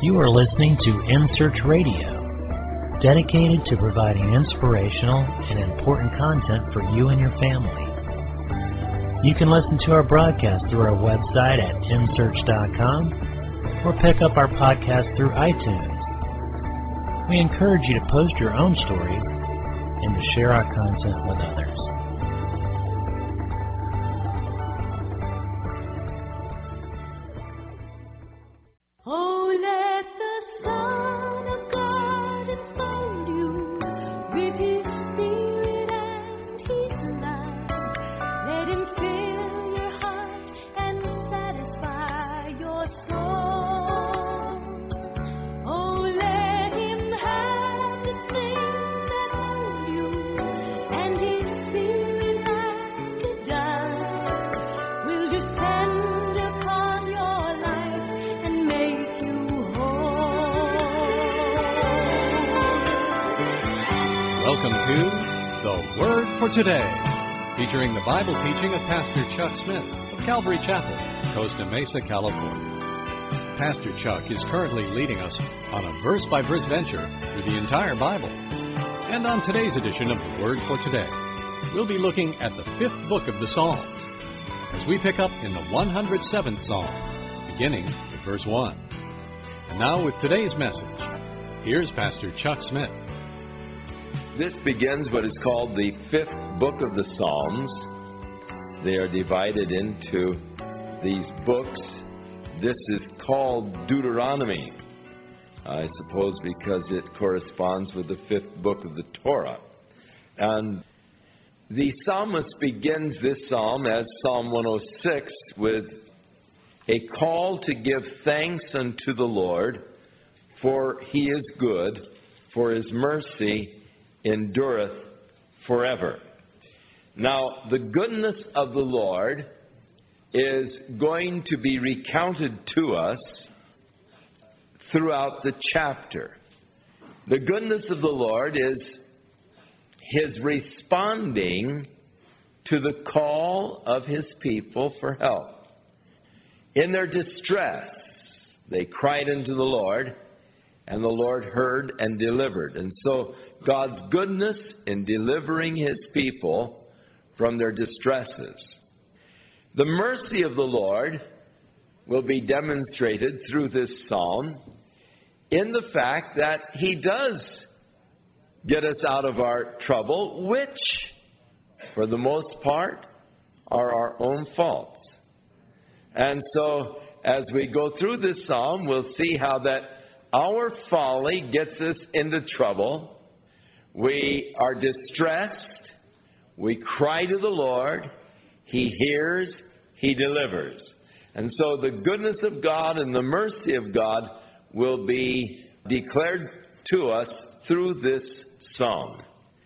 You are listening to InSearch Radio, dedicated to providing inspirational and important content for you and your family. You can listen to our broadcast through our website at insearch.com or pick up our podcast through iTunes. We encourage you to post your own stories and to share our content with others. Welcome to The Word for Today, featuring the Bible teaching of Pastor Chuck Smith of Calvary Chapel, Costa Mesa, California. Pastor Chuck is currently leading us on a verse-by-verse venture through the entire Bible. And on today's edition of The Word for Today, we'll be looking at the fifth book of the Psalms, as we pick up in the 107th Psalm, beginning with verse 1. And now with today's message, here's Pastor Chuck Smith. This begins what is called the fifth book of the Psalms. They are divided into these books. This is called Deuteronomy, I suppose because it corresponds with the fifth book of the Torah. And the psalmist begins this psalm as Psalm 106 with a call to give thanks unto the Lord, for he is good, for his mercy endureth forever. Now, the goodness of the Lord is going to be recounted to us throughout the chapter. The goodness of the Lord is his responding to the call of his people for help. In their distress, they cried unto the Lord, and the Lord heard and delivered. And so God's goodness in delivering his people from their distresses. The mercy of the Lord will be demonstrated through this psalm in the fact that he does get us out of our trouble, which, for the most part, are our own faults. And so, as we go through this psalm, we'll see how that our folly gets us into trouble. We are distressed. We cry to the Lord. He hears. He delivers. And so the goodness of God and the mercy of God will be declared to us through this psalm.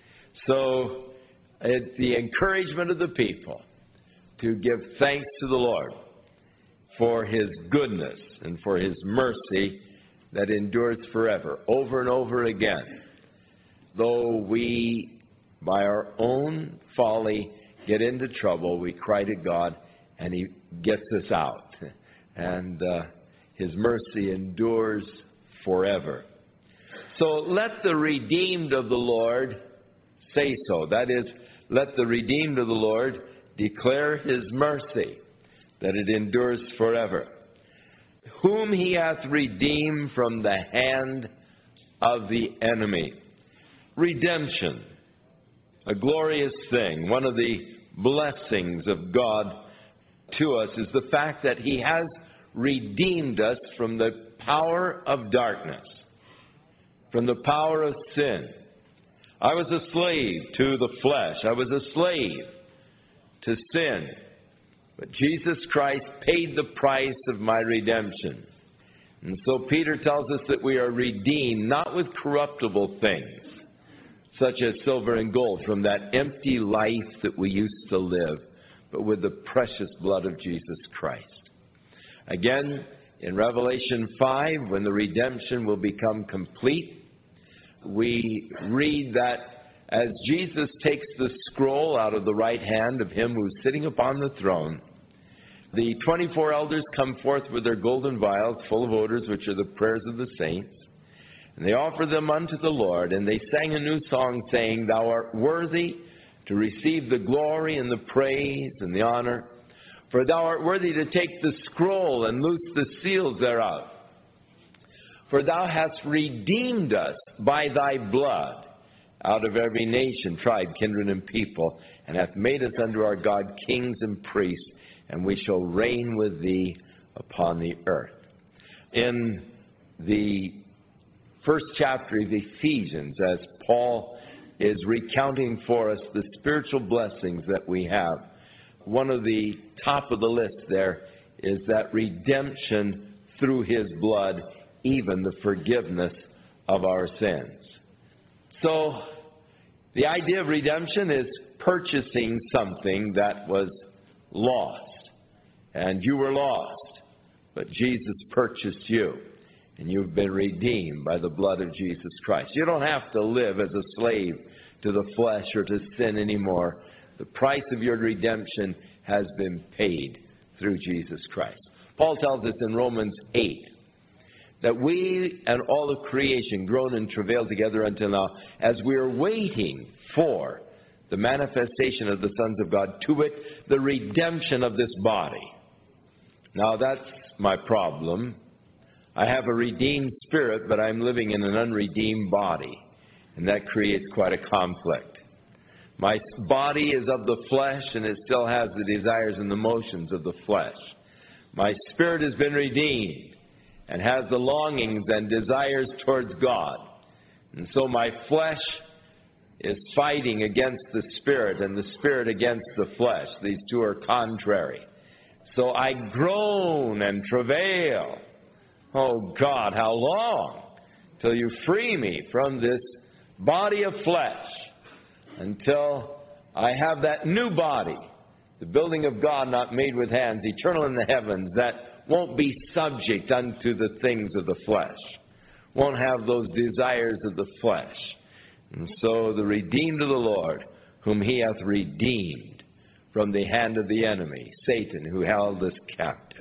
So it's the encouragement of the people to give thanks to the Lord for his goodness and for his mercy that endures forever, over and over again. Though we, by our own folly, get into trouble, we cry to God, and he gets us out. And his mercy endures forever. So let the redeemed of the Lord say so. That is, let the redeemed of the Lord declare his mercy, that it endures forever. Whom he hath redeemed from the hand of the enemy. Redemption, a glorious thing. One of the blessings of God to us is the fact that he has redeemed us from the power of darkness, from the power of sin. I was a slave to the flesh. I was a slave to sin. But Jesus Christ paid the price of my redemption. And so Peter tells us that we are redeemed not with corruptible things, such as silver and gold, from that empty life that we used to live, but with the precious blood of Jesus Christ. Again, in Revelation 5, when the redemption will become complete, we read that as Jesus takes the scroll out of the right hand of him who's sitting upon the throne, The 24 elders come forth with their golden vials full of odors, which are the prayers of the saints. And they offer them unto the Lord, and they sang a new song, saying, Thou art worthy to receive the glory and the praise and the honor, for thou art worthy to take the scroll and loose the seals thereof. For thou hast redeemed us by thy blood out of every nation, tribe, kindred, and people, and hath made us unto our God kings and priests, and we shall reign with thee upon the earth. In the first chapter of Ephesians, as Paul is recounting for us the spiritual blessings that we have, one of the top of the list there is that redemption through his blood, even the forgiveness of our sins. So, the idea of redemption is purchasing something that was lost. And you were lost, but Jesus purchased you, and you've been redeemed by the blood of Jesus Christ. You don't have to live as a slave to the flesh or to sin anymore. The price of your redemption has been paid through Jesus Christ. Paul tells us in Romans 8 that we and all of creation groan and travail together until now, as we are waiting for the manifestation of the sons of God, to wit, the redemption of this body. Now that's my problem. I have a redeemed spirit, but I'm living in an unredeemed body, and that creates quite a conflict. My body is of the flesh, and it still has the desires and the motions of the flesh. My spirit has been redeemed and has the longings and desires towards God. And so my flesh is fighting against the spirit, and the spirit against the flesh. These two are contrary. So I groan and travail. Oh God, how long till you free me from this body of flesh, until I have that new body, the building of God not made with hands, eternal in the heavens, that won't be subject unto the things of the flesh, won't have those desires of the flesh. And so the redeemed of the Lord, whom he hath redeemed from the hand of the enemy, Satan, who held us captive.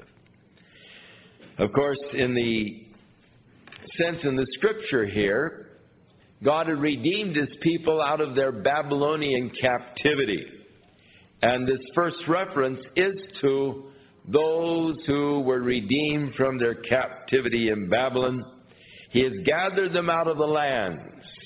Of course, in the sense in the scripture here, God had redeemed his people out of their Babylonian captivity. And this first reference is to those who were redeemed from their captivity in Babylon. He has gathered them out of the lands,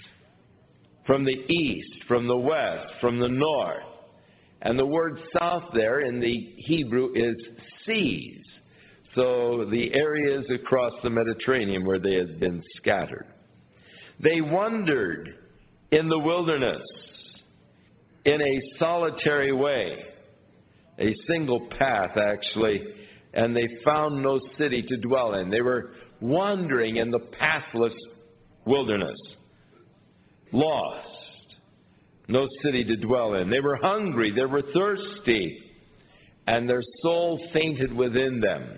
from the east, from the west, from the north. And the word south there in the Hebrew is seas. So the areas across the Mediterranean where they had been scattered. They wandered in the wilderness in a solitary way, a single path actually, and they found no city to dwell in. They were wandering in the pathless wilderness, lost. No city to dwell in. They were hungry, they were thirsty, and their soul fainted within them.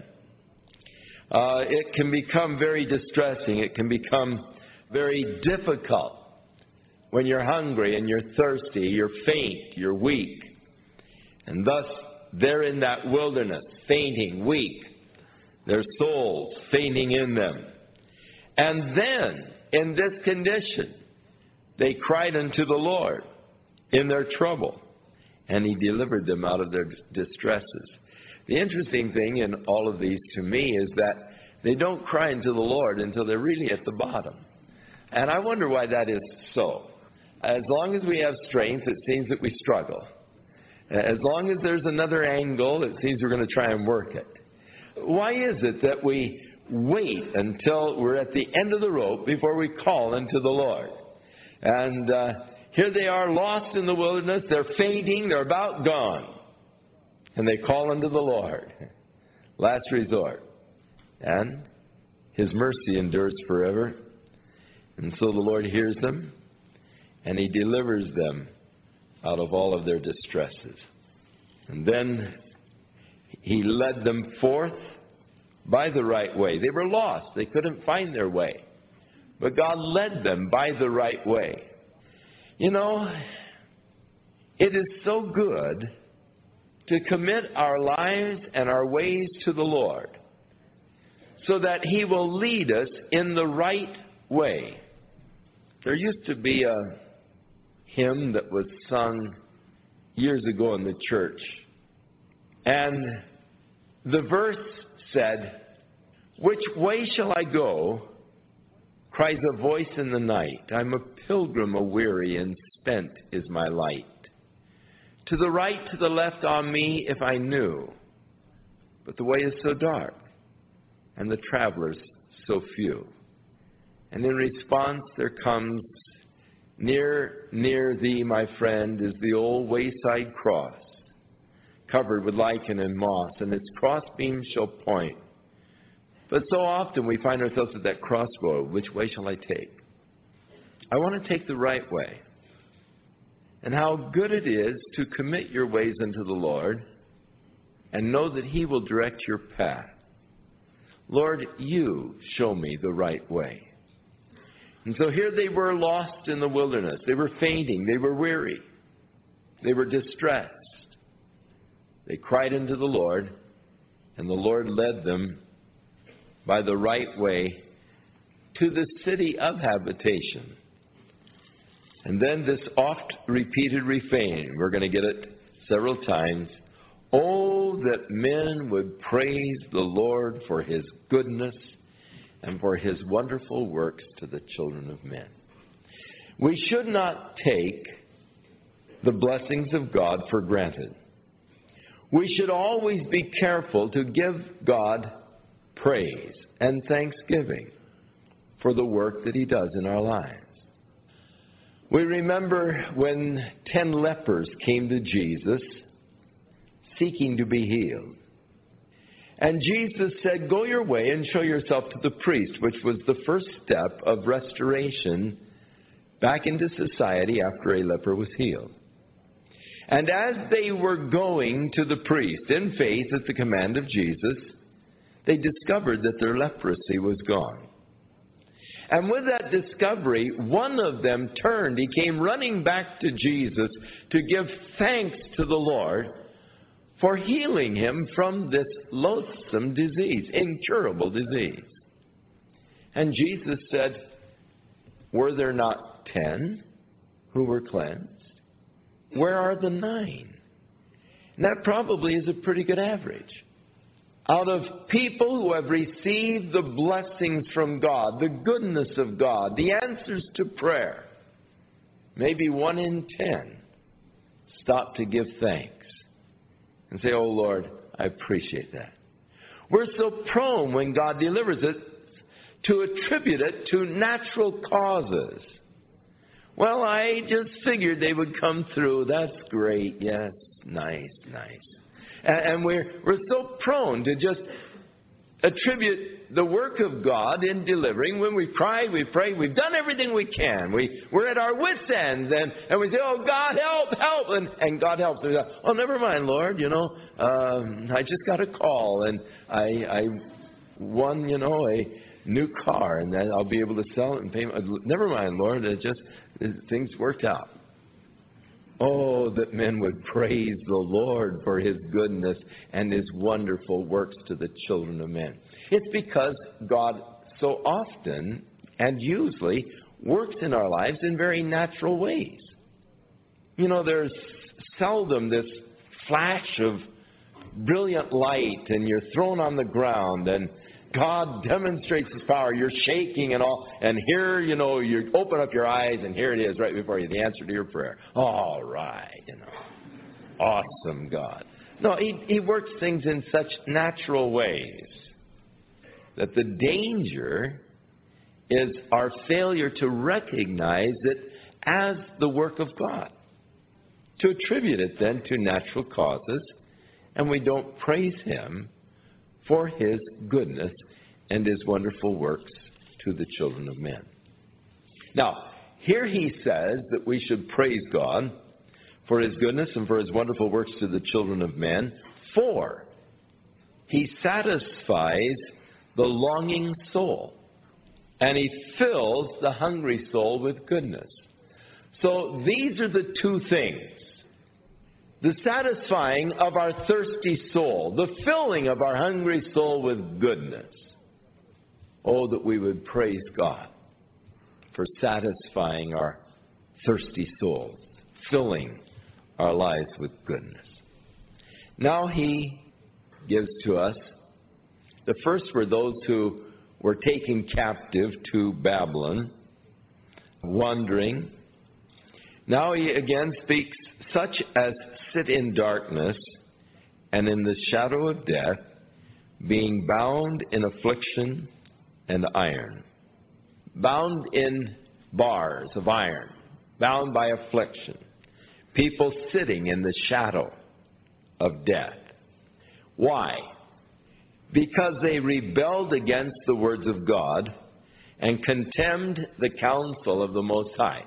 It can become very distressing. It can become very difficult when you're hungry and you're thirsty, you're faint, you're weak. And thus, they're in that wilderness, fainting, weak, their souls fainting in them. And then, in this condition, they cried unto the Lord in their trouble, and he delivered them out of their distresses. The interesting thing in all of these to me is that they don't cry unto the Lord until they're really at the bottom. And I wonder why that is so. As long as we have strength, it seems that we struggle. As long as there's another angle, it seems we're going to try and work it. Why is it that we wait until we're at the end of the rope before we call unto the Lord? And here they are, lost in the wilderness. They're fainting. They're about gone. And they call unto the Lord. Last resort. And his mercy endures forever. And so the Lord hears them, and he delivers them out of all of their distresses. And then he led them forth by the right way. They were lost. They couldn't find their way. But God led them by the right way. You know, it is so good to commit our lives and our ways to the Lord so that He will lead us in the right way. There used to be a hymn that was sung years ago in the church, and the verse said, "Which way shall I go? Cries a voice in the night. I'm a pilgrim aweary, and spent is my light. To the right, to the left on me, if I knew. But the way is so dark, and the travelers so few." And in response there comes, "Near, near thee, my friend, is the old wayside cross, covered with lichen and moss, and its crossbeams shall point. But so often we find ourselves at that crossroad. Which way shall I take? I want to take the right way." And how good it is to commit your ways unto the Lord and know that He will direct your path. Lord, you show me the right way. And so here they were lost in the wilderness. They were fainting. They were weary. They were distressed. They cried unto the Lord, and the Lord led them by the right way to the city of habitation. And then this oft-repeated refrain, we're going to get it several times. "Oh, that men would praise the Lord for His goodness and for His wonderful works to the children of men." We should not take the blessings of God for granted. We should always be careful to give God praise and thanksgiving for the work that He does in our lives. We remember when 10 lepers came to Jesus seeking to be healed. And Jesus said, "Go your way and show yourself to the priest," which was the first step of restoration back into society after a leper was healed. And as they were going to the priest in faith at the command of Jesus, they discovered that their leprosy was gone. And with that discovery, one of them turned. He came running back to Jesus to give thanks to the Lord for healing him from this loathsome disease, incurable disease. And Jesus said, "Were there not 10 who were cleansed? Where are the 9? And that probably is a pretty good average. Out of people who have received the blessings from God, the goodness of God, the answers to prayer, maybe 1 in 10 stop to give thanks and say, "Oh Lord, I appreciate that." We're so prone when God delivers it to attribute it to natural causes. "Well, I just figured they would come through. That's great. Yes, nice. And we're so prone to just attribute the work of God in delivering. When we cry, we pray, we've done everything we can. We're at our wits' ends, and we say, "Oh, God, help," and God helps. We go, "Oh, never mind, Lord, I just got a call, and I won, a new car, and then I'll be able to sell it and pay. Never mind, Lord, things worked out." Oh, that men would praise the Lord for His goodness and His wonderful works to the children of men. It's because God so often and usually works in our lives in very natural ways. There's seldom this flash of brilliant light and you're thrown on the ground and God demonstrates His power. You're shaking and all. And here, you open up your eyes and here it is right before you, the answer to your prayer. All right, Awesome God. No, He works things in such natural ways that the danger is our failure to recognize it as the work of God. To attribute it then to natural causes, and we don't praise Him for His goodness and His wonderful works to the children of men. Now, here He says that we should praise God for His goodness and for His wonderful works to the children of men, for He satisfies the longing soul, and He fills the hungry soul with goodness. So these are the two things the satisfying of our thirsty soul, the filling of our hungry soul with goodness. Oh, that we would praise God for satisfying our thirsty souls, filling our lives with goodness. Now he gives to us, the first were those who were taken captive to Babylon, wandering. Now he again speaks, such as sit in darkness and in the shadow of death, being bound in affliction and iron. Bound in bars of iron, bound by affliction. People sitting in the shadow of death. Why? Because they rebelled against the words of God and contemned the counsel of the Most High.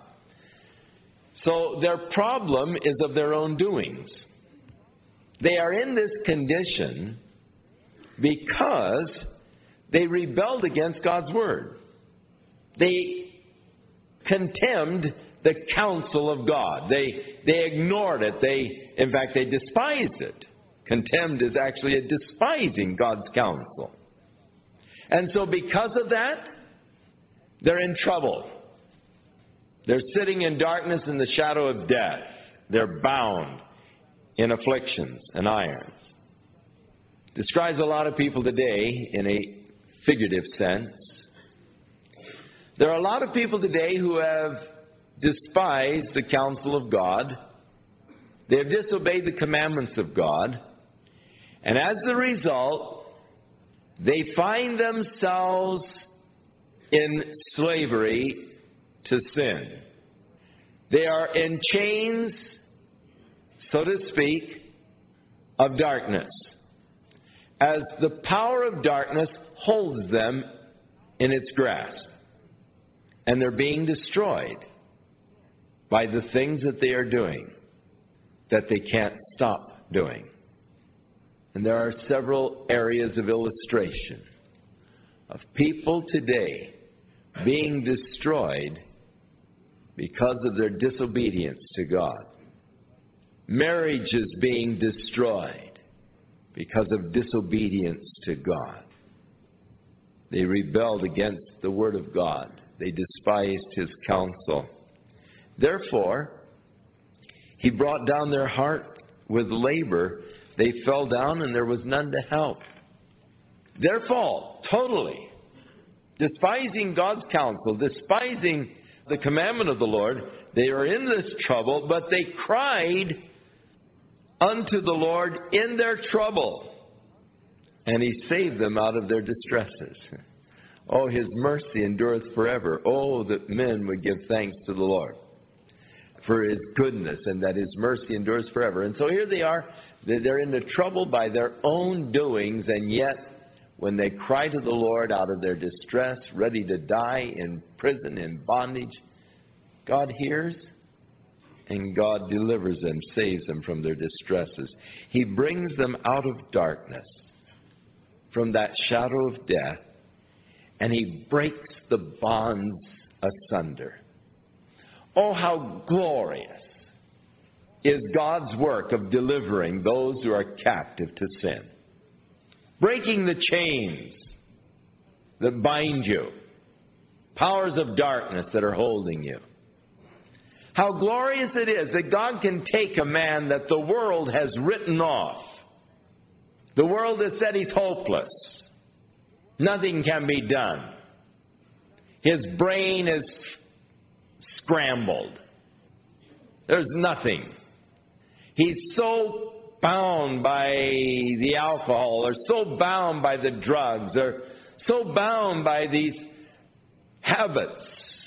So their problem is of their own doings. They are in this condition because they rebelled against God's word. They contemned the counsel of God. They ignored it. In fact, they despised it. Contemned is actually a despising God's counsel. And so because of that, they're in trouble. They're sitting in darkness in the shadow of death. They're bound in afflictions and irons. Describes a lot of people today in a figurative sense. There are a lot of people today who have despised the counsel of God. They have disobeyed the commandments of God. And as a result, they find themselves in slavery to sin. They are in chains, so to speak, of darkness, as the power of darkness holds them in its grasp. And they're being destroyed by the things that they are doing that they can't stop doing. And there are several areas of illustration of people today being destroyed because of their disobedience to God. Marriages being destroyed because of disobedience to God. They rebelled against the Word of God. They despised His counsel. Therefore, He brought down their heart with labor. They fell down and there was none to help. Their fault, totally. Despising God's counsel, despising the commandment of the Lord, they are in this trouble, but they cried unto the Lord in their trouble, and He saved them out of their distresses. Oh, His mercy endureth forever. Oh, that men would give thanks to the Lord for His goodness and that His mercy endures forever. And so here they are. They're in the trouble by their own doings, and yet when they cry to the Lord out of their distress, ready to die in prison, in bondage, God hears and God delivers them, saves them from their distresses. He brings them out of darkness, from that shadow of death, and He breaks the bonds asunder. Oh, how glorious is God's work of delivering those who are captive to sin. Breaking the chains that bind you. Powers of darkness that are holding you. How glorious it is that God can take a man that the world has written off. The world has said he's hopeless. Nothing can be done. His brain is scrambled. There's nothing. He's so bound by the alcohol, or so bound by the drugs, or so bound by these habits.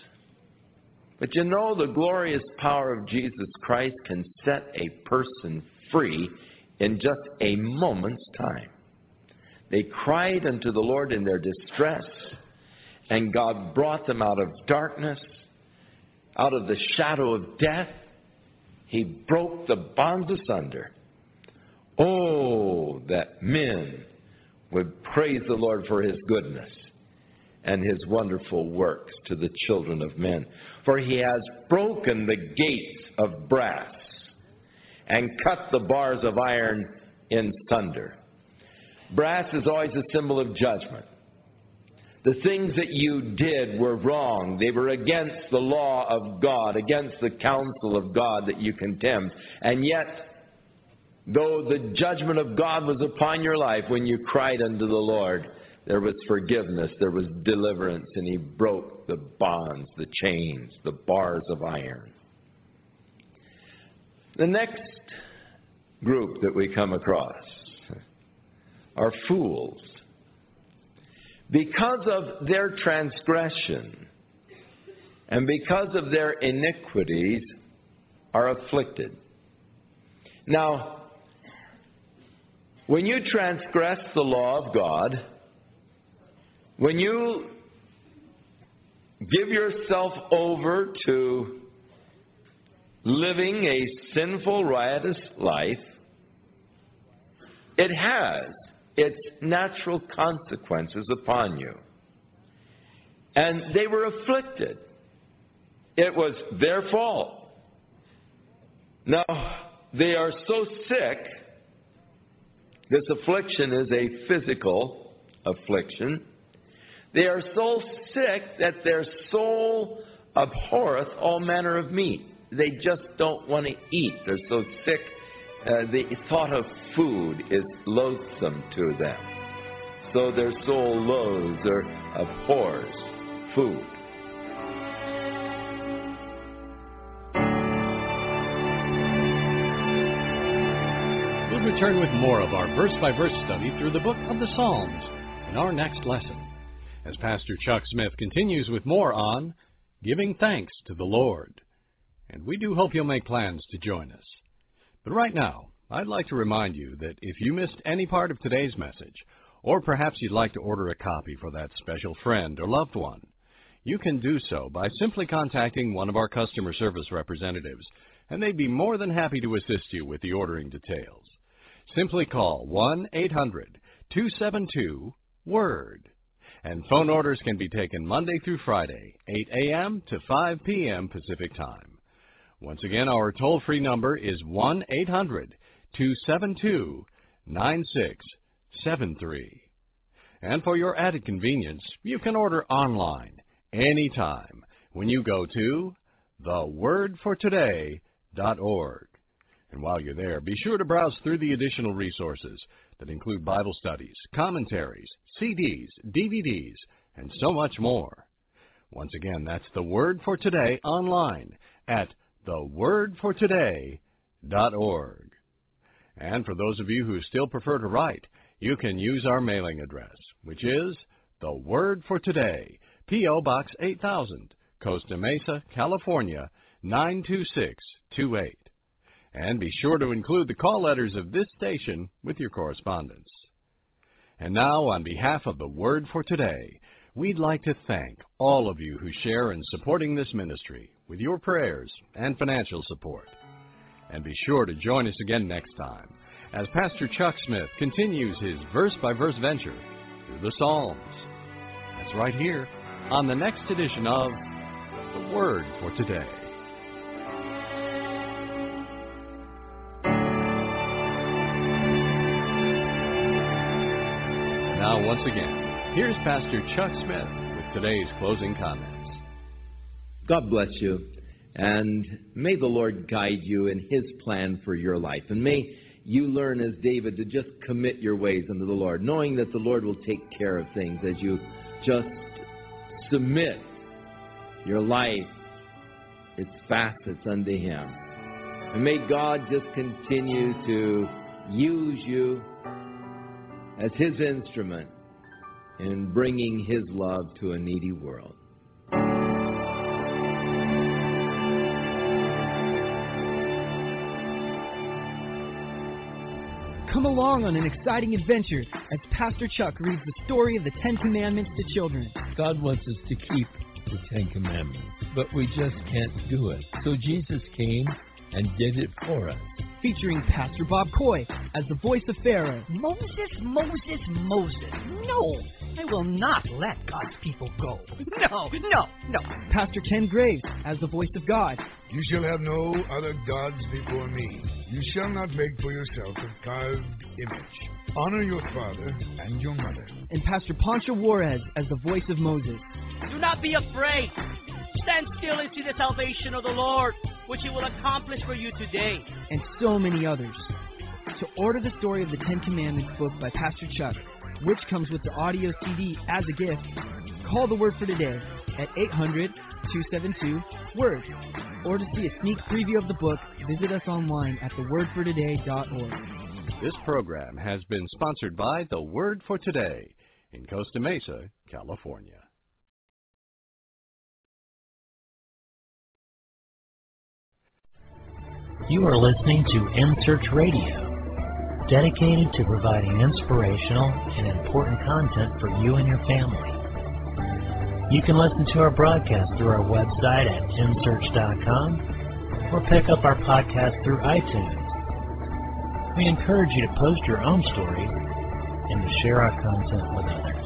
But you know, the glorious power of Jesus Christ can set a person free in just a moment's time. They cried unto the Lord in their distress, and God brought them out of darkness, out of the shadow of death. He broke the bonds asunder. Oh, that men would praise the Lord for His goodness and His wonderful works to the children of men. For He has broken the gates of brass and cut the bars of iron in sunder. Brass is always a symbol of judgment. The things that you did were wrong. They were against the law of God, against the counsel of God that you contemned. And yet, though the judgment of God was upon your life, when you cried unto the Lord, there was forgiveness, there was deliverance, and He broke the bonds, the chains, the bars of iron. The next group that we come across are fools. Because of their transgression and because of their iniquities are afflicted. Now, when you transgress the law of God, when you give yourself over to living a sinful, riotous life, it has its natural consequences upon you. And they were afflicted. It was their fault. Now, they are so sick. This affliction is a physical affliction. They are so sick that their soul abhorreth all manner of meat. They just don't want to eat. They're so sick. The thought of food is loathsome to them. So their soul loathes or abhors food. We'll return with more of our verse-by-verse study through the book of the Psalms in our next lesson, as Pastor Chuck Smith continues with more on giving thanks to the Lord. And we do hope you'll make plans to join us. But right now, I'd like to remind you that if you missed any part of today's message, or perhaps you'd like to order a copy for that special friend or loved one, you can do so by simply contacting one of our customer service representatives, and they'd be more than happy to assist you with the ordering details. Simply call 1-800-272-WORD. And phone orders can be taken Monday through Friday, 8 a.m. to 5 p.m. Pacific Time. Once again, our toll-free number is 1-800-272-9673. And for your added convenience, you can order online anytime when you go to thewordfortoday.org. And while you're there, be sure to browse through the additional resources that include Bible studies, commentaries, CDs, DVDs, and so much more. Once again, that's The Word for Today online at thewordfortoday.org. And for those of you who still prefer to write, you can use our mailing address, which is The Word for Today, P.O. Box 8000, Costa Mesa, California, 92628. And be sure to include the call letters of this station with your correspondence. And now, on behalf of The Word for Today, we'd like to thank all of you who share in supporting this ministry with your prayers and financial support. And be sure to join us again next time as Pastor Chuck Smith continues his verse-by-verse venture through the Psalms. That's right here on the next edition of The Word for Today. Now, once again, here's Pastor Chuck Smith with today's closing comments. God bless you, and may the Lord guide you in His plan for your life. And may you learn, as David, to just commit your ways unto the Lord, knowing that the Lord will take care of things as you just submit your life, its facets, unto Him. And may God just continue to use you as His instrument in bringing His love to a needy world. Come along on an exciting adventure as Pastor Chuck reads the story of the Ten Commandments to children. God wants us to keep the Ten Commandments, but we just can't do it. So Jesus came and did it for us. Featuring Pastor Bob Coy as the voice of Pharaoh. Moses, Moses, Moses. No, I will not let God's people go. No. Pastor Ken Graves as the voice of God. You shall have no other gods before me. You shall not make for yourself a carved image. Honor your father and your mother. And Pastor Pancho Juarez as the voice of Moses. Do not be afraid. Stand still and see the salvation of the Lord, which He will accomplish for you today. And so many others. To order the story of the Ten Commandments book by Pastor Chuck, which comes with the audio CD as a gift, call the Word for Today at 800-272-WORD. Or to see a sneak preview of the book, visit us online at thewordfortoday.org. This program has been sponsored by The Word for Today in Costa Mesa, California. You are listening to InSearch Radio, dedicated to providing inspirational and important content for you and your family. You can listen to our broadcast through our website at insearch.com or pick up our podcast through iTunes. We encourage you to post your own stories and to share our content with others.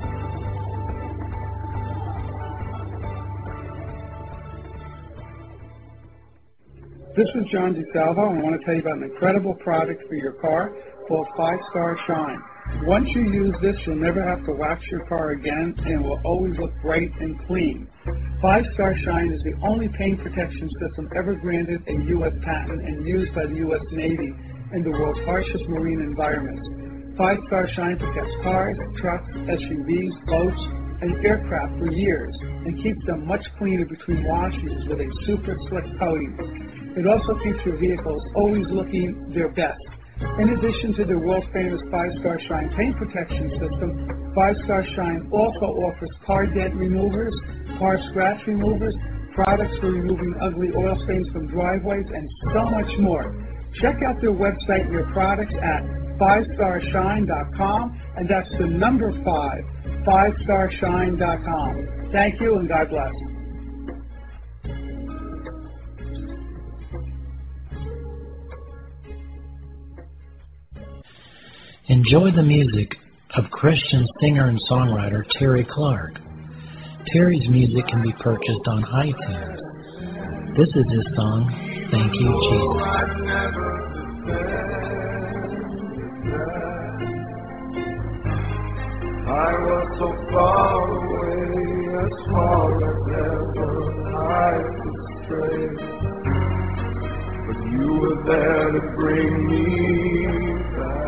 This is John DeSalvo, and I want to tell you about an incredible product for your car called 5-Star Shine. Once you use this, you'll never have to wax your car again, and it will always look bright and clean. 5-Star Shine is the only paint protection system ever granted a U.S. patent and used by the U.S. Navy in the world's harshest marine environments. 5-Star Shine protects cars, trucks, SUVs, boats, and aircraft for years and keeps them much cleaner between washes with a super slick coating. It also keeps your vehicles always looking their best. In addition to the world-famous 5-Star Shine paint protection system, 5-Star Shine also offers car dent removers, car scratch removers, products for removing ugly oil stains from driveways, and so much more. Check out their website and their products at 5starshine.com, and that's the number 5, 5starshine.com. Thank you, and God bless. Enjoy the music of Christian singer and songwriter Terry Clark. Terry's music can be purchased on iTunes. This is his song, Thank You, Jesus. I was so far away, as far as ever I could stray, but you were there to bring me back.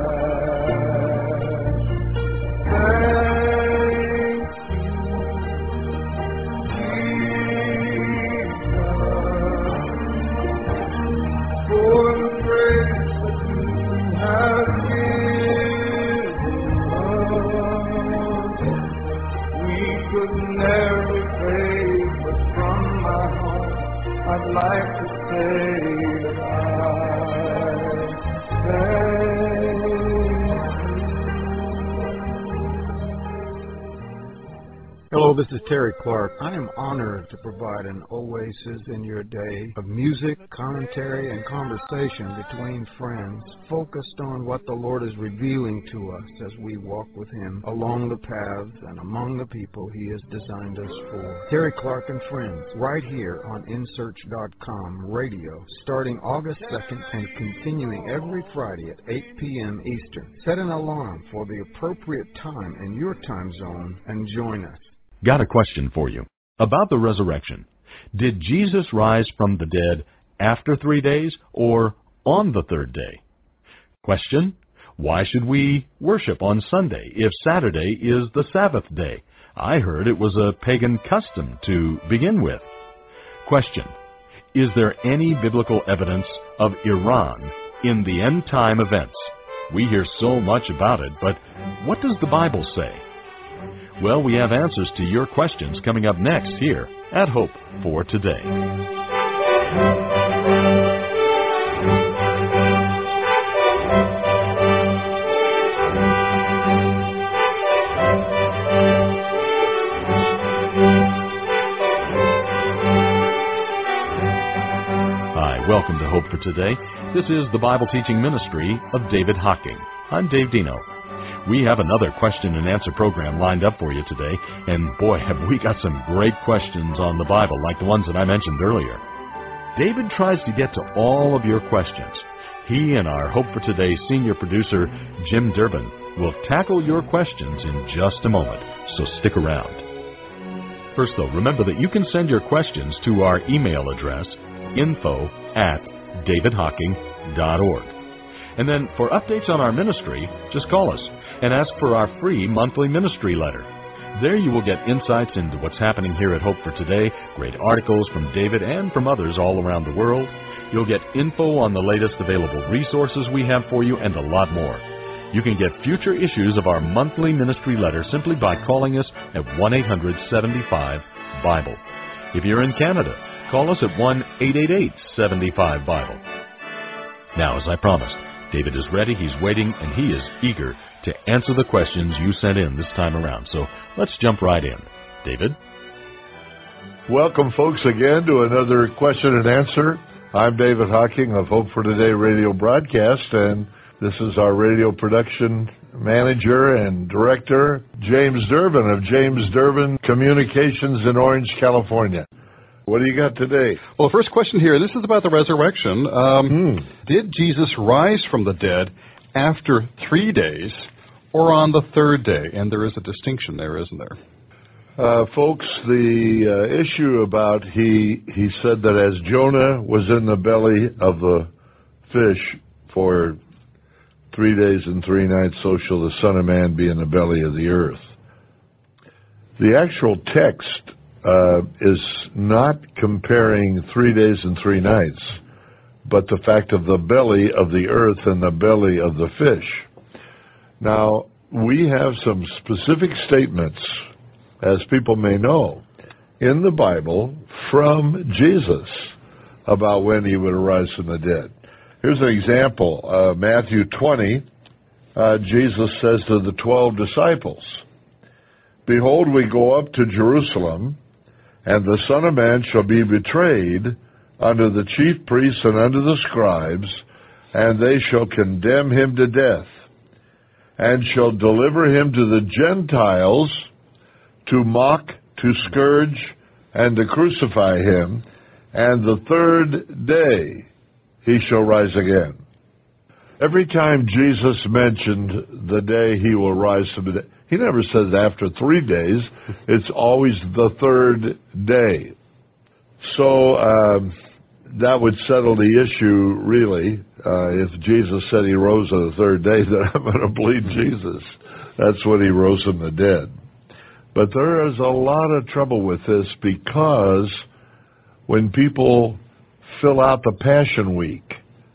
I'd like to say that I thank you. Hello, this is Terry Clark. I am honored to provide an oasis in your day of music, commentary, and conversation between friends, focused on what the Lord is revealing to us as we walk with Him along the paths and among the people He has designed us for. Terry Clark and Friends, right here on InSearch.com radio, starting August 2nd and continuing every Friday at 8 p.m. Eastern. Set an alarm for the appropriate time in your time zone and join us. Got a question for you about the resurrection. Did Jesus rise from the dead after 3 days or on the third day? Question: why should we worship on Sunday if Saturday is the Sabbath day? I heard it was a pagan custom to begin with. Question: is there any biblical evidence of Iran in the end time events? We hear so much about it, but what does the Bible say? Well, we have answers to your questions coming up next here at Hope for Today. Hi, welcome to Hope for Today. This is the Bible teaching ministry of David Hocking. I'm Dave Dino. We have another question and answer program lined up for you today, and boy, have we got some great questions on the Bible, like the ones that I mentioned earlier. David tries to get to all of your questions. He and our Hope for Today senior producer, Jim Durbin, will tackle your questions in just a moment, so stick around. First, though, remember that you can send your questions to our email address, info@davidhocking.org. And then for updates on our ministry, just call us and ask for our free monthly ministry letter. There you will get insights into what's happening here at Hope for Today, great articles from David and from others all around the world. You'll get info on the latest available resources we have for you and a lot more. You can get future issues of our monthly ministry letter simply by calling us at 1-800-75-BIBLE. If you're in Canada, call us at 1-888-75-BIBLE. Now, as I promised, David is ready, he's waiting, and he is eager to answer the questions you sent in this time around. So let's jump right in. David? Welcome, folks, again to another question and answer. I'm David Hocking of Hope for Today radio broadcast, and this is our radio production manager and director, James Durbin of James Durbin Communications in Orange, California. What do you got today? Well, the first question here, this is about the resurrection. Did Jesus rise from the dead after 3 days or on the third day? And there is a distinction there, isn't there? Folks, the issue about he said that as Jonah was in the belly of the fish for 3 days and 3 nights, so shall the Son of Man be in the belly of the earth. The actual text is not comparing 3 days and 3 nights, but the fact of the belly of the earth and the belly of the fish. Now, we have some specific statements, as people may know, in the Bible from Jesus about when he would arise from the dead. Here's an example. Matthew 20, Jesus says to the 12 disciples, "Behold, we go up to Jerusalem, and the Son of Man shall be betrayed unto the chief priests and unto the scribes, and they shall condemn him to death, and shall deliver him to the Gentiles to mock, to scourge, and to crucify him, and the third day he shall rise again." Every time Jesus mentioned the day he will rise from the dead, he never says after 3 days. It's always the third day. So that would settle the issue, really. If Jesus said he rose on the third day, then I'm going to believe Jesus. That's when he rose from the dead. But there is a lot of trouble with this, because when people fill out the Passion Week,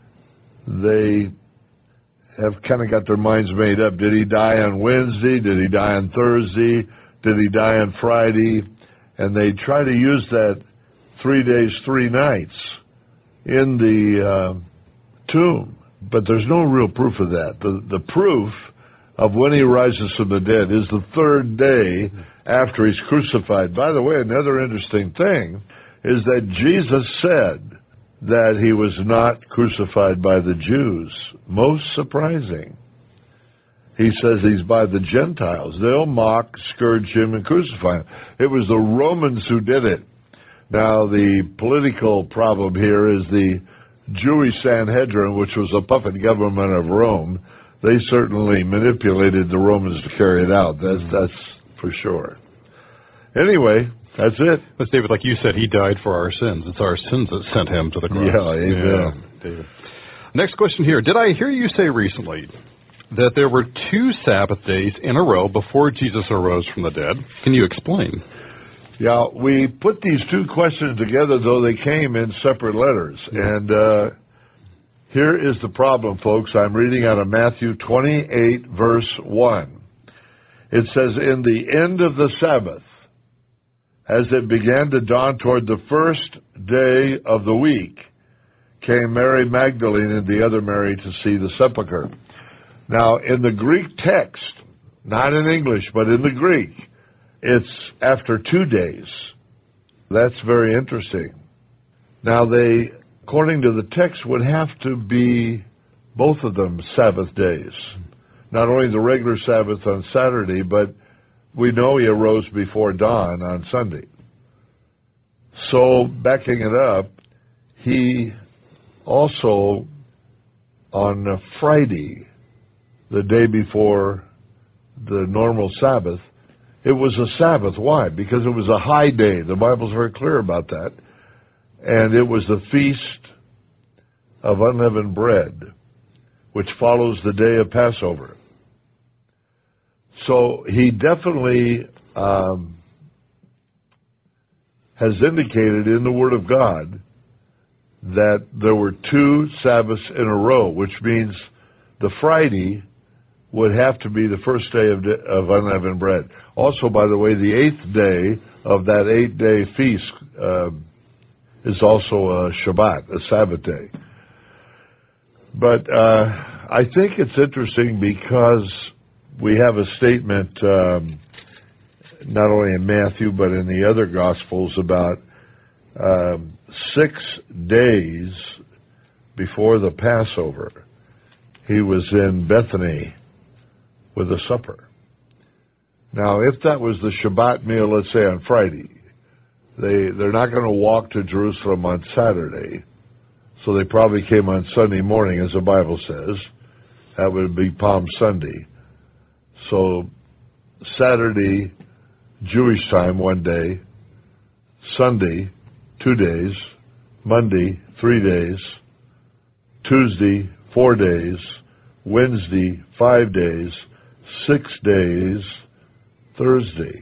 they have kind of got their minds made up. Did he die on Wednesday? Did he die on Thursday? Did he die on Friday? And they try to use that 3 days, 3 nights in the tomb. But there's no real proof of that. The proof of when he rises from the dead is the third day after he's crucified. By the way, another interesting thing is that Jesus said that he was not crucified by the Jews. Most surprising. He says he's by the Gentiles. They'll mock, scourge him, and crucify him. It was the Romans who did it. Now, the political problem here is the Jewish Sanhedrin, which was a puppet government of Rome. They certainly manipulated the Romans to carry it out. That's for sure. Anyway, that's it. But David, like you said, he died for our sins. It's our sins that sent him to the cross. Yeah, amen. Yeah, David. Next question here. Did I hear you say recently that there were 2 Sabbath days in a row before Jesus arose from the dead? Can you explain? Yeah, we put these 2 questions together, though they came in separate letters. And here is the problem, folks. I'm reading out of Matthew 28, verse 1. It says, "In the end of the Sabbath, as it began to dawn toward the first day of the week, came Mary Magdalene and the other Mary to see the sepulchre." Now, in the Greek text, not in English, but in the Greek, it's after 2 days. That's very interesting. Now, they, according to the text, would have to be both of them Sabbath days. not only the regular Sabbath on Saturday, but we know he arose before dawn on Sunday. So, backing it up, he also, on Friday, the day before the normal Sabbath, it was a Sabbath. Why? Because it was a high day. The Bible's very clear about that. And it was the Feast of Unleavened Bread, which follows the day of Passover. So he definitely has indicated in the Word of God that there were 2 Sabbaths in a row, which means the Friday would have to be the first day of unleavened bread. Also, by the way, the 8th day of that 8-day feast is also a Shabbat, a Sabbath day. But I think it's interesting because we have a statement not only in Matthew but in the other Gospels about 6 days before the Passover, he was in Bethany with a supper. Now, if that was the Shabbat meal, let's say on Friday, they're not going to walk to Jerusalem on Saturday, so they probably came on Sunday morning, as the Bible says. That would be Palm Sunday. So Saturday, Jewish time, 1 day. Sunday, 2 days. Monday, 3 days. Tuesday, 4 days. Wednesday, 5 days. 6 days. Thursday.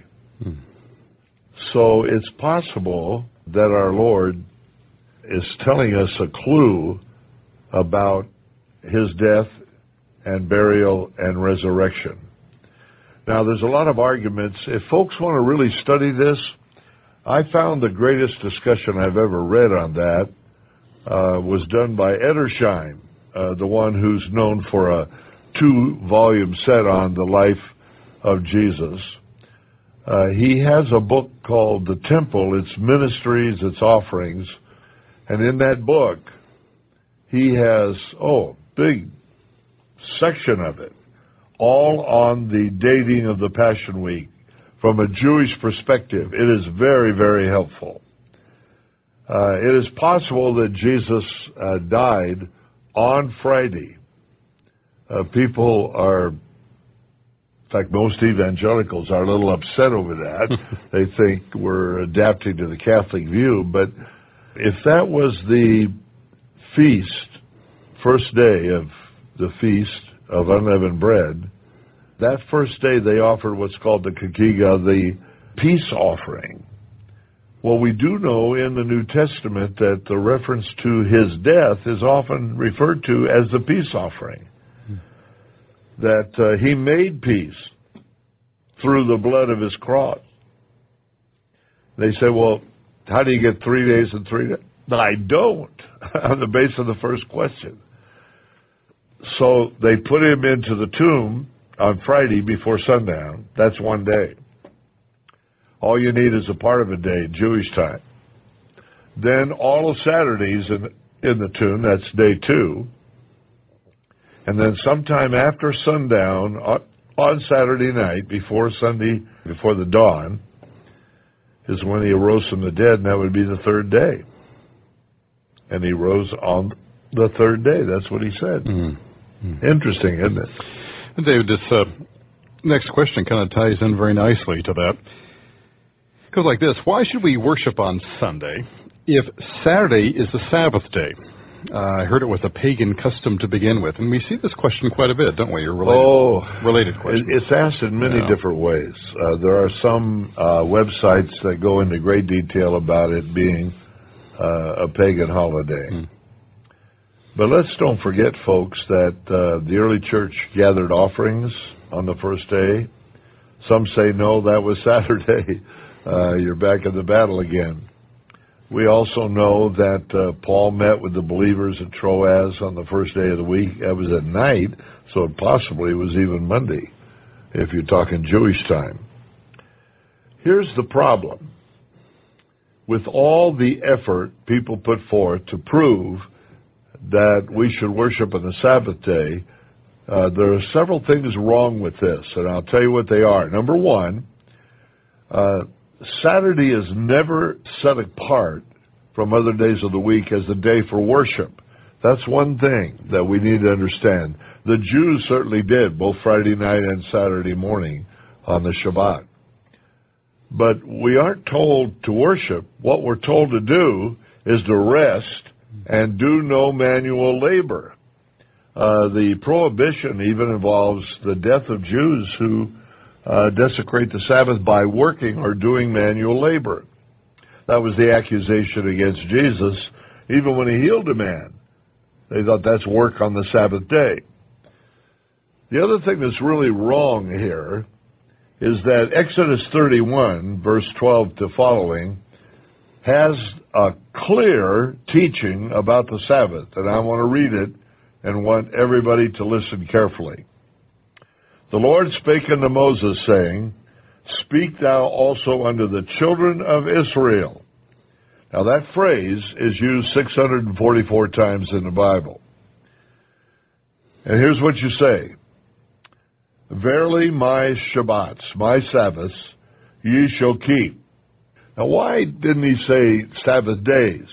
So it's possible that our Lord is telling us a clue about his death and burial and resurrection. Now, there's a lot of arguments. If folks want to really study this, I found the greatest discussion I've ever read on that was done by Edersheim, the one who's known for a 2-volume set on the life of Jesus. He has a book called The Temple, Its Ministries, Its Offerings, and in that book, he has, big section of it, all on the dating of the Passion Week from a Jewish perspective. It is very, very helpful. It is possible that Jesus died on Friday. People are, in fact, most evangelicals are a little upset over that. They think we're adapting to the Catholic view, but if that was the feast, first day of the Feast of Unleavened Bread, that first day they offered what's called the Chagiga, the peace offering. Well, we do know in the New Testament that the reference to his death is often referred to as the peace offering. That he made peace through the blood of his cross. They say, well, how do you get 3 days and 3 days? I don't, on the basis of the first question. So they put him into the tomb on Friday before sundown. That's 1 day. All you need is a part of a day, Jewish time. Then all of Saturdays in the tomb, that's day 2. And then sometime after sundown, on Saturday night, before the dawn, is when he arose from the dead, and that would be the 3rd day. And he rose on the 3rd day. That's what he said. Interesting, isn't it? And David, this next question kind of ties in very nicely to that. It goes like this. Why should we worship on Sunday if Saturday is the Sabbath day? I heard it was a pagan custom to begin with, and we see this question quite a bit, don't we? Related question. It's asked in many different ways. There are some websites that go into great detail about it being a pagan holiday. But let's don't forget, folks, that the early church gathered offerings on the first day. Some say, no, that was Saturday. You're back in the battle again. We also know that Paul met with the believers at Troas on the first day of the week. That was at night, so it possibly was even Monday, if you're talking Jewish time. Here's the problem. With all the effort people put forth to prove that we should worship on the Sabbath day, there are several things wrong with this, and I'll tell you what they are. Number one, Saturday is never set apart from other days of the week as a day for worship. That's one thing that we need to understand. The Jews certainly did, both Friday night and Saturday morning on the Shabbat. But we aren't told to worship. What we're told to do is to rest and do no manual labor. The prohibition even involves the death of Jews who desecrate the Sabbath by working or doing manual labor. That was the accusation against Jesus, even when he healed a man. They thought that's work on the Sabbath day. The other thing that's really wrong here is that Exodus 31, verse 12 to following, has a clear teaching about the Sabbath, and I want to read it and want everybody to listen carefully. The Lord spake unto Moses, saying, Speak thou also unto the children of Israel. Now that phrase is used 644 times in the Bible. And here's what you say. Verily my Shabbats, my Sabbaths, ye shall keep. Now why didn't he say Sabbath days?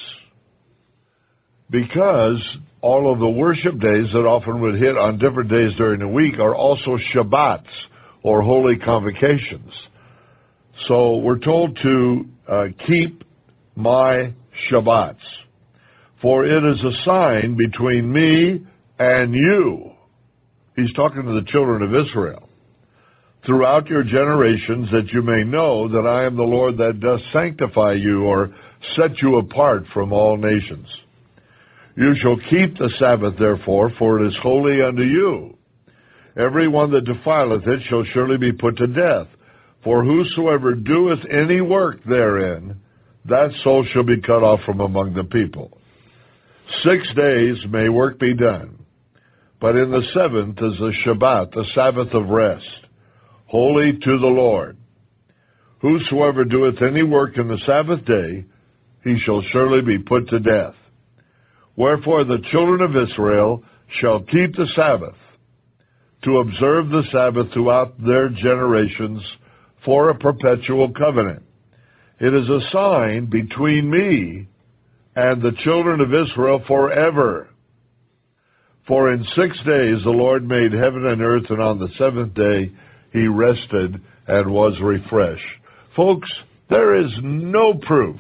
Because all of the worship days that often would hit on different days during the week are also Shabbats, or holy convocations. So we're told to keep my Shabbats, for it is a sign between me and you. He's talking to the children of Israel. Throughout your generations, that you may know that I am the Lord that doth sanctify you, or set you apart from all nations. You shall keep the Sabbath, therefore, for it is holy unto you. Every one that defileth it shall surely be put to death. For whosoever doeth any work therein, that soul shall be cut off from among the people. 6 days may work be done, but in the seventh is the Shabbat, the Sabbath of rest, holy to the Lord. Whosoever doeth any work in the Sabbath day, he shall surely be put to death. Wherefore the children of Israel shall keep the Sabbath, to observe the Sabbath throughout their generations for a perpetual covenant. It is a sign between me and the children of Israel forever. For in 6 days the Lord made heaven and earth, and on the seventh day he rested and was refreshed. Folks, there is no proof,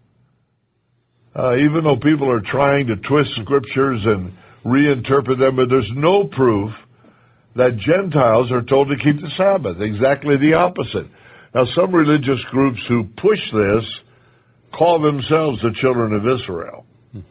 even though people are trying to twist scriptures and reinterpret them, but there's no proof that Gentiles are told to keep the Sabbath. Exactly the opposite. Now, some religious groups who push this call themselves the children of Israel.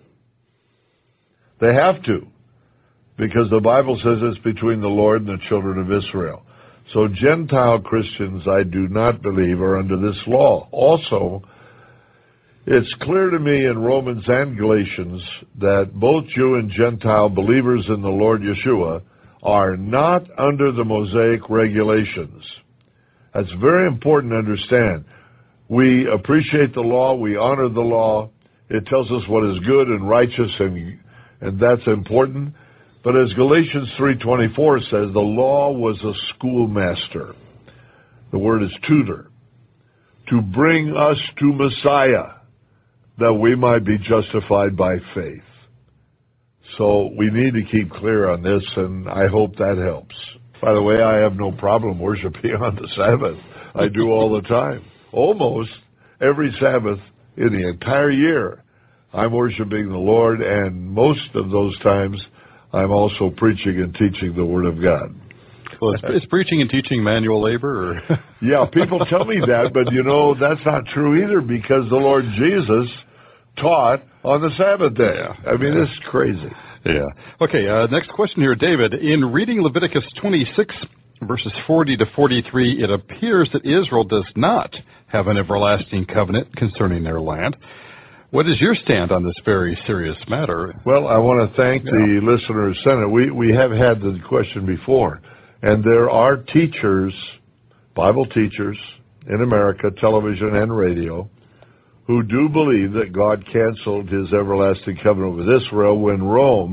They have to, because the Bible says it's between the Lord and the children of Israel. So Gentile Christians, I do not believe, are under this law. Also, it's clear to me in Romans and Galatians that both Jew and Gentile believers in the Lord Yeshua are not under the Mosaic regulations. That's very important to understand. We appreciate the law. We honor the law. It tells us what is good and righteous, and that's important. But as Galatians 3:24 says, the law was a schoolmaster. The word is tutor. To bring us to Messiah, that we might be justified by faith. So we need to keep clear on this, and I hope that helps. By the way, I have no problem worshiping on the Sabbath. I do all the time. Almost every Sabbath in the entire year, I'm worshiping the Lord, and most of those times, I'm also preaching and teaching the Word of God. Well, is preaching and teaching manual labor? Or? Yeah, people tell me that, but that's not true either, because the Lord Jesus taught on the Sabbath day. I mean, this is crazy. Yeah. Okay, next question here, David. In reading Leviticus 26, verses 40 to 43, it appears that Israel does not have an everlasting covenant concerning their land. What is your stand on this very serious matter? Well, I want to thank the listener who sent it. We have had the question before, and there are teachers, Bible teachers in America, television and radio, who do believe that God canceled his everlasting covenant with Israel when Rome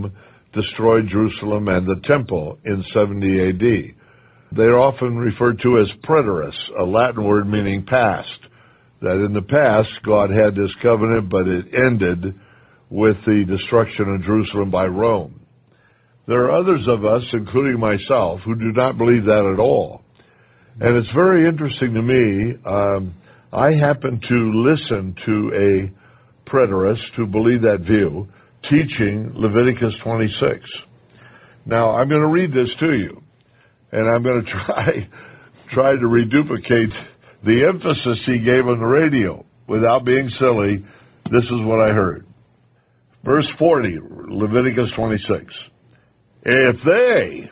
destroyed Jerusalem and the temple in 70 A.D. They are often referred to as preterists, a Latin word meaning past. That in the past, God had this covenant, but it ended with the destruction of Jerusalem by Rome. There are others of us, including myself, who do not believe that at all. And it's very interesting to me. I happen to listen to a preterist who believed that view, teaching Leviticus 26. Now, I'm going to read this to you, and I'm going to try to reduplicate the emphasis he gave on the radio. Without being silly, this is what I heard. Verse 40, Leviticus 26. If they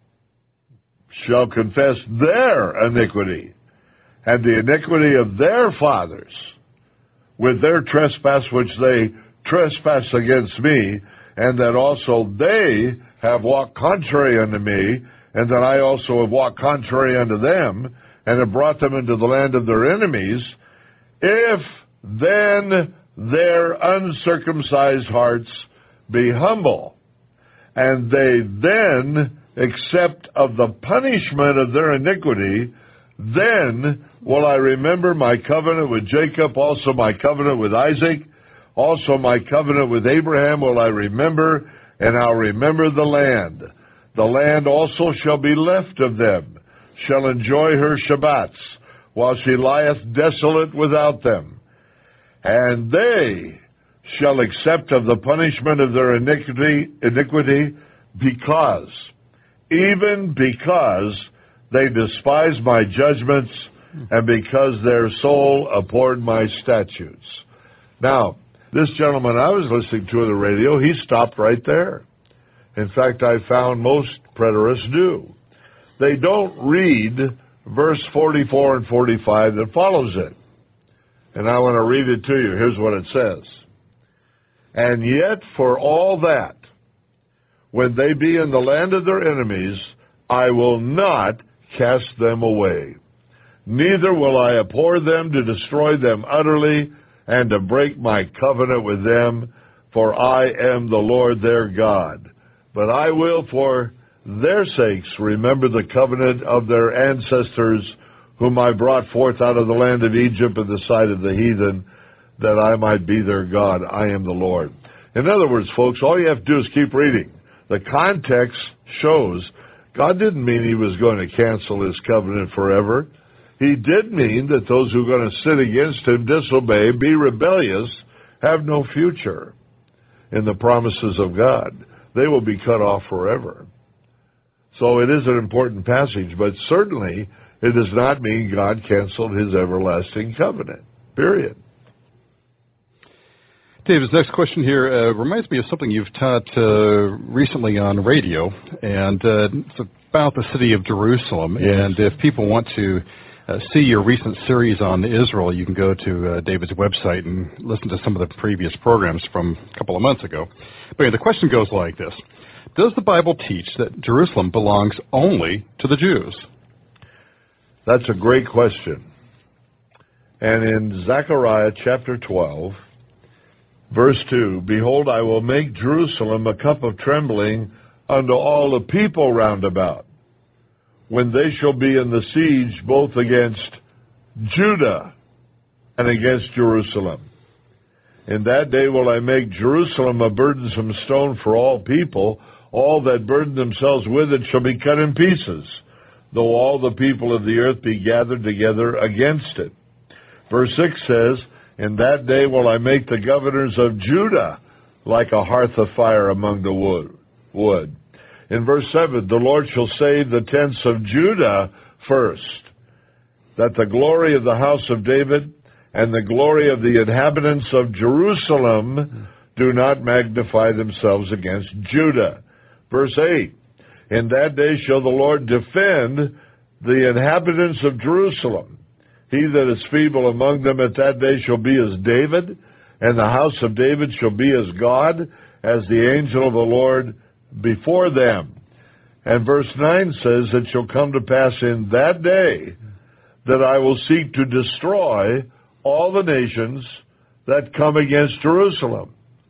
shall confess their iniquity and the iniquity of their fathers with their trespass which they trespass against me, and that also they have walked contrary unto me, and that I also have walked contrary unto them, and have brought them into the land of their enemies, if then their uncircumcised hearts be humble, and they then accept of the punishment of their iniquity, then will I remember my covenant with Jacob, also my covenant with Isaac, also my covenant with Abraham will I remember, and I'll remember the land. The land also shall be left of them, shall enjoy her Shabbats, while she lieth desolate without them. And they shall accept of the punishment of their iniquity, because, even because they despise my judgments, and because their soul abhorred my statutes. Now, this gentleman I was listening to on the radio, he stopped right there. In fact, I found most preterists do. They don't read verse 44 and 45 that follows it. And I want to read it to you. Here's what it says. And yet for all that, when they be in the land of their enemies, I will not cast them away. Neither will I abhor them to destroy them utterly, and to break my covenant with them, for I am the Lord their God. But I will for their sakes remember the covenant of their ancestors, whom I brought forth out of the land of Egypt in the sight of the heathen, that I might be their God. I am the Lord. In other words, folks, all you have to do is keep reading. The context shows God didn't mean he was going to cancel his covenant forever. He did mean that those who are going to sin against him, disobey, be rebellious, have no future in the promises of God. They will be cut off forever. So it is an important passage, but certainly it does not mean God canceled his everlasting covenant. Period. David's next question here reminds me of something you've taught recently on radio, and it's about the city of Jerusalem. Yes. And if people want to see your recent series on Israel, you can go to David's website and listen to some of the previous programs from a couple of months ago. But the question goes like this. Does the Bible teach that Jerusalem belongs only to the Jews? That's a great question. And in Zechariah chapter 12, verse 2, Behold, I will make Jerusalem a cup of trembling unto all the people round about, when they shall be in the siege both against Judah and against Jerusalem. In that day will I make Jerusalem a burdensome stone for all people. All that burden themselves with it shall be cut in pieces, though all the people of the earth be gathered together against it. Verse 6 says, In that day will I make the governors of Judah like a hearth of fire among the wood. In verse 7, the Lord shall save the tents of Judah first, that the glory of the house of David and the glory of the inhabitants of Jerusalem do not magnify themselves against Judah. Verse 8, in that day shall the Lord defend the inhabitants of Jerusalem. He that is feeble among them at that day shall be as David, and the house of David shall be as God, as the angel of the Lord before them. And verse 9 says, It shall come to pass in that day that I will seek to destroy all the nations that come against Jerusalem.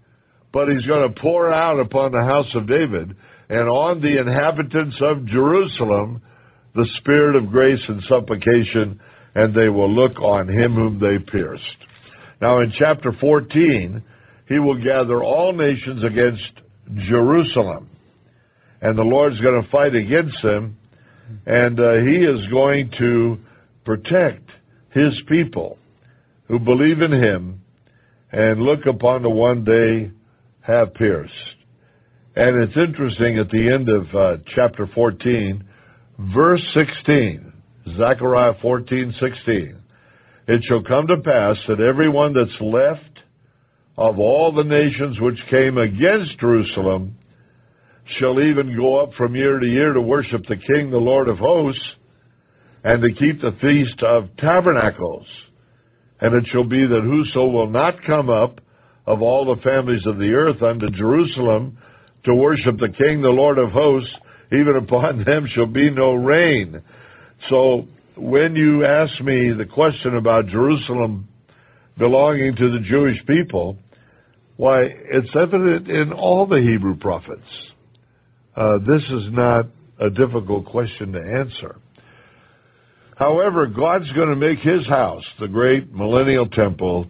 but he's going to pour out upon the house of David and on the inhabitants of Jerusalem the spirit of grace and supplication, and they will look on him whom they pierced. Now in chapter 14, he will gather all nations against Jerusalem, and the Lord's going to fight against them, and he is going to protect his people who believe in him and look upon the one they have pierced. And it's interesting at the end of chapter 14, verse 16, Zechariah 14:16, it shall come to pass that everyone that's left of all the nations which came against Jerusalem shall even go up from year to year to worship the King, the Lord of hosts, and to keep the Feast of Tabernacles. And it shall be that whoso will not come up of all the families of the earth unto Jerusalem to worship the King, the Lord of hosts, even upon them shall be no rain. So when you ask me the question about Jerusalem belonging to the Jewish people, why, it's evident in all the Hebrew prophets. This is not a difficult question to answer. However, God's going to make his house, the great millennial temple,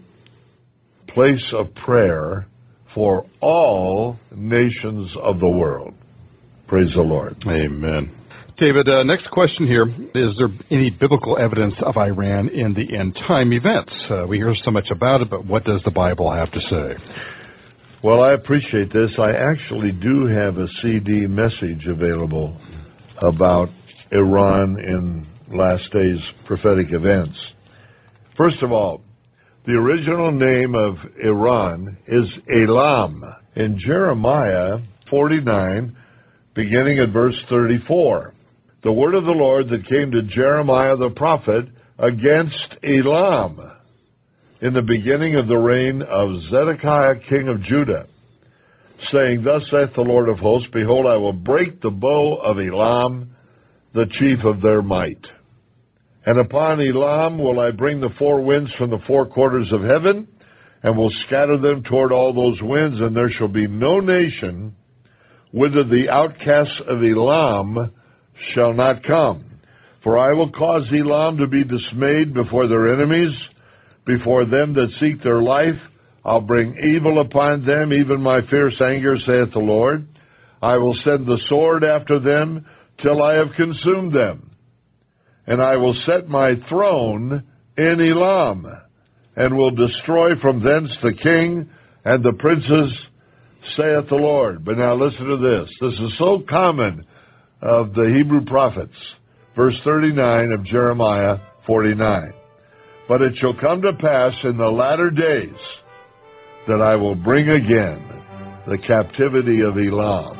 place of prayer for all nations of the world. Praise the Lord. Amen. David, next question here. Is there any biblical evidence of Iran in the end time events? We hear so much about it, but what does the Bible have to say? Well, I appreciate this. I actually do have a CD message available about Iran in last days prophetic events. First of all, the original name of Iran is Elam. In Jeremiah 49, beginning at verse 34, the word of the Lord that came to Jeremiah the prophet against Elam in the beginning of the reign of Zedekiah king of Judah, saying, Thus saith the Lord of hosts, Behold, I will break the bow of Elam, the chief of their might. And upon Elam will I bring the four winds from the four quarters of heaven, and will scatter them toward all those winds, and there shall be no nation whither the outcasts of Elam shall not come. For I will cause Elam to be dismayed before their enemies, before them that seek their life. I'll bring evil upon them, even my fierce anger, saith the Lord. I will send the sword after them till I have consumed them. And I will set my throne in Elam, and will destroy from thence the king and the princes, saith the Lord. But now listen to this. This is so common of the Hebrew prophets. Verse 39 of Jeremiah 49. But it shall come to pass in the latter days that I will bring again the captivity of Elam,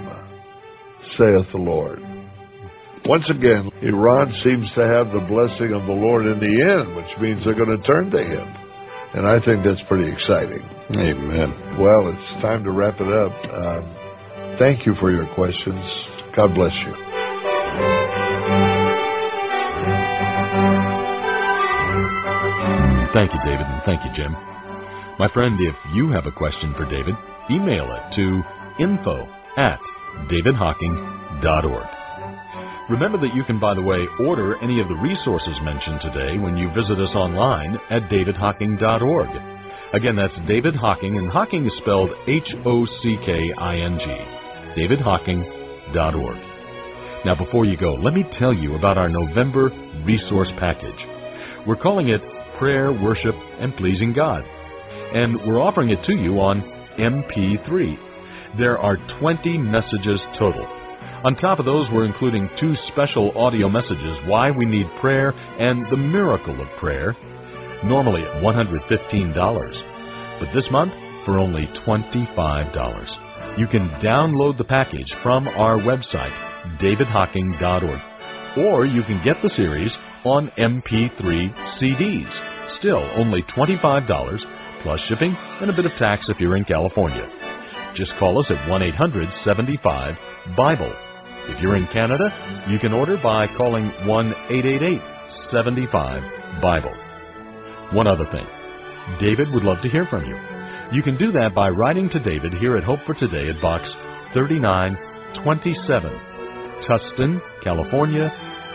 saith the Lord. Once again, Iran seems to have the blessing of the Lord in the end, which means they're going to turn to him. And I think that's pretty exciting. Amen. Well, it's time to wrap it up. Thank you for your questions. God bless you. Thank you, David, and thank you, Jim. My friend, if you have a question for David, email it to info@davidhocking.org. Remember that you can, by the way, order any of the resources mentioned today when you visit us online at davidhocking.org. Again, that's David Hocking, and Hocking is spelled Hocking, davidhocking.org. Now, before you go, let me tell you about our November resource package. We're calling it Prayer, Worship, and Pleasing God. And we're offering it to you on MP3. There are 20 messages total. On top of those, we're including 2 special audio messages, Why We Need Prayer and The Miracle of Prayer, normally at $115. But this month, for only $25. You can download the package from our website, davidhocking.org. Or you can get the series on MP3 CDs. Still only $25, plus shipping and a bit of tax if you're in California. Just call us at 1-800-75-BIBLE. If you're in Canada, you can order by calling 1-888-75-BIBLE. One other thing. David would love to hear from you. You can do that by writing to David here at Hope for Today at Box 3927, Tustin, California,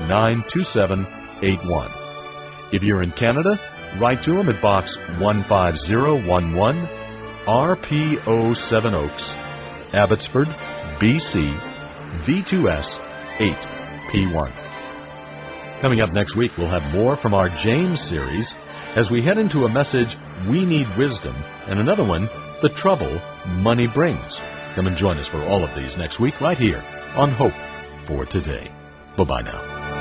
92781. If you're in Canada, write to him at Box 15011, RPO 7 Oaks, Abbotsford, BC, V2S 8P1. Coming up next week, we'll have more from our James series as we head into a message, We Need Wisdom, and another one, The Trouble Money Brings. Come and join us for all of these next week right here on Hope for Today. Bye-bye now.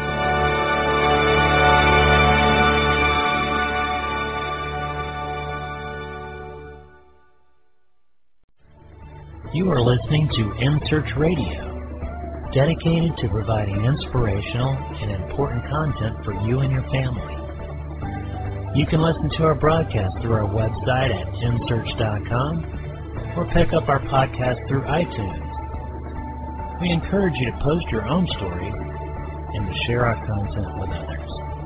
You are listening to InSearch Radio, dedicated to providing inspirational and important content for you and your family. You can listen to our broadcast through our website at InSearch.com or pick up our podcast through iTunes. We encourage you to post your own stories and to share our content with others.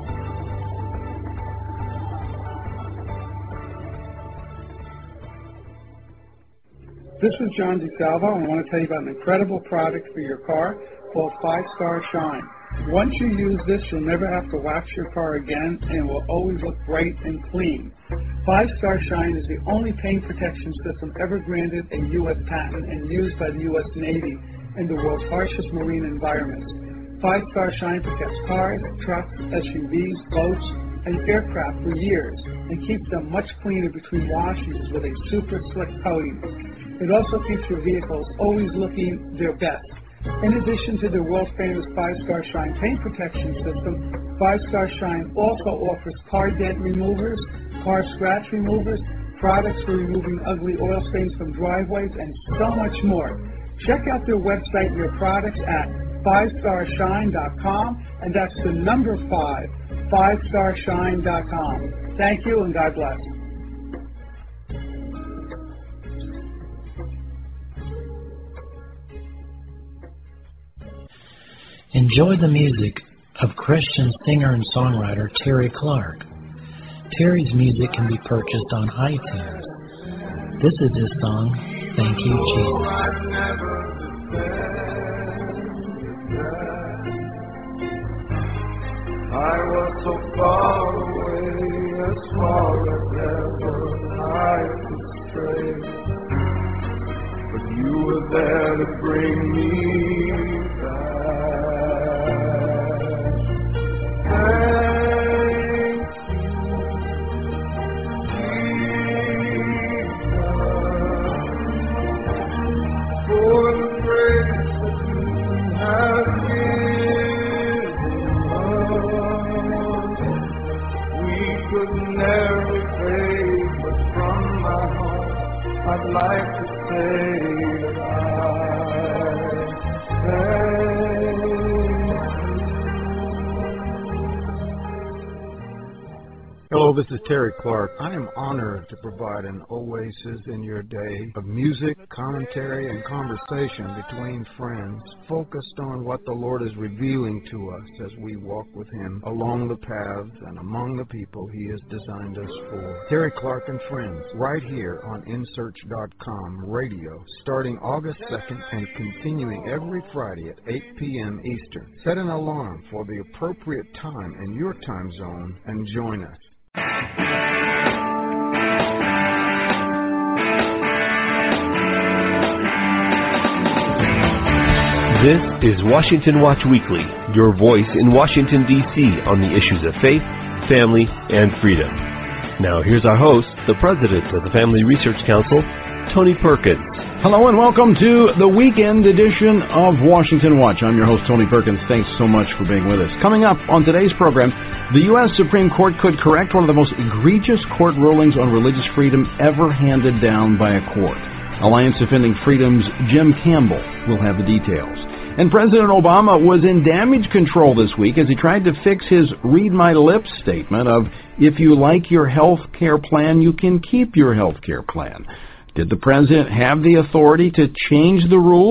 This is John DeSalvo, and I want to tell you about an incredible product for your car called 5-Star Shine. Once you use this, you'll never have to wax your car again, and it will always look bright and clean. 5-Star Shine is the only paint protection system ever granted a U.S. patent and used by the U.S. Navy in the world's harshest marine environments. 5-Star Shine protects cars, trucks, SUVs, boats, and aircraft for years and keeps them much cleaner between washes with a super slick coating. It also keeps your vehicles always looking their best. In addition to the world-famous 5-Star Shine paint protection system, 5-Star Shine also offers car dent removers, car scratch removers, products for removing ugly oil stains from driveways, and so much more. Check out their website and their products at 5starshine.com, and that's the number 5, 5starshine.com. Thank you, and God bless. Enjoy the music of Christian singer and songwriter Terry Clark. Terry's music can be purchased on iTunes. This is his song, Thank You, Jesus. I was so far away, as far as ever I could stray, but you were there to bring me back. I'd like to say that I thank you. Hello, this is Terry Clark. I am honored to provide an oasis in your day of music, commentary, and conversation between friends, focused on what the Lord is revealing to us as we walk with Him along the paths and among the people He has designed us for. Terry Clark and Friends, right here on InSearch.com radio, starting August 2nd and continuing every Friday at 8 p.m. Eastern. Set an alarm for the appropriate time in your time zone and join us. This is Washington Watch Weekly, your voice in Washington, D.C. on the issues of faith, family, and freedom. Now here's our host, the president of the Family Research Council, Tony Perkins. Hello and welcome to the weekend edition of Washington Watch. I'm your host, Tony Perkins. Thanks so much for being with us. Coming up on today's program, the U.S. Supreme Court could correct one of the most egregious court rulings on religious freedom ever handed down by a court. Alliance Defending Freedom's Jim Campbell will have the details. And President Obama was in damage control this week as he tried to fix his read my lips statement of, if you like your health care plan, you can keep your health care plan. Did the president have the authority to change the rules?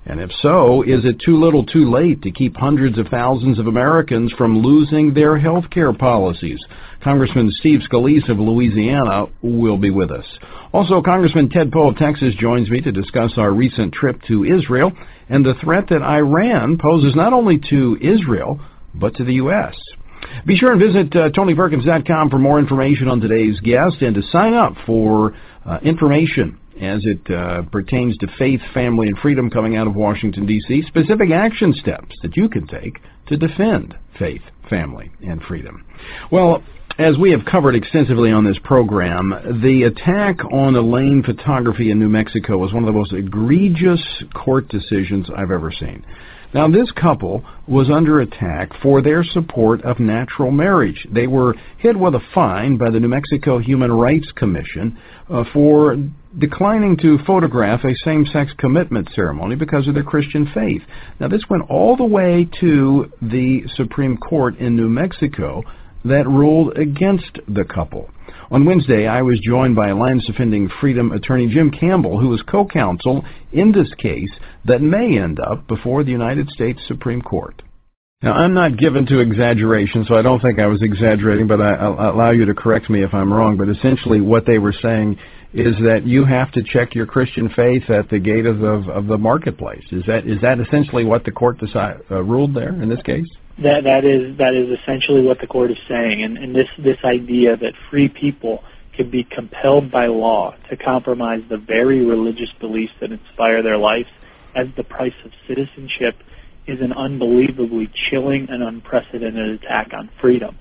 And if so, is it too little too late to keep hundreds of thousands of Americans from losing their health care policies? Congressman Steve Scalise of Louisiana will be with us. Also, Congressman Ted Poe of Texas joins me to discuss our recent trip to Israel and the threat that Iran poses not only to Israel, but to the U.S. Be sure and visit TonyPerkins.com for more information on today's guest and to sign up for information as it pertains to faith, family, and freedom coming out of Washington, D.C., specific action steps that you can take to defend faith, family, and freedom. Well, as we have covered extensively on this program, the attack on Elaine Photography in New Mexico was one of the most egregious court decisions I've ever seen. Now, this couple was under attack for their support of natural marriage. They were hit with a fine by the New Mexico Human Rights Commission for declining to photograph a same-sex commitment ceremony because of their Christian faith. Now, this went all the way to the Supreme Court in New Mexico that ruled against the couple. On Wednesday, I was joined by Alliance Defending Freedom attorney Jim Campbell, who is co-counsel in this case that may end up before the United States Supreme Court. Now, I'm not given to exaggeration, so I don't think I was exaggerating, but I'll allow you to correct me if I'm wrong. But essentially what they were saying is that you have to check your Christian faith at the gate of the marketplace. Is that essentially what the court ruled there in this case? That is essentially what the court is saying, and this idea that free people can be compelled by law to compromise the very religious beliefs that inspire their lives as the price of citizenship is an unbelievably chilling and unprecedented attack on freedom.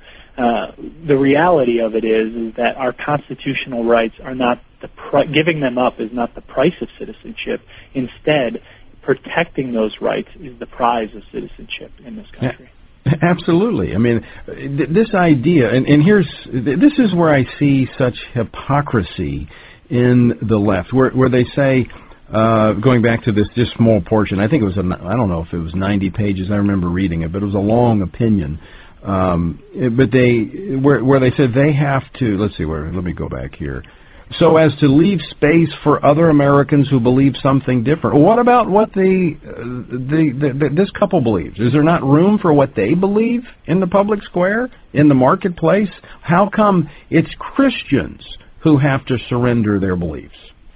The reality of it is that our constitutional rights are not giving them up is not the price of citizenship. Instead, protecting those rights is the prize of citizenship in this country. Absolutely. I mean, this idea, and this is where I see such hypocrisy in the left, where they say, going back to this just small portion, I think it was, I don't know if it was 90 pages, I remember reading it, but it was a long opinion. But where they said they have to, let me go back here. So as to leave space for other Americans who believe something different. What about what this couple believes? Is there not room for what they believe in the public square, in the marketplace? How come it's Christians who have to surrender their beliefs?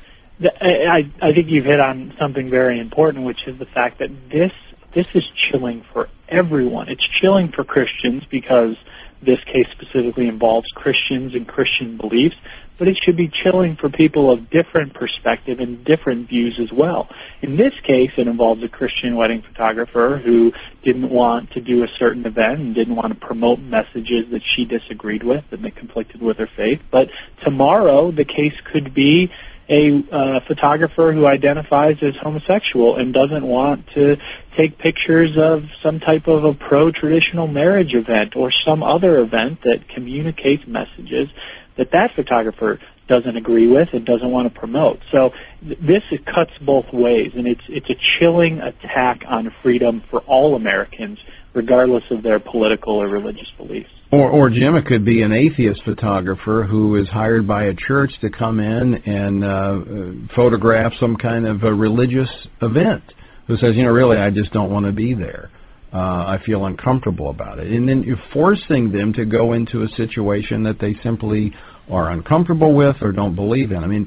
I think you've hit on something very important, which is the fact that this is chilling for everyone. It's chilling for Christians because this case specifically involves Christians and Christian beliefs, but it should be chilling for people of different perspective and different views as well. In this case, it involves a Christian wedding photographer who didn't want to do a certain event and didn't want to promote messages that she disagreed with and that conflicted with her faith. But tomorrow, the case could be a photographer who identifies as homosexual and doesn't want to take pictures of some type of a pro-traditional marriage event or some other event that communicates messages that photographer doesn't agree with and doesn't want to promote. So this cuts both ways, and it's a chilling attack on freedom for all Americans, regardless of their political or religious beliefs. Or Jim, it could be an atheist photographer who is hired by a church to come in and photograph some kind of a religious event, who says, really, I just don't want to be there. I feel uncomfortable about it. And then you're forcing them to go into a situation that they simply are uncomfortable with or don't believe in. I mean,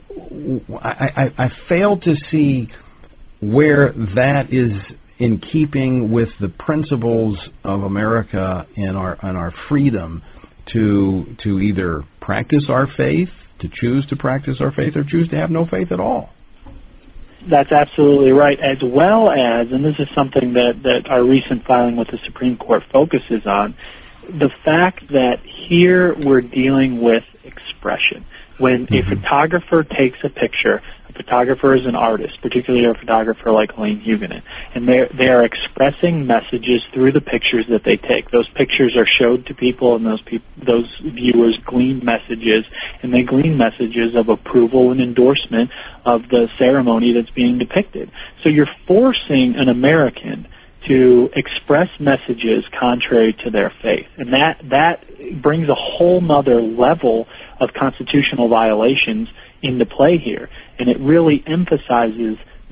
I fail to see where that is in keeping with the principles of America and our freedom to either practice our faith, to choose to practice our faith, or choose to have no faith at all. That's absolutely right, as well as, and this is something that our recent filing with the Supreme Court focuses on, the fact that here we're dealing with expression. When a photographer takes a picture, a photographer is an artist, particularly a photographer like Elaine Huguenin, and they are expressing messages through the pictures that they take. Those pictures are showed to people, and those viewers glean messages, and they glean messages of approval and endorsement of the ceremony that's being depicted. So you're forcing an American to express messages contrary to their faith. And that brings a whole nother level of constitutional violations into play here. And it really emphasizes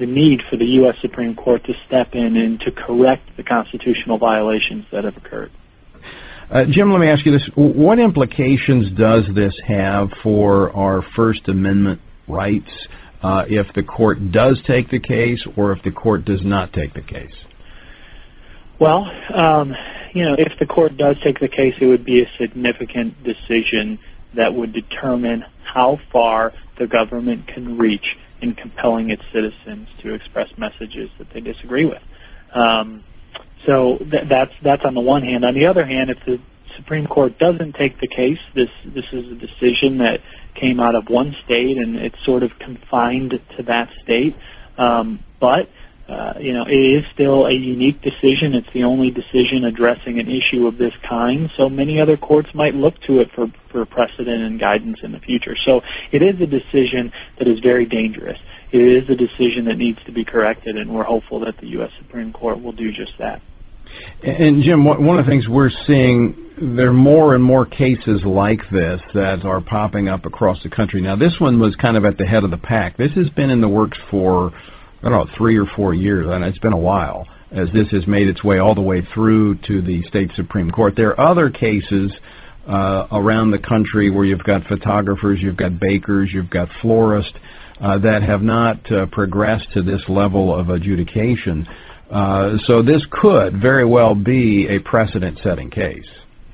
the need for the U.S. Supreme Court to step in and to correct the constitutional violations that have occurred. Jim, let me ask you this. What implications does this have for our First Amendment rights if the court does take the case or if the court does not take the case? Well, if the court does take the case, it would be a significant decision that would determine how far the government can reach in compelling its citizens to express messages that they disagree with. So that's on the one hand. On the other hand, if the Supreme Court doesn't take the case, this is a decision that came out of one state and it's sort of confined to that state. But it is still a unique decision. It's the only decision addressing an issue of this kind. So many other courts might look to it for precedent and guidance in the future. So it is a decision that is very dangerous. It is a decision that needs to be corrected, and we're hopeful that the U.S. Supreme Court will do just that. And Jim, one of the things we're seeing, there are more and more cases like this that are popping up across the country. Now, this one was kind of at the head of the pack. This has been in the works for, 3 or 4 years, and it's been a while as this has made its way all the way through to the state Supreme Court. There are other cases around the country where you've got photographers, you've got bakers, you've got florists that have not progressed to this level of adjudication. So this could very well be a precedent-setting case.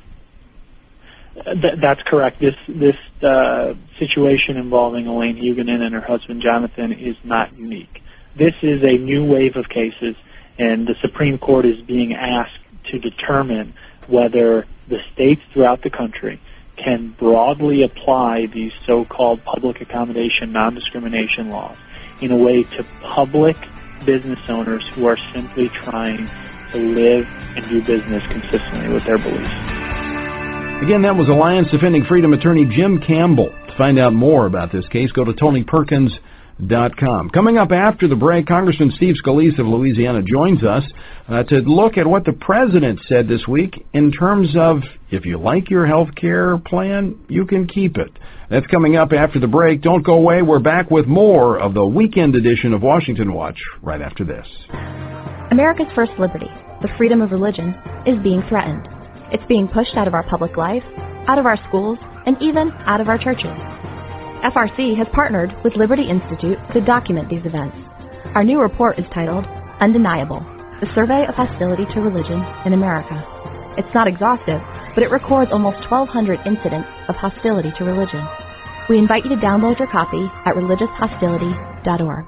That's correct. This situation involving Elaine Huguenin and her husband Jonathan is not unique. This is a new wave of cases, and the Supreme Court is being asked to determine whether the states throughout the country can broadly apply these so-called public accommodation non-discrimination laws in a way to public business owners who are simply trying to live and do business consistently with their beliefs. Again, that was Alliance Defending Freedom attorney Jim Campbell. To find out more about this case, go to TonyPerkins.com. Coming up after the break, Congressman Steve Scalise of Louisiana joins us to look at what the president said this week in terms of if you like your health care plan, you can keep it. That's coming up after the break. Don't go away. We're back with more of the weekend edition of Washington Watch right after this. America's first liberty, the freedom of religion, is being threatened. It's being pushed out of our public life, out of our schools, and even out of our churches. FRC has partnered with Liberty Institute to document these events. Our new report is titled Undeniable, the Survey of Hostility to Religion in America. It's not exhaustive, but it records almost 1,200 incidents of hostility to religion. We invite you to download your copy at religionshostility.org.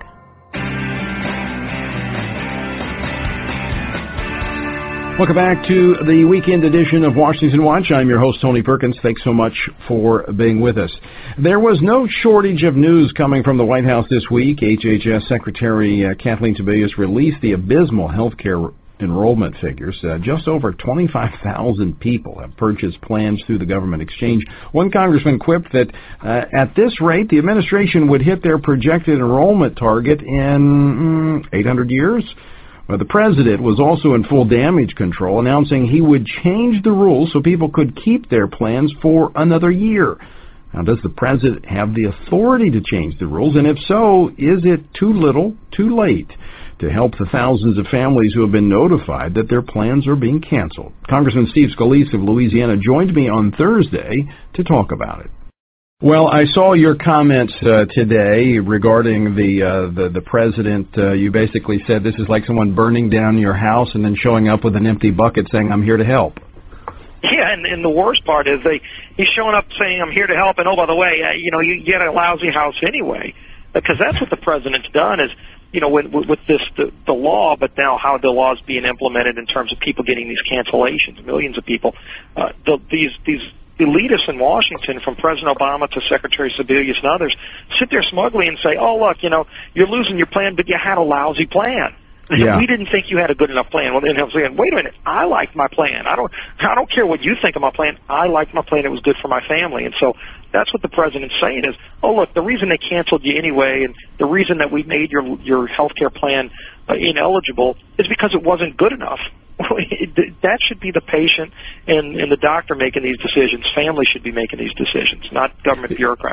Welcome back to the weekend edition of Washington Watch. I'm your host, Tony Perkins. Thanks so much for being with us. There was no shortage of news coming from the White House this week. HHS Secretary Kathleen Sebelius released the abysmal health care enrollment figures. Just over 25,000 people have purchased plans through the government exchange. One congressman quipped that at this rate, the administration would hit their projected enrollment target in 800 years. The president was also in full damage control, announcing he would change the rules so people could keep their plans for another year. Now, does the president have the authority to change the rules? And if so, is it too little, too late to help the thousands of families who have been notified that their plans are being canceled? Congressman Steve Scalise of Louisiana joined me on Thursday to talk about it. Well, I saw your comments today regarding the president. You basically said this is like someone burning down your house and then showing up with an empty bucket saying, I'm here to help. Yeah, and the worst part is he's showing up saying, I'm here to help, and oh, by the way, you get a lousy house anyway. Because that's what the president's done is, with this, the law, but now how the law is being implemented in terms of people getting these cancellations, millions of people. These elitists in Washington, from President Obama to Secretary Sebelius and others, sit there smugly and say, oh, look, you're losing your plan, but you had a lousy plan. Yeah. We didn't think you had a good enough plan. Well, then he'll say, wait a minute, I liked my plan. I don't care what you think of my plan. I liked my plan. It was good for my family. And so that's what the president's saying is, oh, look, the reason they canceled you anyway and the reason that we made your health care plan ineligible is because it wasn't good enough. That should be the patient and the doctor making these decisions. Families should be making these decisions, not government bureaucrats.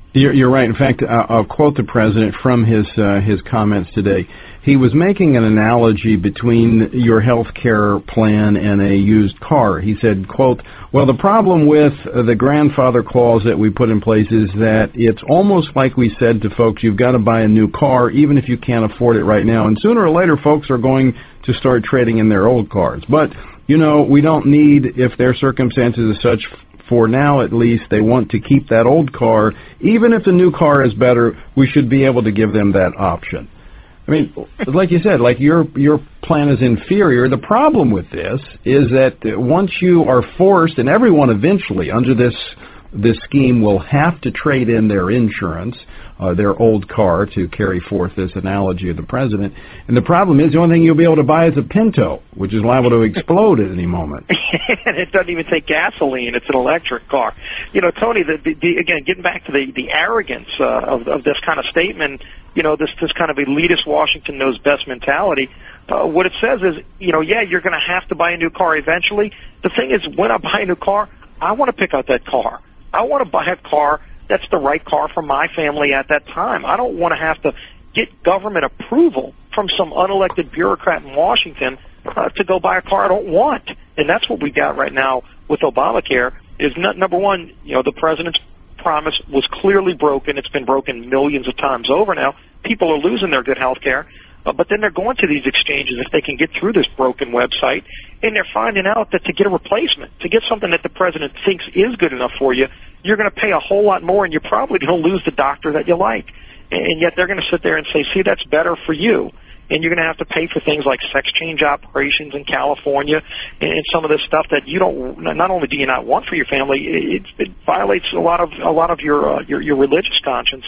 You're right. In fact, I'll quote the president from his comments today. He was making an analogy between your health care plan and a used car. He said, quote, well, the problem with the grandfather clause that we put in place is that it's almost like we said to folks, you've got to buy a new car even if you can't afford it right now. And sooner or later, folks are going to start trading in their old cars. But, you know, we don't need, if their circumstances are such, for now at least, they want to keep that old car. Even if the new car is better, we should be able to give them that option. I mean, like you said, like your plan is inferior. The problem with this is that once you are forced, and everyone eventually under this scheme will have to trade in their insurance, their old car, to carry forth this analogy of the president. And the problem is the only thing you'll be able to buy is a Pinto, which is liable to explode at any moment. And it doesn't even take gasoline. It's an electric car. You know, Tony, again, getting back to the arrogance of this kind of statement, you know, this kind of elitist Washington knows best mentality, what it says is, you know, yeah, you're going to have to buy a new car eventually. The thing is, when I buy a new car, I want to pick out that car. I want to buy a car that's the right car for my family at that time. I don't want to have to get government approval from some unelected bureaucrat in Washington to go buy a car I don't want. And that's what we got right now with Obamacare. Is number one, you know, the president's promise was clearly broken. It's been broken millions of times over now. People are losing their good health care. But then they're going to these exchanges if they can get through this broken website, and they're finding out that to get a replacement, to get something that the president thinks is good enough for you, you're going to pay a whole lot more, and you're probably going to lose the doctor that you like. And yet they're going to sit there and say, see, that's better for you. And you're going to have to pay for things like sex change operations in California and some of this stuff that you don't. Not only do you not want for your family, it violates a lot of your religious conscience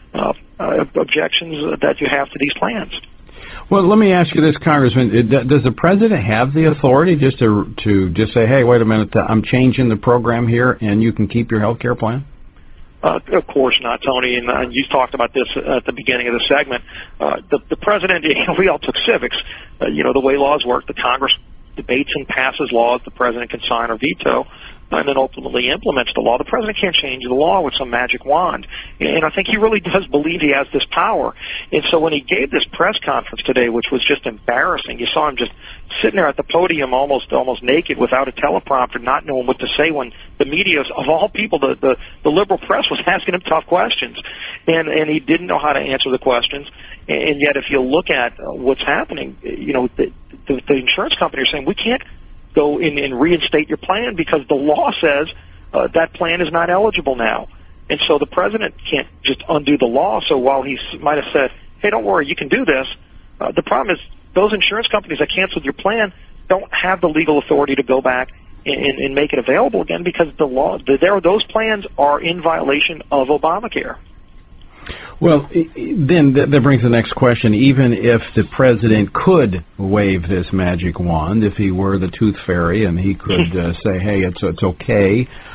objections that you have to these plans. Well, let me ask you this, Congressman. Does the president have the authority just to just say, hey, wait a minute, I'm changing the program here, and you can keep your health care plan? Of course not, Tony, and you talked about this at the beginning of the segment. The president, we all took civics. You know, the way laws work, the Congress debates and passes laws, the president can sign or veto, and then ultimately implements the law. The president can't change the law with some magic wand. And I think he really does believe he has this power. And so when he gave this press conference today, which was just embarrassing, you saw him just sitting there at the podium almost naked without a teleprompter, not knowing what to say when the media, of all people, the liberal press was asking him tough questions. And he didn't know how to answer the questions. And yet if you look at what's happening, you know, the insurance company are saying, we can't go in and reinstate your plan because the law says that plan is not eligible now. And so the president can't just undo the law. So while he might have said, hey, don't worry, you can do this, the problem is those insurance companies that canceled your plan don't have the legal authority to go back and make it available again because the law, those plans are in violation of Obamacare. Well, then that brings the next question. Even if the president could wave this magic wand, if he were the tooth fairy and he could say, hey, it's okay,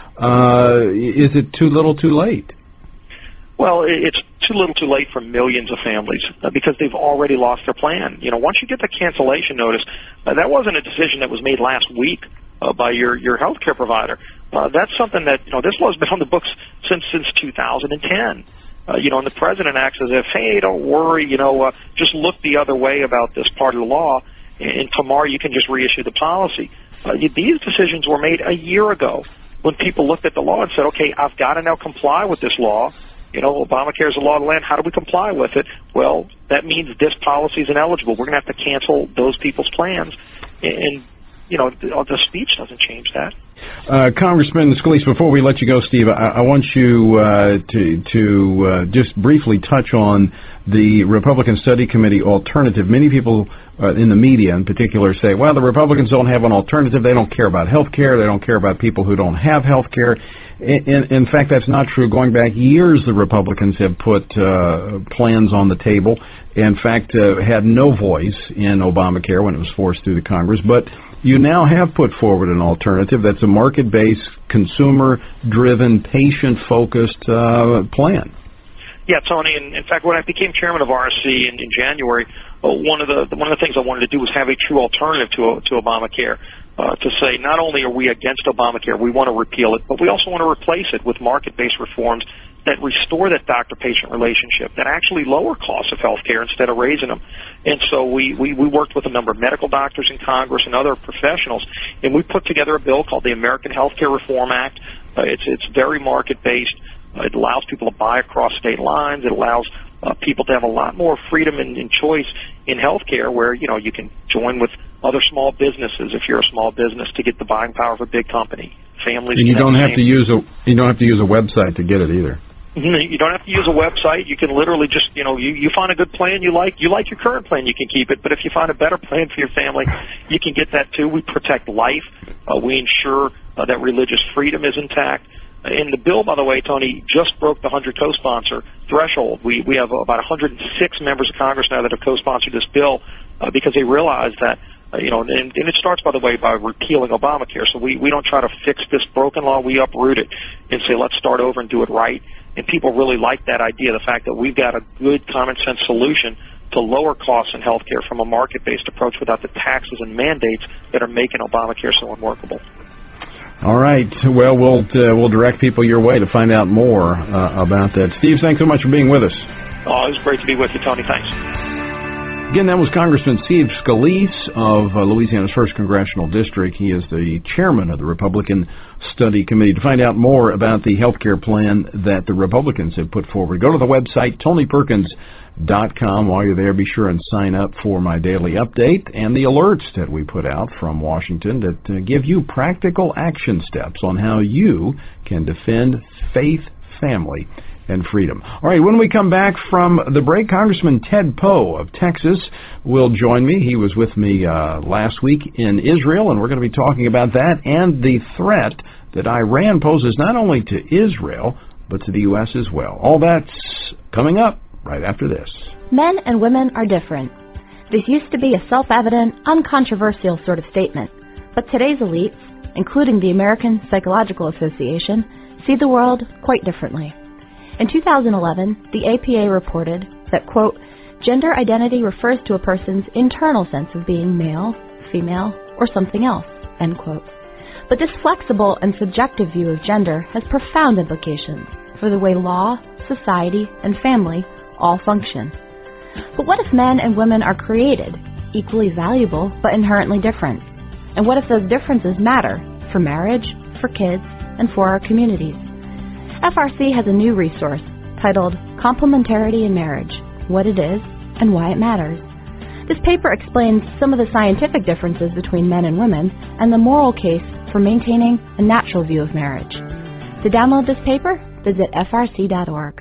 is it too little too late? Well, it's too little too late for millions of families because they've already lost their plan. You know, once you get the cancellation notice, that wasn't a decision that was made last week by your health care provider. That's something that, you know, this law's been on the books since 2010. You know, and the president acts as if, hey, don't worry, you know, just look the other way about this part of the law, and tomorrow you can just reissue the policy. These decisions were made a year ago when people looked at the law and said, okay, I've got to now comply with this law. You know, Obamacare is a law of the land. How do we comply with it? Well, that means this policy is ineligible. We're going to have to cancel those people's plans. And you know, the speech doesn't change that. Congressman Scalise, before we let you go, Steve, I want you to just briefly touch on the Republican Study Committee alternative. Many people in the media in particular say, well, the Republicans don't have an alternative. They don't care about health care. They don't care about people who don't have health care. In fact, that's not true. Going back years, the Republicans have put plans on the table. In fact, had no voice in Obamacare when it was forced through the Congress. But you now have put forward an alternative that's a market-based, consumer-driven, patient-focused plan. Yeah, Tony. And in fact, when I became chairman of RSC in January, one of the things I wanted to do was have a true alternative to Obamacare. To say not only are we against Obamacare, we want to repeal it, but we also want to replace it with market-based reforms that restore that doctor-patient relationship, that actually lower costs of health care instead of raising them. And so we worked with a number of medical doctors in Congress and other professionals, and we put together a bill called the American Healthcare Reform Act. It's very market-based. It allows people to buy across state lines. It allows people to have a lot more freedom and choice in healthcare, where you can join with other small businesses if you're a small business to get the buying power of a big company. Families. And you don't have to use a website to get it either. You don't have to use a website. You can literally just, you find a good plan you like your current plan, you can keep it. But if you find a better plan for your family, you can get that too. We protect life. We ensure that religious freedom is intact. And the bill, by the way, Tony, just broke the 100 co-sponsor threshold. We have about 106 members of Congress now that have co-sponsored this bill because they realize that, and it starts, by the way, by repealing Obamacare. So we don't try to fix this broken law. We uproot it and say, let's start over and do it right. And people really like that idea, the fact that we've got a good common sense solution to lower costs in health care from a market-based approach without the taxes and mandates that are making Obamacare so unworkable. All right. Well, we'll direct people your way to find out more about that. Steve, thanks so much for being with us. Oh, it was great to be with you, Tony. Thanks. Again, that was Congressman Steve Scalise of Louisiana's 1st Congressional District. He is the chairman of the Republican Study Committee. To find out more about the health care plan that the Republicans have put forward, go to the website, TonyPerkins.com. While you're there, be sure and sign up for my daily update and the alerts that we put out from Washington that give you practical action steps on how you can defend faith, family, and freedom. All right, when we come back from the break, Congressman Ted Poe of Texas will join me. He was with me last week in Israel, and we're going to be talking about that and the threat that Iran poses not only to Israel, but to the U.S. as well. All that's coming up right after this. Men and women are different. This used to be a self-evident, uncontroversial sort of statement, but today's elites, including the American Psychological Association, see the world quite differently. In 2011, the APA reported that, quote, gender identity refers to a person's internal sense of being male, female, or something else, end quote. But this flexible and subjective view of gender has profound implications for the way law, society, and family all function. But what if men and women are created, equally valuable but inherently different? And what if those differences matter for marriage, for kids, and for our communities? FRC has a new resource titled Complementarity in Marriage, What It Is and Why It Matters. This paper explains some of the scientific differences between men and women and the moral case for maintaining a natural view of marriage. To download this paper, visit frc.org.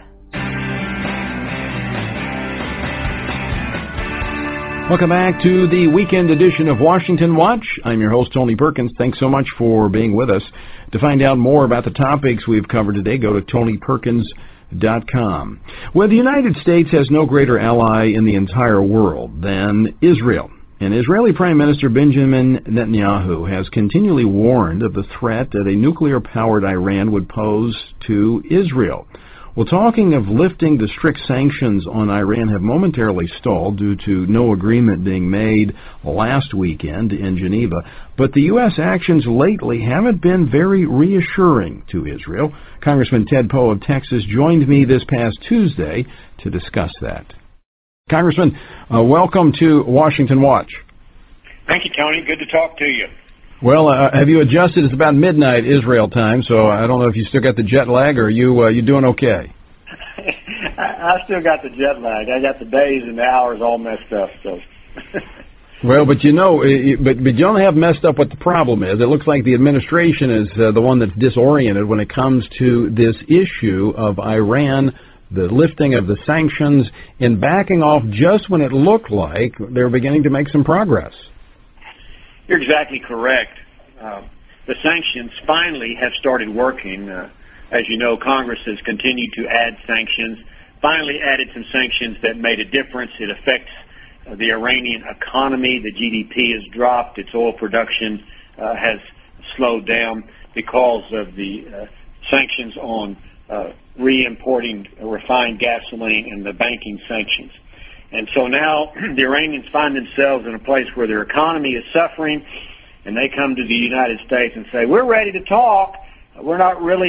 Welcome back to the weekend edition of Washington Watch. I'm your host, Tony Perkins. Thanks so much for being with us. To find out more about the topics we've covered today, go to TonyPerkins.com. Well, the United States has no greater ally in the entire world than Israel. And Israeli Prime Minister Benjamin Netanyahu has continually warned of the threat that a nuclear-powered Iran would pose to Israel. Well, talking of lifting the strict sanctions on Iran have momentarily stalled due to no agreement being made last weekend in Geneva. But the U.S. actions lately haven't been very reassuring to Israel. Congressman Ted Poe of Texas joined me this past Tuesday to discuss that. Congressman, welcome to Washington Watch. Thank you, Tony. Good to talk to you. Well, have you adjusted? It's about midnight Israel time, so I don't know if you still got the jet lag or you doing okay? I still got the jet lag. I got the days and the hours all messed up. So. Well, but you don't have messed up what the problem is. It looks like the administration is the one that's disoriented when it comes to this issue of Iran, the lifting of the sanctions, and backing off just when it looked like they were beginning to make some progress. You're exactly correct. The sanctions finally have started working. As you know, Congress has continued to add sanctions, finally added some sanctions that made a difference. It affects the Iranian economy. The GDP has dropped. Its oil production has slowed down because of the sanctions on re-importing refined gasoline and the banking sanctions. And so now the Iranians find themselves in a place where their economy is suffering, and they come to the United States and say, we're ready to talk. We're not really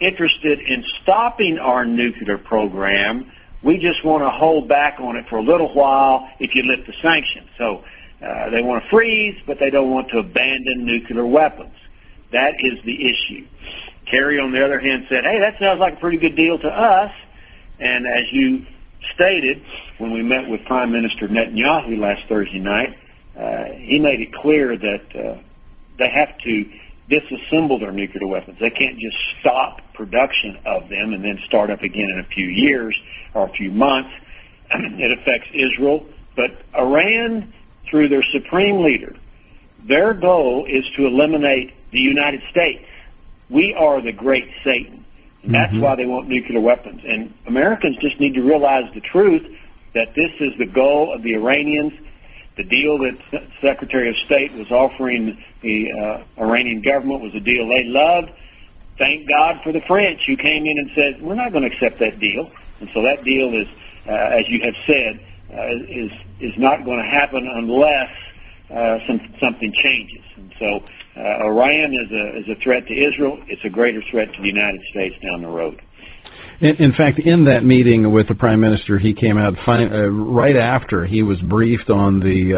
interested in stopping our nuclear program. We just want to hold back on it for a little while if you lift the sanctions. So they want to freeze, but they don't want to abandon nuclear weapons. That is the issue. Kerry, on the other hand, said, hey, that sounds like a pretty good deal to us. And as you stated, when we met with Prime Minister Netanyahu last Thursday night, he made it clear that they have to disassemble their nuclear weapons. They can't just stop production of them and then start up again in a few years or a few months. It affects Israel. But Iran, through their supreme leader, their goal is to eliminate the United States. We are the great Satan. And that's why they want nuclear weapons. And Americans just need to realize the truth that this is the goal of the Iranians. The deal that Secretary of State was offering the Iranian government was a deal they loved. Thank God for the French who came in and said, we're not going to accept that deal. And so that deal is, as you have said, is not going to happen unless something changes. And so Iran is a threat to Israel. It's a greater threat to the United States down the road. In fact, in that meeting with the Prime Minister, he came out right after he was briefed on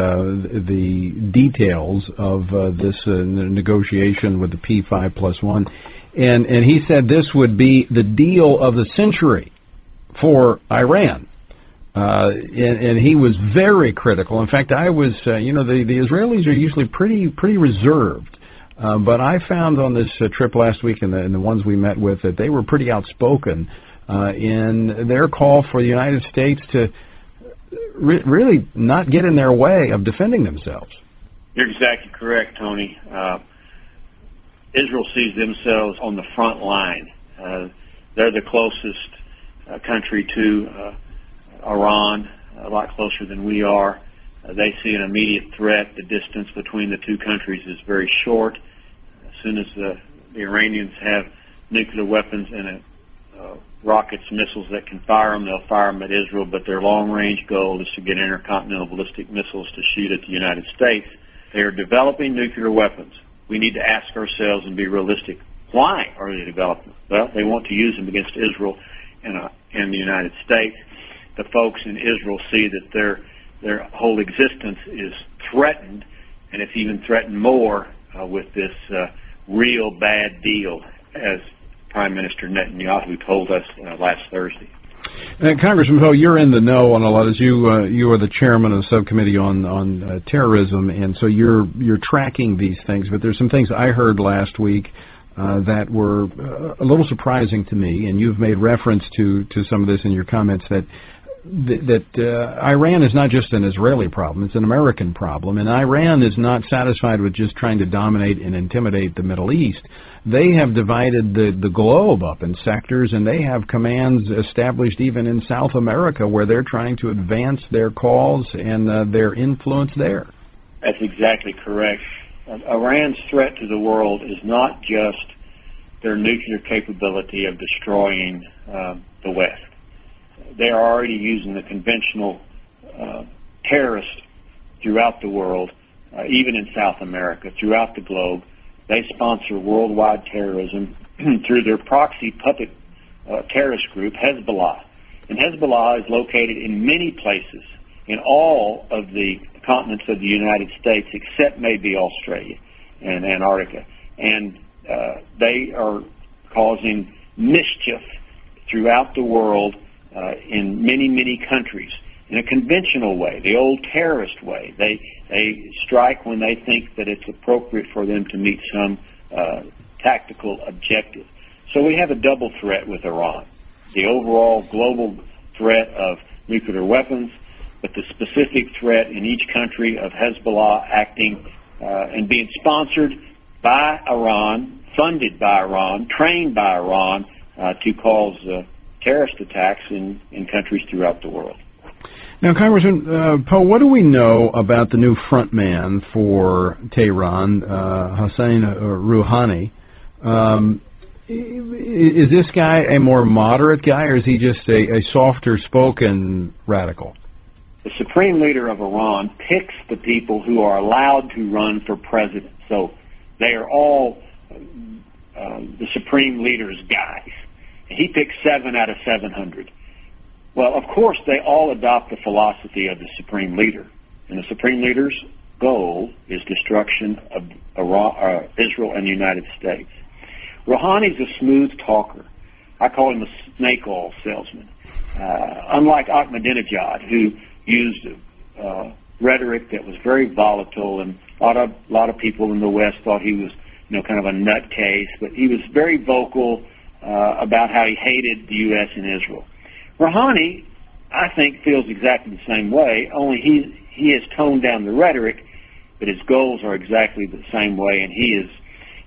the details of this negotiation with the P5+1, and he said this would be the deal of the century for Iran. And he was very critical. In fact, I was, the Israelis are usually pretty reserved. But I found on this trip last week and the ones we met with that they were pretty outspoken in their call for the United States to really not get in their way of defending themselves. You're exactly correct, Tony. Israel sees themselves on the front line. They're the closest country to Iran, a lot closer than we are. They see an immediate threat. The distance between the two countries is very short. As soon as the Iranians have nuclear weapons and rockets, missiles that can fire them, they'll fire them at Israel, but their long-range goal is to get intercontinental ballistic missiles to shoot at the United States. They are developing nuclear weapons. We need to ask ourselves and be realistic. Why are they developing them? Well, they want to use them against Israel and the United States. The folks in Israel see that their whole existence is threatened, and it's even threatened more with this real bad deal, as Prime Minister Netanyahu told us last Thursday. Congressman Poe, you're in the know on a lot, as you are the chairman of the subcommittee on terrorism, and so you're tracking these things. But there's some things I heard last week that were a little surprising to me, and you've made reference to some of this in your comments, that Iran is not just an Israeli problem, it's an American problem, and Iran is not satisfied with just trying to dominate and intimidate the Middle East. They have divided the globe up in sectors, and they have commands established even in South America where they're trying to advance their cause and their influence there. That's exactly correct. Iran's threat to the world is not just their nuclear capability of destroying the West. They are already using the conventional terrorists throughout the world, even in South America, throughout the globe. They sponsor worldwide terrorism through their proxy puppet terrorist group, Hezbollah. And Hezbollah is located in many places in all of the continents of the United States, except maybe Australia and Antarctica. And they are causing mischief throughout the world in many, many countries in a conventional way, the old terrorist way. They strike when they think that it's appropriate for them to meet some tactical objective. So we have a double threat with Iran. The overall global threat of nuclear weapons, but the specific threat in each country of Hezbollah acting and being sponsored by Iran, funded by Iran, trained by Iran to cause terrorist attacks in countries throughout the world. Now, Congressman Poe, what do we know about the new front man for Tehran, Hassan Rouhani? Is this guy a more moderate guy, or is he just a softer-spoken radical? The supreme leader of Iran picks the people who are allowed to run for president. So they are all the Supreme Leader's guys. And he picked 7 out of 700. Well, of course, they all adopt the philosophy of the Supreme Leader. And the Supreme Leader's goal is destruction of Israel and the United States. Rouhani's a smooth talker. I call him a snake oil salesman. Unlike Ahmadinejad, who used rhetoric that was very volatile, and a lot of people in the West thought he was, kind of a nutcase, but he was very vocal about how he hated the U.S. and Israel. Rouhani, I think, feels exactly the same way, only he has toned down the rhetoric, but his goals are exactly the same way, and he is,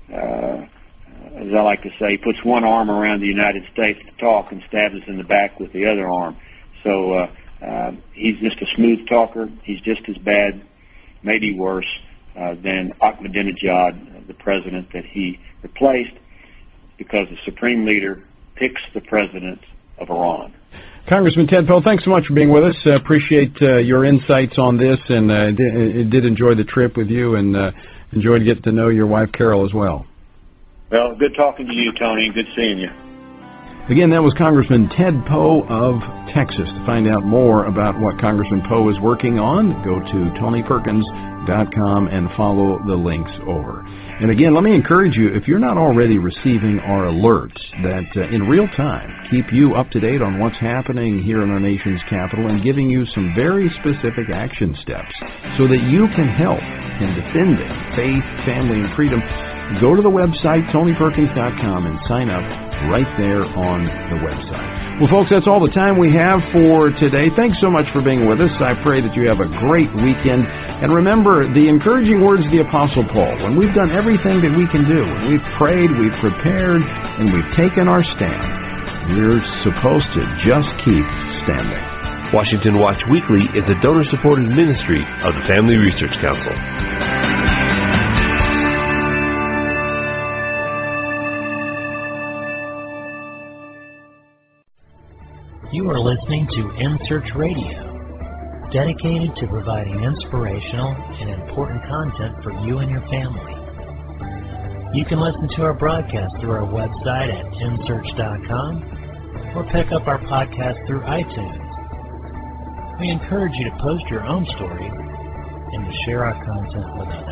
as I like to say, he puts one arm around the United States to talk and stabs us in the back with the other arm. So he's just a smooth talker. He's just as bad, maybe worse, than Ahmadinejad, the president that he replaced, because the Supreme Leader picks the president of Iran. Congressman Ted Poe, thanks so much for being with us. Appreciate your insights on this, and did enjoy the trip with you, and enjoyed getting to know your wife, Carol, as well. Well, good talking to you, Tony. Good seeing you. Again, that was Congressman Ted Poe of Texas. To find out more about what Congressman Poe is working on, go to TonyPerkins.com and follow the links over. And again, let me encourage you, if you're not already receiving our alerts that in real time keep you up to date on what's happening here in our nation's capital and giving you some very specific action steps so that you can help in defending faith, family, and freedom, go to the website, TonyPerkins.com, and sign up right there on the website. Well, folks, that's all the time we have for today. Thanks so much for being with us. I pray that you have a great weekend. And remember the encouraging words of the Apostle Paul. When we've done everything that we can do, when we've prayed, we've prepared, and we've taken our stand, we're supposed to just keep standing. Washington Watch Weekly is a donor-supported ministry of the Family Research Council. You are listening to InSearch Radio, dedicated to providing inspirational and important content for you and your family. You can listen to our broadcast through our website at insearch.com or pick up our podcast through iTunes. We encourage you to post your own stories and to share our content with others.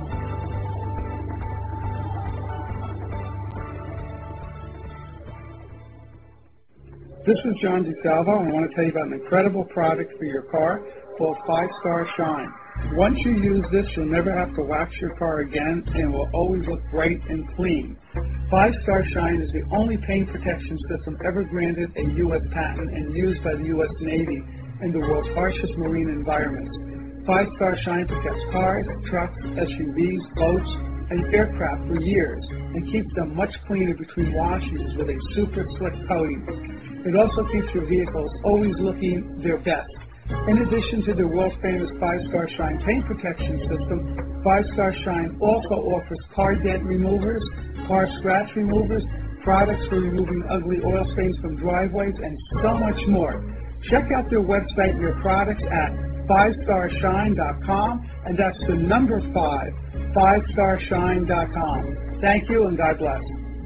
This is John DeSalvo, and I want to tell you about an incredible product for your car called 5-Star Shine. Once you use this, you'll never have to wax your car again, and it will always look bright and clean. 5-Star Shine is the only paint protection system ever granted a U.S. patent and used by the U.S. Navy in the world's harshest marine environments. 5-Star Shine protects cars, trucks, SUVs, boats, and aircraft for years and keeps them much cleaner between washes with a super slick coating. It also keeps your vehicles always looking their best. In addition to the world-famous 5-Star Shine paint protection system, 5-Star Shine also offers car dent removers, car scratch removers, products for removing ugly oil stains from driveways, and so much more. Check out their website and your products at 5starshine.com, and that's the number 5, 5starshine.com. Thank you, and God bless.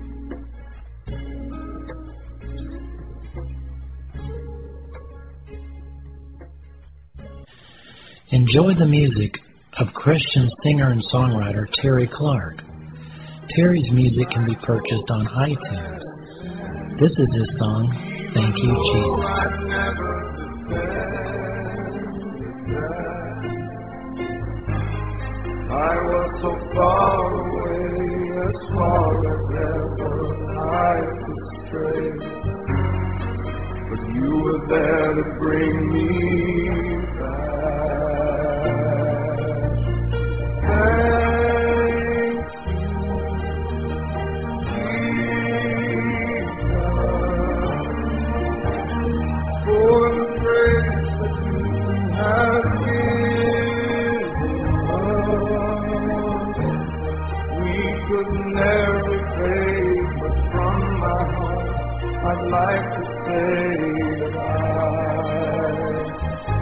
Enjoy the music of Christian singer and songwriter Terry Clark. Terry's music can be purchased on iTunes. This is his song, Thank You, Jesus. I was so far away, as far as ever I could stray, but you were there to bring me back. I'd like to say that I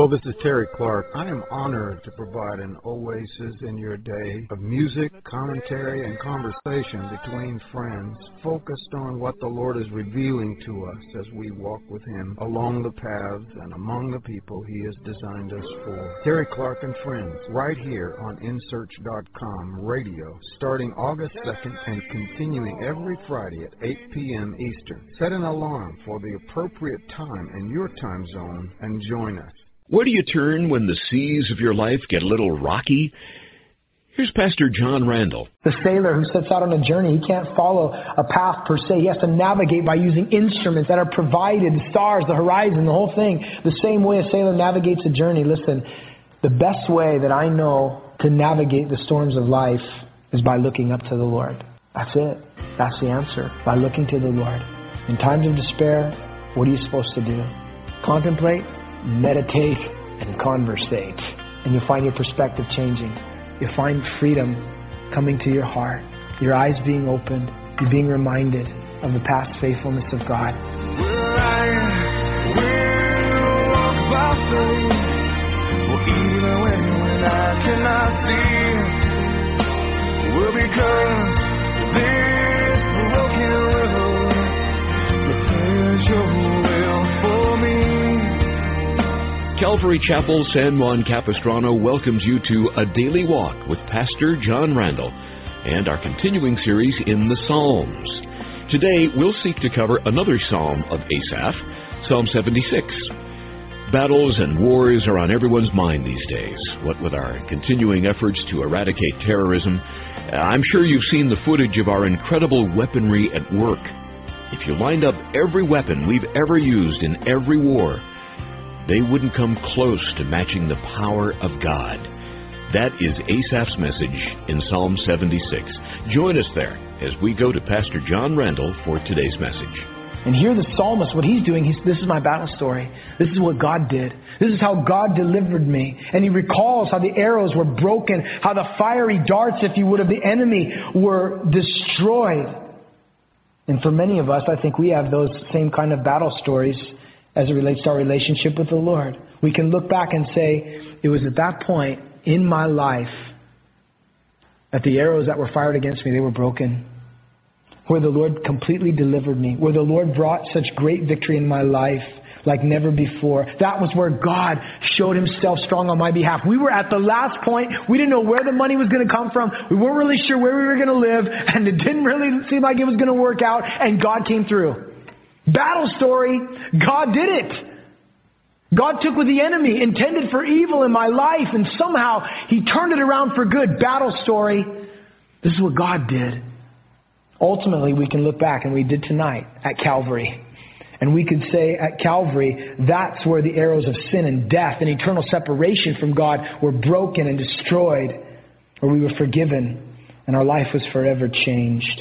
Hello, this is Terry Clark. I am honored to provide an oasis in your day of music, commentary, and conversation between friends, focused on what the Lord is revealing to us as we walk with Him along the paths and among the people He has designed us for. Terry Clark and Friends, right here on InSearch.com radio, starting August 2nd and continuing every Friday at 8 p.m. Eastern. Set an alarm for the appropriate time in your time zone and join us. Where do you turn when the seas of your life get a little rocky? Here's Pastor John Randall. The sailor who sets out on a journey, he can't follow a path per se. He has to navigate by using instruments that are provided, the stars, the horizon, the whole thing. The same way a sailor navigates a journey. Listen, the best way that I know to navigate the storms of life is by looking up to the Lord. That's it. That's the answer. By looking to the Lord. In times of despair, what are you supposed to do? Contemplate, meditate, and conversate. And you'll find your perspective changing. You'll find freedom coming to your heart. Your eyes being opened. You're being reminded of the past faithfulness of God. Even when I cannot see, well, because this broken road prepares your will for me. Calvary Chapel, San Juan Capistrano welcomes you to A Daily Walk with Pastor John Randall and our continuing series in the Psalms. Today, we'll seek to cover another psalm of Asaph, Psalm 76. Battles and wars are on everyone's mind these days. What with our continuing efforts to eradicate terrorism, I'm sure you've seen the footage of our incredible weaponry at work. If you lined up every weapon we've ever used in every war, they wouldn't come close to matching the power of God. That is Asaph's message in Psalm 76. Join us there as we go to Pastor John Randall for today's message. And here the psalmist, what he's doing, this is my battle story. This is what God did. This is how God delivered me. And he recalls how the arrows were broken, how the fiery darts, if you would, of the enemy were destroyed. And for many of us, I think we have those same kind of battle stories as it relates to our relationship with the Lord. We can look back and say, it was at that point in my life that the arrows that were fired against me, they were broken. Where the Lord completely delivered me. Where the Lord brought such great victory in my life like never before. That was where God showed Himself strong on my behalf. We were at the last point. We didn't know where the money was going to come from. We weren't really sure where we were going to live. And it didn't really seem like it was going to work out. And God came through. Battle story. God did it. God took what the enemy intended for evil in my life, and somehow He turned it around for good. Battle story. This is what God did. Ultimately, we can look back, and we did tonight at Calvary. And we could say at Calvary, that's where the arrows of sin and death and eternal separation from God were broken and destroyed, where we were forgiven, and our life was forever changed.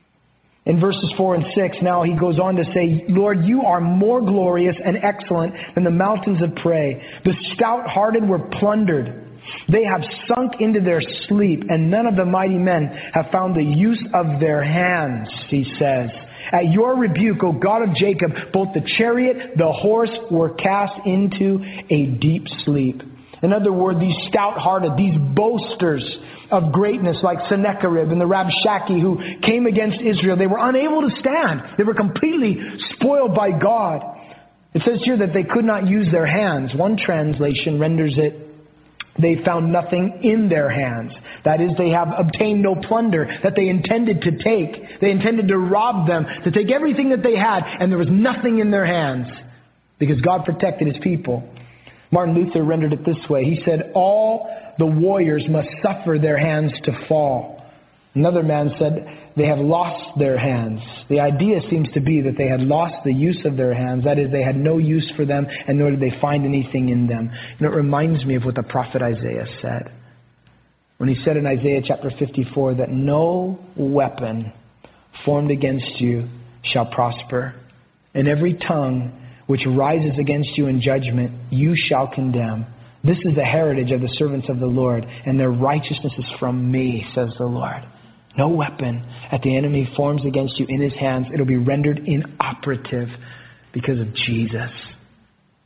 In verses 4 and 6, now he goes on to say, Lord, you are more glorious and excellent than the mountains of prey. The stout-hearted were plundered. They have sunk into their sleep, and none of the mighty men have found the use of their hands, he says. At your rebuke, O God of Jacob, both the chariot, the horse were cast into a deep sleep. In other words, these stout-hearted, these boasters of greatness like Sennacherib and the Rabshakeh who came against Israel, they were unable to stand. They were completely spoiled by God. It says here that they could not use their hands. One translation renders it, they found nothing in their hands. That is, they have obtained no plunder that they intended to take. They intended to rob them, to take everything that they had, and there was nothing in their hands because God protected His people. Martin Luther rendered it this way. He said, all the warriors must suffer their hands to fall. Another man said, they have lost their hands. The idea seems to be that they had lost the use of their hands. That is, they had no use for them, and nor did they find anything in them. And it reminds me of what the prophet Isaiah said. When he said in Isaiah chapter 54 that no weapon formed against you shall prosper, and every tongue which rises against you in judgment you shall condemn. This is the heritage of the servants of the Lord, and their righteousness is from me, says the Lord. No weapon that the enemy forms against you in his hands, it'll be rendered inoperative because of Jesus.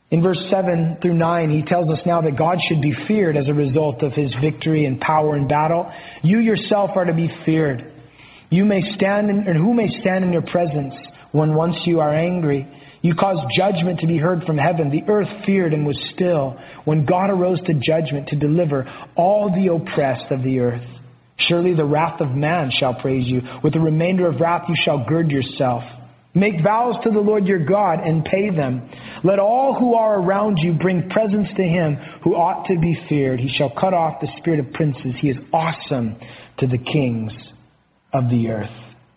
In verse 7 through 9, he tells us now that God should be feared as a result of his victory and power in battle. You yourself are to be feared. Who may stand in your presence when once you are angry? You caused judgment to be heard from heaven. The earth feared and was still when God arose to judgment to deliver all the oppressed of the earth. Surely the wrath of man shall praise you. With the remainder of wrath you shall gird yourself. Make vows to the Lord your God and pay them. Let all who are around you bring presents to him who ought to be feared. He shall cut off the spirit of princes. He is awesome to the kings of the earth.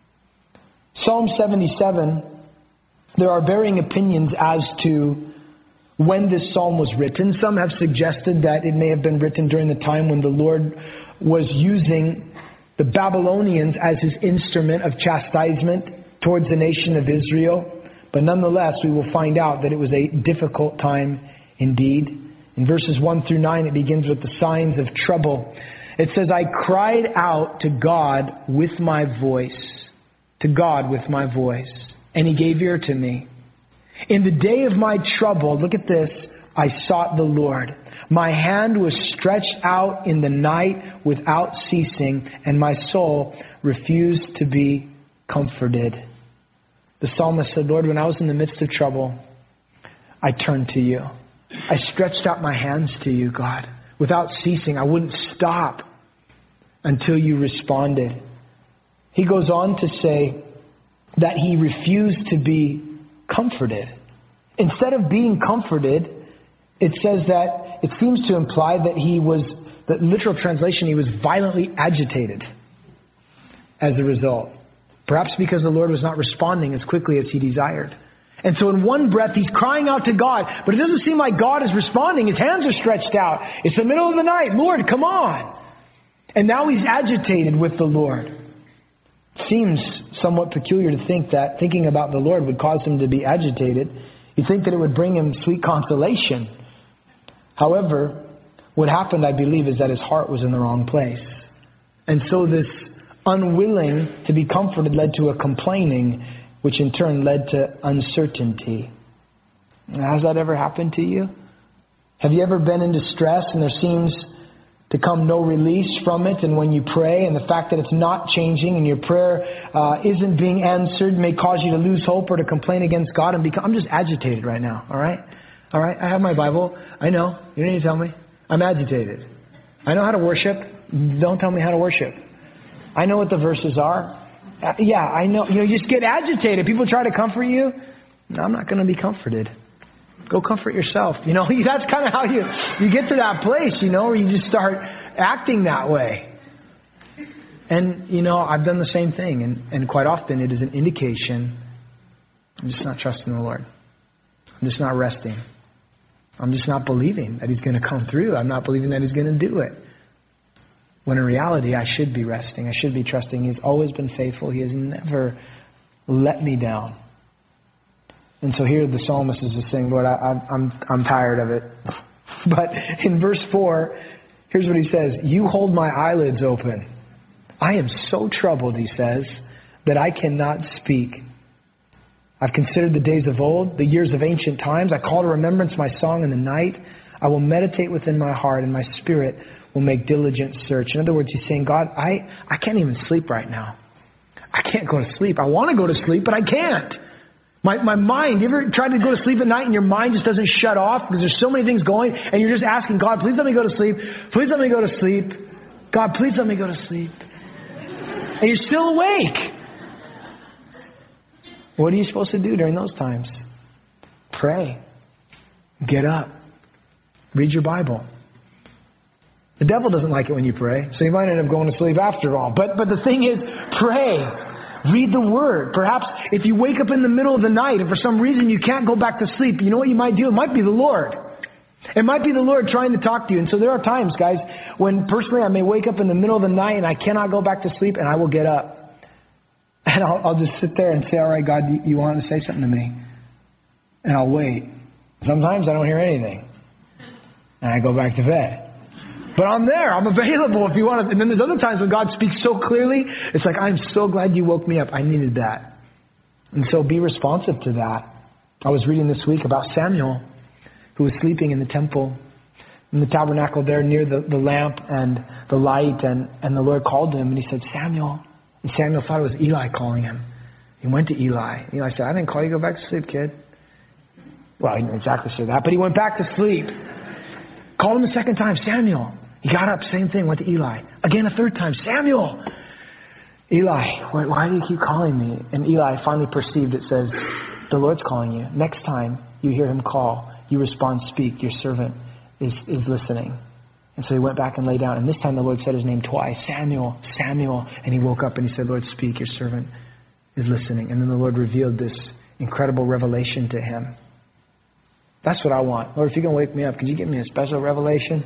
Psalm 77, there are varying opinions as to when this psalm was written. Some have suggested that it may have been written during the time when the Lord was using the Babylonians as his instrument of chastisement towards the nation of Israel. But nonetheless, we will find out that it was a difficult time indeed. In verses 1 through 9, it begins with the signs of trouble. It says, I cried out to God with my voice. To God with my voice. And he gave ear to me. In the day of my trouble, look at this, I sought the Lord. My hand was stretched out in the night without ceasing, and my soul refused to be comforted. The psalmist said, Lord, when I was in the midst of trouble, I turned to you. I stretched out my hands to you, God. Without ceasing, I wouldn't stop until you responded. He goes on to say that he refused to be comforted. Instead of being comforted, it says that it seems to imply that the literal translation, he was violently agitated as a result. Perhaps because the Lord was not responding as quickly as he desired. And so in one breath, he's crying out to God, but it doesn't seem like God is responding. His hands are stretched out. It's the middle of the night. Lord, come on. And now he's agitated with the Lord. It seems somewhat peculiar to think that thinking about the Lord would cause him to be agitated. You'd think that it would bring him sweet consolation. However, what happened, I believe, is that his heart was in the wrong place. And so this unwilling to be comforted led to a complaining, which in turn led to uncertainty. Has that ever happened to you? Have you ever been in distress and there seems to come no release from it, and when you pray and the fact that it's not changing and your prayer isn't being answered may cause you to lose hope or to complain against God and become, I'm just agitated right now, all right? All right, I have my Bible. I know. You don't need to tell me. I'm agitated. I know how to worship. Don't tell me how to worship. I know what the verses are. Yeah, I know. You just get agitated. People try to comfort you. No, I'm not going to be comforted. Go comfort yourself. That's kind of how you get to that place, where you just start acting that way. And, I've done the same thing. And quite often it is an indication I'm just not trusting the Lord. I'm just not resting. I'm just not believing that he's going to come through. I'm not believing that he's going to do it. When in reality, I should be resting. I should be trusting. He's always been faithful. He has never let me down. And so here the psalmist is just saying, Lord, I'm tired of it. But in verse 4, here's what he says. You hold my eyelids open. I am so troubled, he says, that I cannot speak. I've considered the days of old, the years of ancient times. I call to remembrance my song in the night. I will meditate within my heart, and my spirit will make diligent search. In other words, he's saying, God, I can't even sleep right now. I can't go to sleep. I want to go to sleep, but I can't. My mind, you ever tried to go to sleep at night and your mind just doesn't shut off because there's so many things going and you're just asking God, please let me go to sleep. Please let me go to sleep. God, please let me go to sleep. And you're still awake. What are you supposed to do during those times? Pray. Get up. Read your Bible. The devil doesn't like it when you pray, so you might end up going to sleep after all. But the thing is, pray. Read the Word. Perhaps if you wake up in the middle of the night and for some reason you can't go back to sleep, you know what you might do? It might be the Lord. It might be the Lord trying to talk to you. And so there are times, guys, when personally I may wake up in the middle of the night and I cannot go back to sleep and I will get up. And I'll just sit there and say, all right, God, you want to say something to me? And I'll wait. Sometimes I don't hear anything. And I go back to bed. But I'm there. I'm available if you want to. And then there's other times when God speaks so clearly. It's like, I'm so glad you woke me up. I needed that. And so be responsive to that. I was reading this week about Samuel. who was sleeping in the temple, in the tabernacle there near the lamp and the light, and the Lord called him, and he said, Samuel. And Samuel thought it was Eli calling him. He went to Eli. Eli said, I didn't call you, go back to sleep, kid. Well, he didn't exactly say that, but he went back to sleep. Called him a second time, Samuel. He got up, same thing, went to Eli. Again, a third time, Samuel. Eli, why do you keep calling me? And Eli finally perceived it, says, the Lord's calling you. Next time you hear him call, you respond, speak, your servant is listening. And so he went back and lay down. And this time the Lord said his name twice, Samuel, Samuel. And he woke up and he said, Lord, speak, your servant is listening. And then the Lord revealed this incredible revelation to him. That's what I want. Lord, if you're going to wake me up, could you give me a special revelation?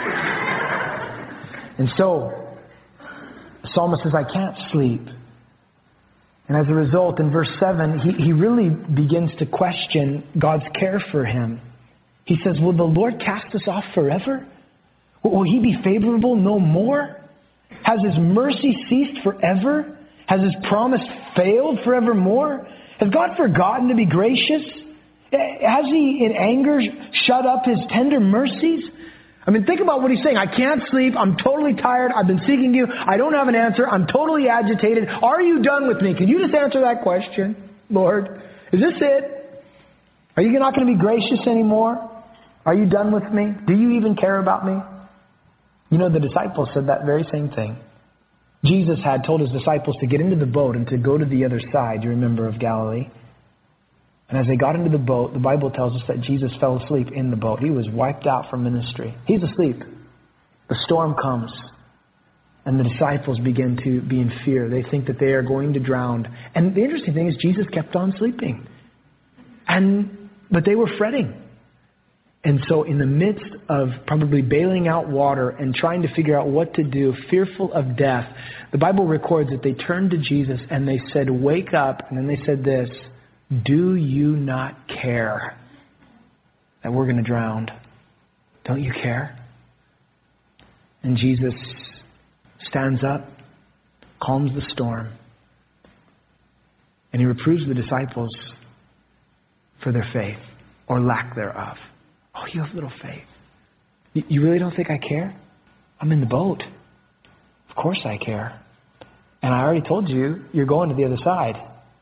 And so, the psalmist says, I can't sleep. And as a result, in verse 7, he really begins to question God's care for him. He says, will the Lord cast us off forever? Will he be favorable no more? Has his mercy ceased forever? Has his promise failed forevermore? Has God forgotten to be gracious? Has he in anger shut up his tender mercies? I mean, think about what he's saying. I can't sleep. I'm totally tired. I've been seeking you. I don't have an answer. I'm totally agitated. Are you done with me? Can you just answer that question, Lord? Is this it? Are you not going to be gracious anymore? Are you done with me? Do you even care about me? You know, the disciples said that very same thing. Jesus had told his disciples to get into the boat and to go to the other side, you remember, of Galilee. And as they got into the boat, the Bible tells us that Jesus fell asleep in the boat. He was wiped out from ministry. He's asleep. The storm comes. And the disciples begin to be in fear. They think that they are going to drown. And the interesting thing is Jesus kept on sleeping. But they were fretting. And so in the midst of probably bailing out water and trying to figure out what to do, fearful of death, the Bible records that they turned to Jesus and they said, wake up. And then they said this, do you not care that we're going to drown? Don't you care? And Jesus stands up, calms the storm, and he reproves the disciples for their faith or lack thereof. Oh, you have little faith. You really don't think I care? I'm in the boat. Of course I care. And I already told you, you're going to the other side.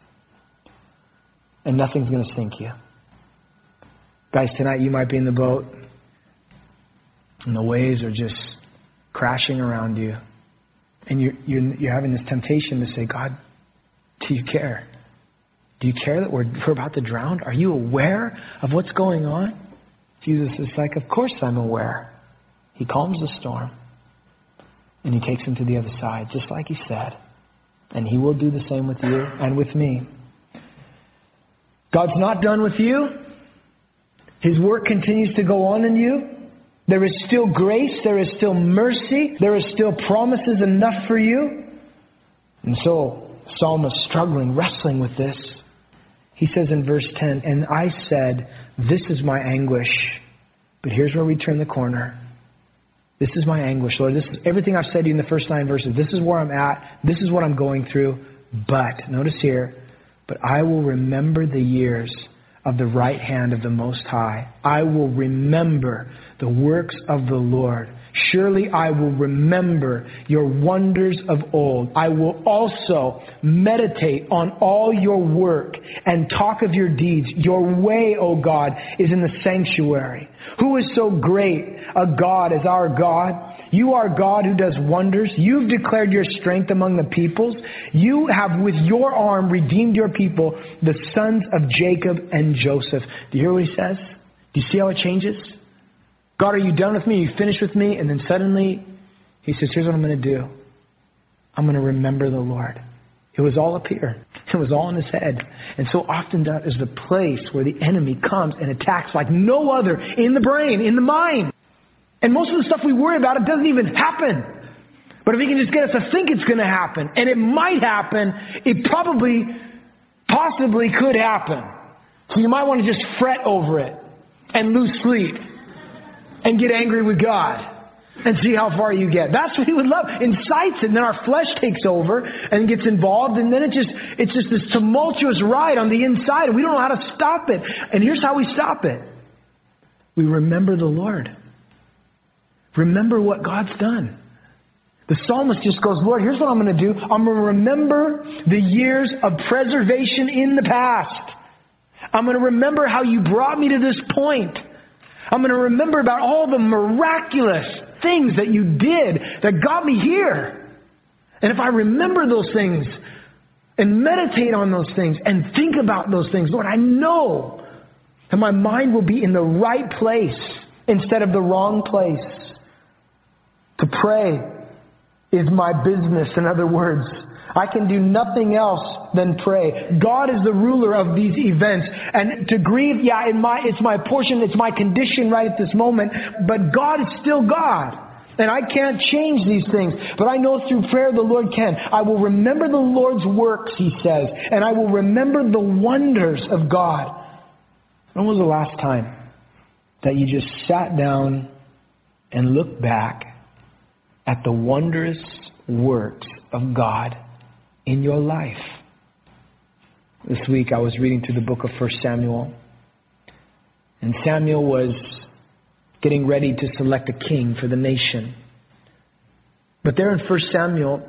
And nothing's going to sink you. Guys, tonight you might be in the boat and the waves are just crashing around you. And you're having this temptation to say, God, do you care? Do you care that we're about to drown? Are you aware of what's going on? Jesus is like, of course I'm aware. He calms the storm. And he takes him to the other side, just like he said. And he will do the same with you and with me. God's not done with you. His work continues to go on in you. There is still grace. There is still mercy. There is still promises enough for you. And so, the psalmist struggling, wrestling with this. He says in verse 10, and I said, this is my anguish. But here's where we turn the corner. This is my anguish, Lord. This is everything I've said to you in the first 9 verses. This is where I'm at. This is what I'm going through. But, notice here, but I will remember the years of the right hand of the Most High. I will remember the works of the Lord. Surely I will remember your wonders of old. I will also meditate on all your work and talk of your deeds. Your way, O God, is in the sanctuary. Who is so great a God as our God? You are God who does wonders. You've declared your strength among the peoples. You have with your arm redeemed your people, the sons of Jacob and Joseph. Do you hear what he says? Do you see how it changes? God, are you done with me? Are you finished with me? And then suddenly he says, here's what I'm going to do. I'm going to remember the Lord. It was all up here. It was all in his head. And so often that is the place where the enemy comes and attacks like no other in the brain, in the mind. And most of the stuff we worry about, it doesn't even happen. But if he can just get us to think it's going to happen, and it might happen, it probably, possibly could happen. So you might want to just fret over it and lose sleep and get angry with God and see how far you get. That's what he would love. Incites it, and then our flesh takes over and gets involved, and then it's just this tumultuous ride on the inside, and we don't know how to stop it. And here's how we stop it. we remember the Lord. Remember what God's done. The psalmist just goes, Lord, here's what I'm going to do. I'm going to remember the years of preservation in the past. I'm going to remember how you brought me to this point. I'm going to remember about all the miraculous things that you did that got me here. And if I remember those things and meditate on those things and think about those things, Lord, I know that my mind will be in the right place instead of the wrong place. To pray is my business, in other words. I can do nothing else than pray. God is the ruler of these events. And to grieve, it's my portion, it's my condition right at this moment. But God is still God. And I can't change these things. But I know through prayer the Lord can. I will remember the Lord's works, he says. And I will remember the wonders of God. When was the last time that you just sat down and looked back at the wondrous works of God in your life? This week I was reading through the book of 1 Samuel. And Samuel was getting ready to select a king for the nation. But there in 1 Samuel,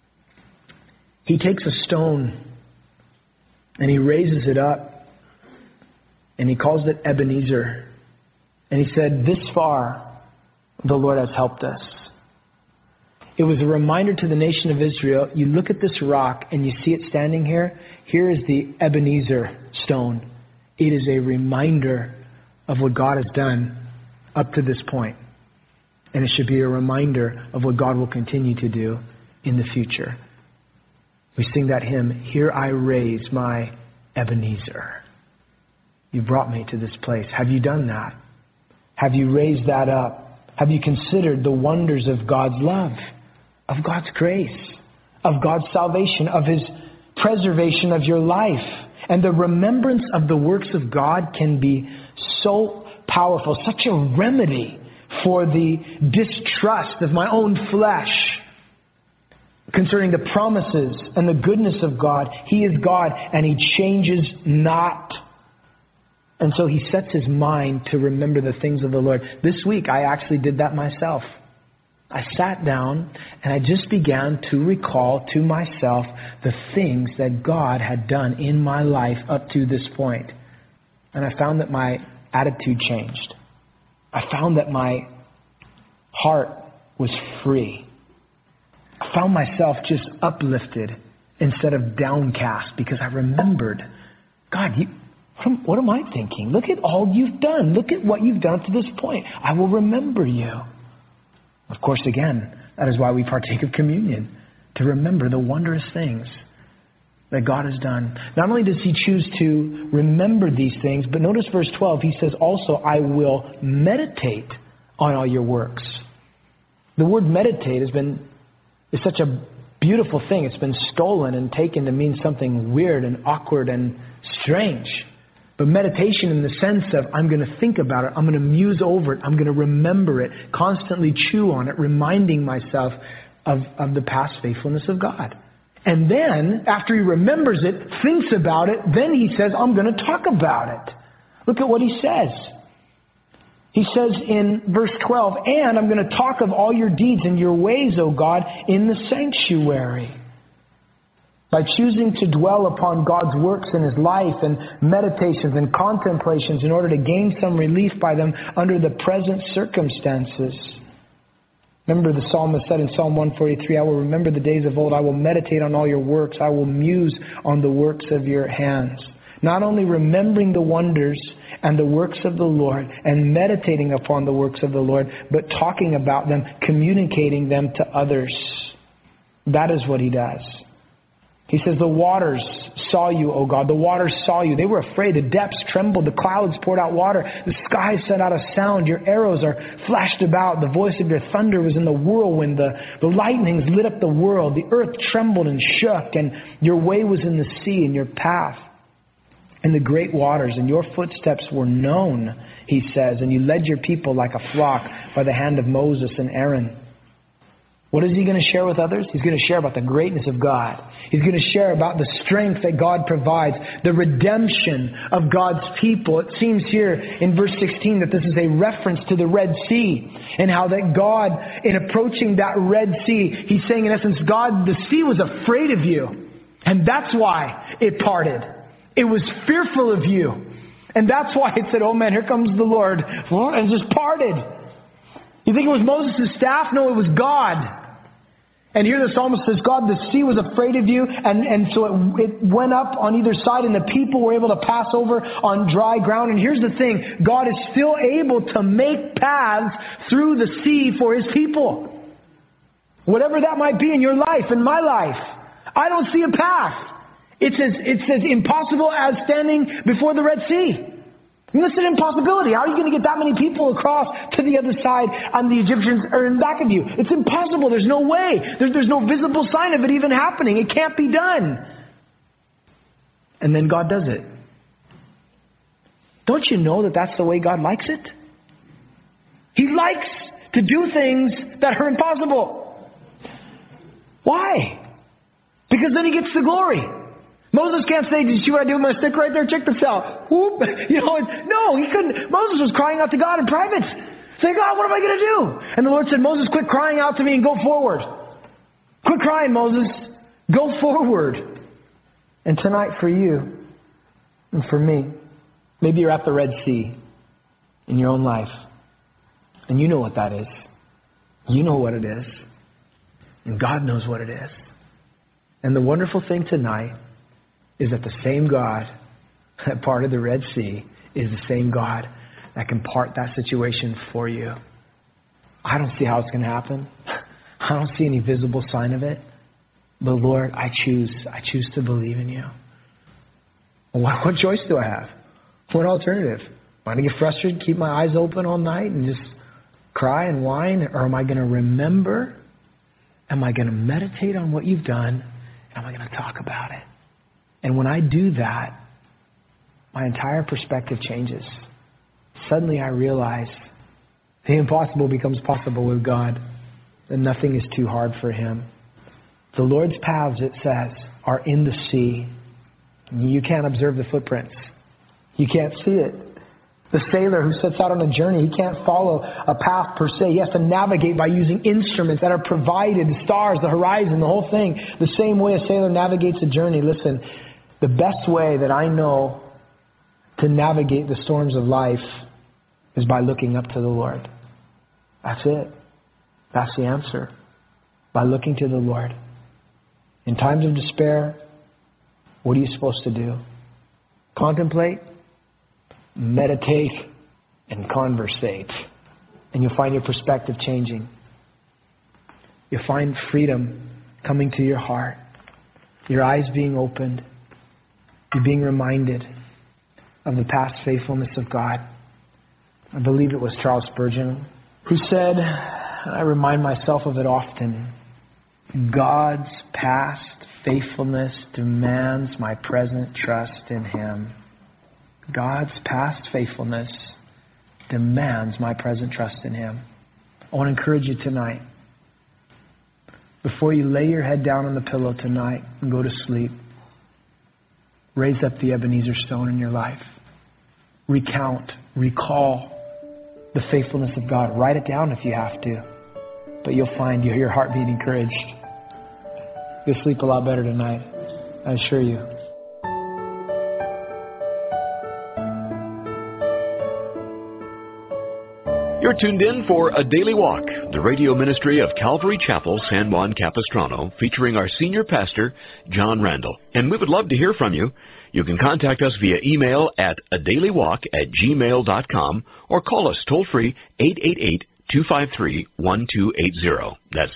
he takes a stone and he raises it up and he calls it Ebenezer. And he said, this far the Lord has helped us. It was a reminder to the nation of Israel, you look at this rock and you see it standing here. Here is the Ebenezer stone. It is a reminder of what God has done up to this point. And it should be a reminder of what God will continue to do in the future. We sing that hymn, Here I Raise My Ebenezer. You brought me to this place. Have you done that? Have you raised that up? Have you considered the wonders of God's love, of God's grace, of God's salvation, of His preservation of your life? And the remembrance of the works of God can be so powerful, such a remedy for the distrust of my own flesh concerning the promises and the goodness of God. He is God and He changes not. And so he sets his mind to remember the things of the Lord. This week I actually did that myself. I sat down and I just began to recall to myself the things that God had done in my life up to this point. And I found that my attitude changed. I found that my heart was free. I found myself just uplifted instead of downcast because I remembered, God, what am I thinking? Look at all you've done. Look at what you've done to this point. I will remember you. Of course, again, that is why we partake of communion, to remember the wondrous things that God has done. Not only does he choose to remember these things, but notice verse 12, he says also, I will meditate on all your works. The word meditate is such a beautiful thing. It's been stolen and taken to mean something weird and awkward and strange. But meditation in the sense of I'm going to think about it, I'm going to muse over it, I'm going to remember it, constantly chew on it, reminding myself of the past faithfulness of God. And then, after he remembers it, thinks about it, then he says, I'm going to talk about it. Look at what he says. He says in verse 12, and I'm going to talk of all your deeds and your ways, O God, in the sanctuary. By choosing to dwell upon God's works in his life and meditations and contemplations in order to gain some relief by them under the present circumstances. Remember the psalmist said in Psalm 143, I will remember the days of old. I will meditate on all your works. I will muse on the works of your hands. Not only remembering the wonders and the works of the Lord and meditating upon the works of the Lord, but talking about them, communicating them to others. That is what he does. He says, the waters saw you, O God. The waters saw you. They were afraid. The depths trembled. The clouds poured out water. The skies sent out a sound. Your arrows are flashed about. The voice of your thunder was in the whirlwind. The lightnings lit up the world. The earth trembled and shook. And your way was in the sea, and your path in the great waters. And your footsteps were known, he says. And you led your people like a flock by the hand of Moses and Aaron. What is he going to share with others? He's going to share about the greatness of God. He's going to share about the strength that God provides, the redemption of God's people. It seems here in verse 16 that this is a reference to the Red Sea and how that God, in approaching that Red Sea, he's saying in essence, God, the sea was afraid of you. And that's why it parted. It was fearful of you. And that's why it said, oh man, here comes the Lord. And just parted. You think it was Moses' staff? No, it was God. And here the psalmist says, God, the sea was afraid of you. And so it went up on either side and the people were able to pass over on dry ground. And here's the thing. God is still able to make paths through the sea for his people. Whatever that might be in your life, in my life. I don't see a path. It's as impossible as standing before the Red Sea. It's an impossibility. How are you going to get that many people across to the other side and the Egyptians are in back of you? It's impossible. There's no way. There's no visible sign of it even happening. It can't be done. And then God does it. Don't you know that that's the way God likes it? He likes to do things that are impossible. Why? Because then he gets the glory. Moses can't say, did you see what I did with my stick right there? Check this out. Whoop. No, he couldn't. Moses was crying out to God in private. Saying, God, what am I going to do? And the Lord said, Moses, quit crying out to me and go forward. Quit crying, Moses. Go forward. And tonight for you and for me, maybe you're at the Red Sea in your own life. And you know what that is. You know what it is. And God knows what it is. And the wonderful thing tonight is that the same God that parted the Red Sea is the same God that can part that situation for you. I don't see how it's going to happen. I don't see any visible sign of it. But Lord, I choose to believe in you. What choice do I have? What alternative? Am I going to get frustrated, keep my eyes open all night and just cry and whine? Or am I going to remember? Am I going to meditate on what you've done? Am I going to talk about it? And when I do that, my entire perspective changes. Suddenly I realize the impossible becomes possible with God, and nothing is too hard for him. The Lord's paths, it says, are in the sea. You can't observe the footprints. You can't see it. The sailor who sets out on a journey, he can't follow a path per se. He has to navigate by using instruments that are provided, the stars, the horizon, the whole thing. The same way a sailor navigates a journey. Listen, the best way that I know to navigate the storms of life is by looking up to the Lord. That's it. That's the answer. By looking to the Lord. In times of despair, what are you supposed to do? Contemplate, meditate, and conversate. And you'll find your perspective changing. You'll find freedom coming to your heart. Your eyes being opened. You're being reminded of the past faithfulness of God. I believe it was Charles Spurgeon who said, I remind myself of it often, God's past faithfulness demands my present trust in him. God's past faithfulness demands my present trust in him. I want to encourage you tonight, before you lay your head down on the pillow tonight and go to sleep, raise up the Ebenezer stone in your life. Recount, recall the faithfulness of God. Write it down if you have to. But you'll find your heart being encouraged. You'll sleep a lot better tonight, I assure you. You're tuned in for A Daily Walk, the radio ministry of Calvary Chapel, San Juan Capistrano, featuring our senior pastor, John Randall. And we would love to hear from you. You can contact us via email at adailywalk@gmail.com or call us toll-free 888-253-1280. That's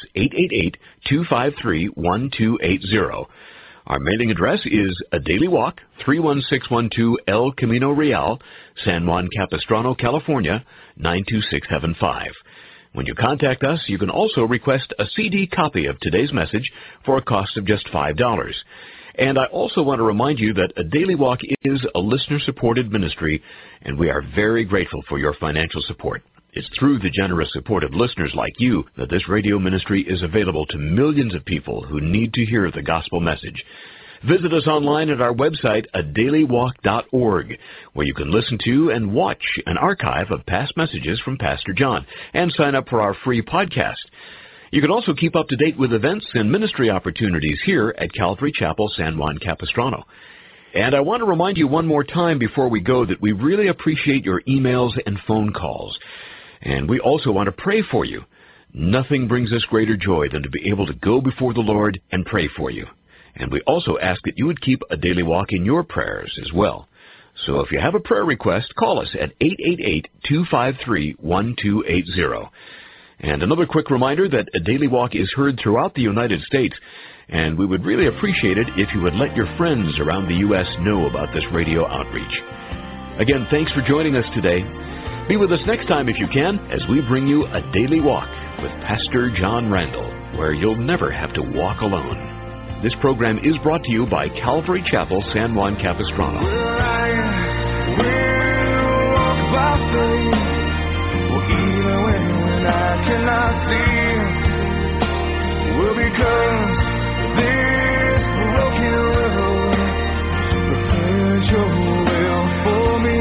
888-253-1280. Our mailing address is A Daily Walk, 31612 El Camino Real, San Juan Capistrano, California, 92675. When you contact us, you can also request a CD copy of today's message for a cost of just $5. And I also want to remind you that A Daily Walk is a listener-supported ministry, and we are very grateful for your financial support. It's through the generous support of listeners like you that this radio ministry is available to millions of people who need to hear the gospel message. Visit us online at our website, adailywalk.org, where you can listen to and watch an archive of past messages from Pastor John and sign up for our free podcast. You can also keep up to date with events and ministry opportunities here at Calvary Chapel, San Juan Capistrano. And I want to remind you one more time before we go that we really appreciate your emails and phone calls. And we also want to pray for you. Nothing brings us greater joy than to be able to go before the Lord and pray for you. And we also ask that you would keep A Daily Walk in your prayers as well. So if you have a prayer request, call us at 888-253-1280. And another quick reminder that A Daily Walk is heard throughout the United States, and we would really appreciate it if you would let your friends around the U.S. know about this radio outreach. Again, thanks for joining us today. Be with us next time if you can, as we bring you A Daily Walk with Pastor John Randall, where you'll never have to walk alone. This program is brought to you by Calvary Chapel, San Juan Capistrano. I walk by faith, even when I cannot see. Well, because this broken road prepares your will for me.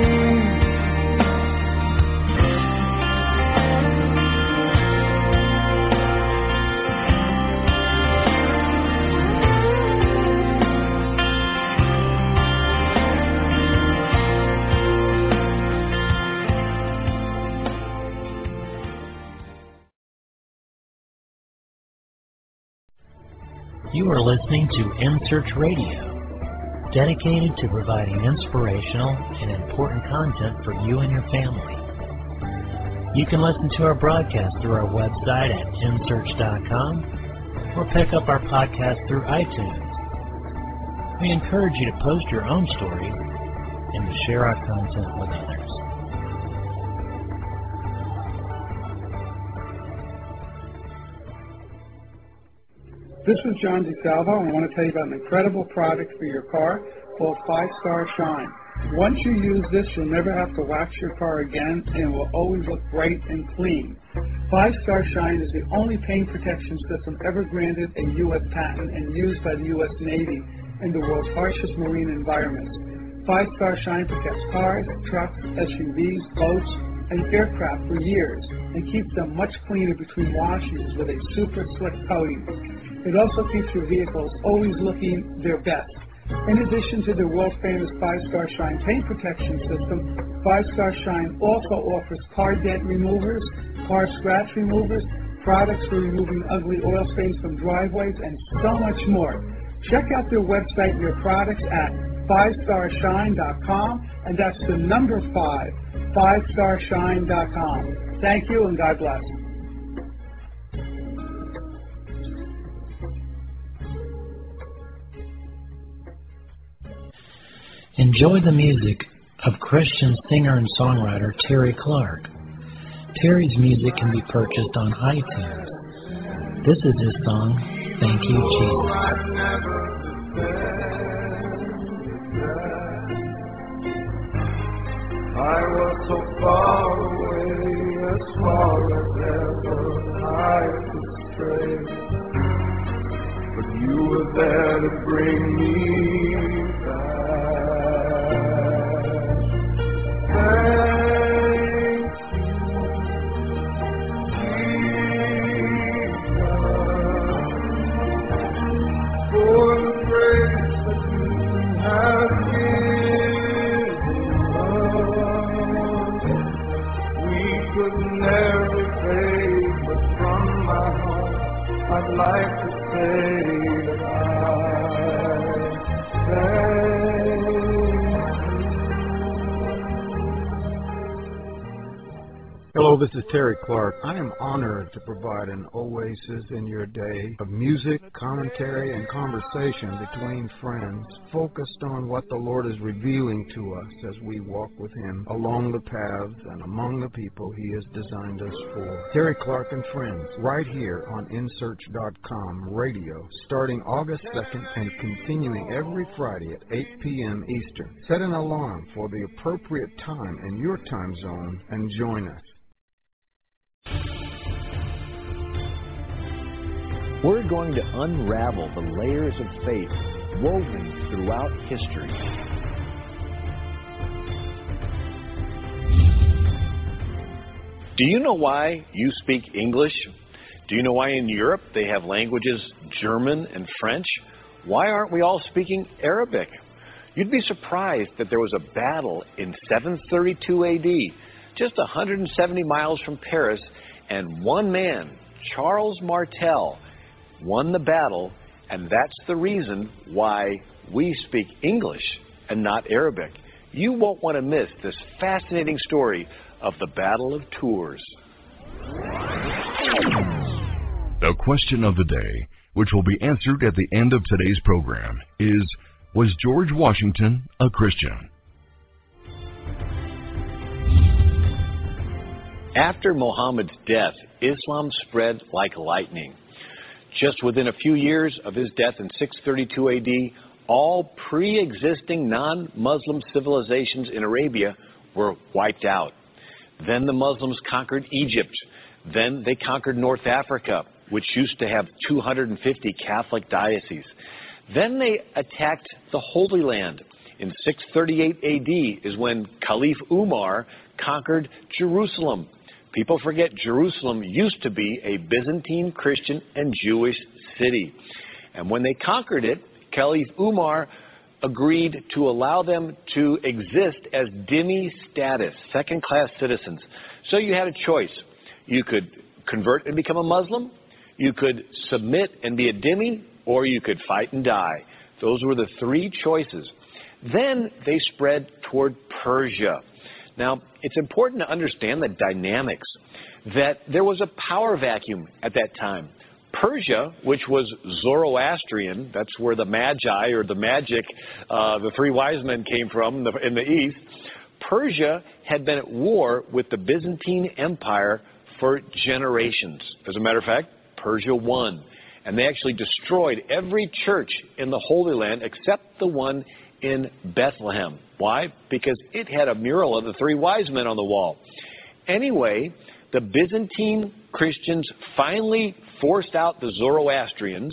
You are listening to InSearch Radio, dedicated to providing inspirational and important content for you and your family. You can listen to our broadcast through our website at insearch.com or pick up our podcast through iTunes. We encourage you to post your own stories and to share our content with others. This is John DeSalvo, and I want to tell you about an incredible product for your car called 5-Star Shine. Once you use this, you'll never have to wax your car again, and it will always look bright and clean. 5-Star Shine is the only paint protection system ever granted a U.S. patent and used by the U.S. Navy in the world's harshest marine environments. 5-Star Shine protects cars, trucks, SUVs, boats, and aircraft for years and keeps them much cleaner between washes with a super slick coating. It also keeps your vehicles always looking their best. In addition to the world-famous 5-Star Shine paint protection system, 5-Star Shine also offers car dent removers, car scratch removers, products for removing ugly oil stains from driveways, and so much more. Check out their website and their products at 5starshine.com, and that's the number 5, 5starshine.com. Thank you, and God bless. Enjoy the music of Christian singer and songwriter Terry Clark. Terry's music can be purchased on iTunes. This is his song, Thank You, Jesus. I was so far away, as far as ever I could stray, but you were there to bring me back. I'd like to say that I thank you. Hello, this is Terry Clark. I am honored to provide an oasis in your day of music, commentary, and conversation between friends, focused on what the Lord is revealing to us as we walk with Him along the paths and among the people He has designed us for. Terry Clark and Friends, right here on InSearch.com radio, starting August 2nd and continuing every Friday at 8 p.m. Eastern. Set an alarm for the appropriate time in your time zone and join us. We're going to unravel the layers of faith woven throughout history. Do you know why you speak English? Do you know why in Europe they have languages German and French? Why aren't we all speaking Arabic? You'd be surprised that there was a battle in 732 AD, just 170 miles from Paris, and one man, Charles Martel, won the battle, and that's the reason why we speak English and not Arabic. You won't want to miss this fascinating story of the Battle of Tours. The question of the day, which will be answered at the end of today's program, is, was George Washington a Christian? After Muhammad's death, Islam spread like lightning. Just within a few years of his death in 632 AD, all pre-existing non-Muslim civilizations in Arabia were wiped out. Then the Muslims conquered Egypt. Then they conquered North Africa, which used to have 250 Catholic dioceses. Then they attacked the Holy Land. In 638 AD is when Caliph Umar conquered Jerusalem. People forget Jerusalem used to be a Byzantine Christian and Jewish city. And when they conquered it, Caliph Umar agreed to allow them to exist as dhimmi status, second-class citizens. So you had a choice. You could convert and become a Muslim, you could submit and be a dhimmi, or you could fight and die. Those were the three choices. Then they spread toward Persia. Now, it's important to understand the dynamics, that there was a power vacuum at that time. Persia, which was Zoroastrian, that's where the Magi or the magic, the three wise men came from in the east. Persia had been at war with the Byzantine Empire for generations. As a matter of fact, Persia won. And they actually destroyed every church in the Holy Land except the one in Bethlehem. Why? Because it had a mural of the three wise men on the wall. Anyway, the Byzantine Christians finally forced out the Zoroastrians,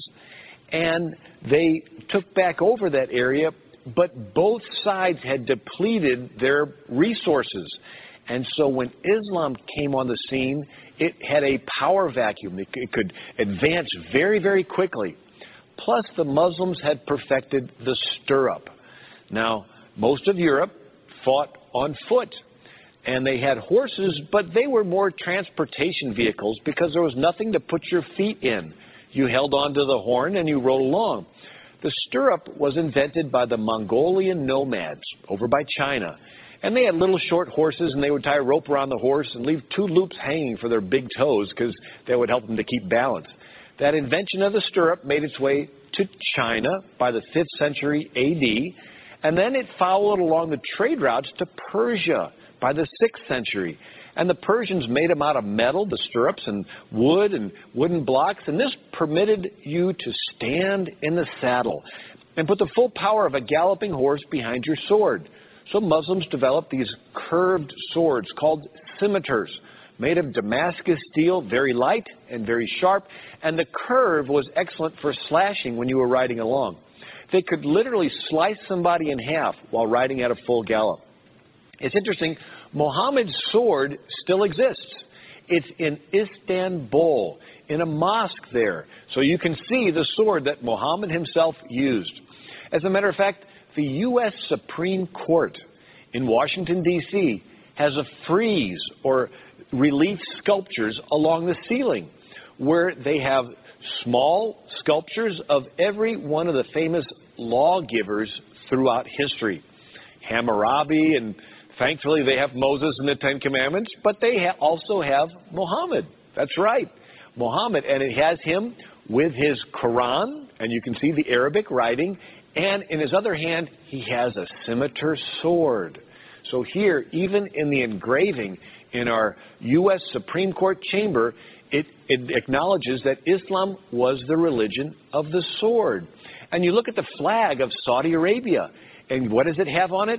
and they took back over that area, but both sides had depleted their resources. And so when Islam came on the scene, it had a power vacuum. It could advance very, very quickly. Plus, the Muslims had perfected the stirrup. Now, most of Europe fought on foot, and they had horses, but they were more transportation vehicles because there was nothing to put your feet in. You held onto the horn and you rode along. The stirrup was invented by the Mongolian nomads over by China. And they had little short horses, and they would tie a rope around the horse and leave two loops hanging for their big toes because that would help them to keep balance. That invention of the stirrup made its way to China by the 5th century AD, and then it followed along the trade routes to Persia by the 6th century. And the Persians made them out of metal, the stirrups, and wood and wooden blocks, and this permitted you to stand in the saddle and put the full power of a galloping horse behind your sword. So Muslims developed these curved swords called scimitars, made of Damascus steel, very light and very sharp, and the curve was excellent for slashing when you were riding along. They could literally slice somebody in half while riding at a full gallop. It's interesting, Muhammad's sword still exists. It's in Istanbul, in a mosque there. So you can see the sword that Muhammad himself used. As a matter of fact, the U.S. Supreme Court in Washington, D.C. has a frieze or relief sculptures along the ceiling where they have small sculptures of every one of the famous lawgivers throughout history. Hammurabi, and thankfully they have Moses and the Ten Commandments, but they also have Muhammad. That's right, Muhammad. And it has him with his Quran, and you can see the Arabic writing, and in his other hand, he has a scimitar sword. So here, even in the engraving in our U.S. Supreme Court chamber, it acknowledges that Islam was the religion of the sword. And you look at the flag of Saudi Arabia, and what does it have on it?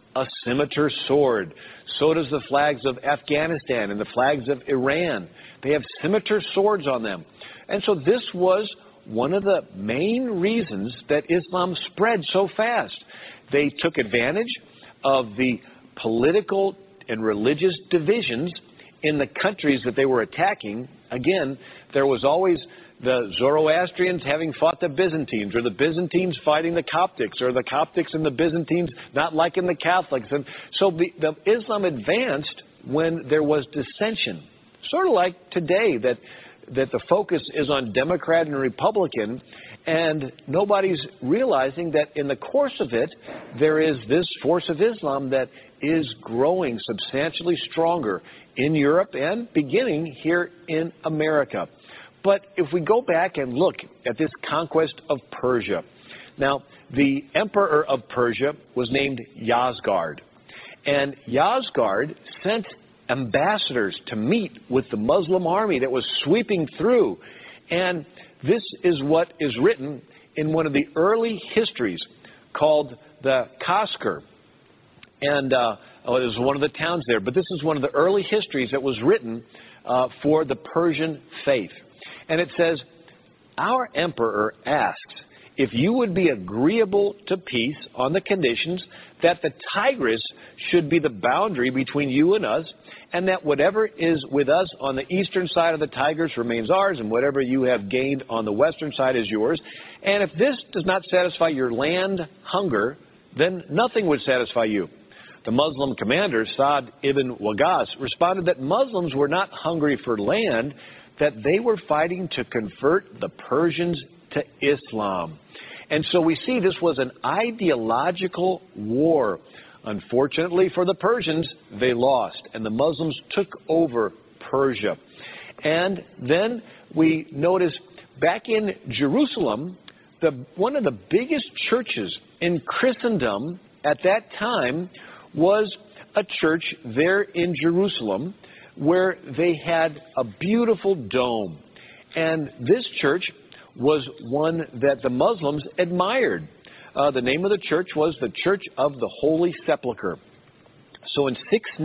a scimitar sword. So does the flags of Afghanistan and the flags of Iran. They have scimitar swords on them. And so this was one of the main reasons that Islam spread so fast. They took advantage of the political and religious divisions in the countries that they were attacking. Again, there was always the Zoroastrians having fought the Byzantines, or the Byzantines fighting the Coptics, or the Coptics and the Byzantines not liking the Catholics. And so the Islam advanced when there was dissension. Sort of like today, that the focus is on Democrat and Republican, and nobody's realizing that in the course of it, there is this force of Islam that is growing substantially stronger in Europe and beginning here in America. But if we go back and look at this conquest of Persia, now the emperor of Persia was named Yozgard, and Yozgard sent ambassadors to meet with the Muslim army that was sweeping through. And this is what is written in one of the early histories called the Kaskar. And it was one of the towns there, but this is one of the early histories that was written for the Persian faith. And it says, our emperor asks if you would be agreeable to peace on the conditions that the Tigris should be the boundary between you and us, and that whatever is with us on the eastern side of the Tigris remains ours, and whatever you have gained on the western side is yours. And if this does not satisfy your land hunger, then nothing would satisfy you. The Muslim commander, Sa'd ibn Waqas, responded that Muslims were not hungry for land, that they were fighting to convert the Persians to Islam. And so we see this was an ideological war. Unfortunately for the Persians, they lost, and the Muslims took over Persia. And then we notice back in Jerusalem, one of the biggest churches in Christendom at that time was a church there in Jerusalem where they had a beautiful dome. And this church was one that the Muslims admired. The name of the church was the Church of the Holy Sepulchre. So in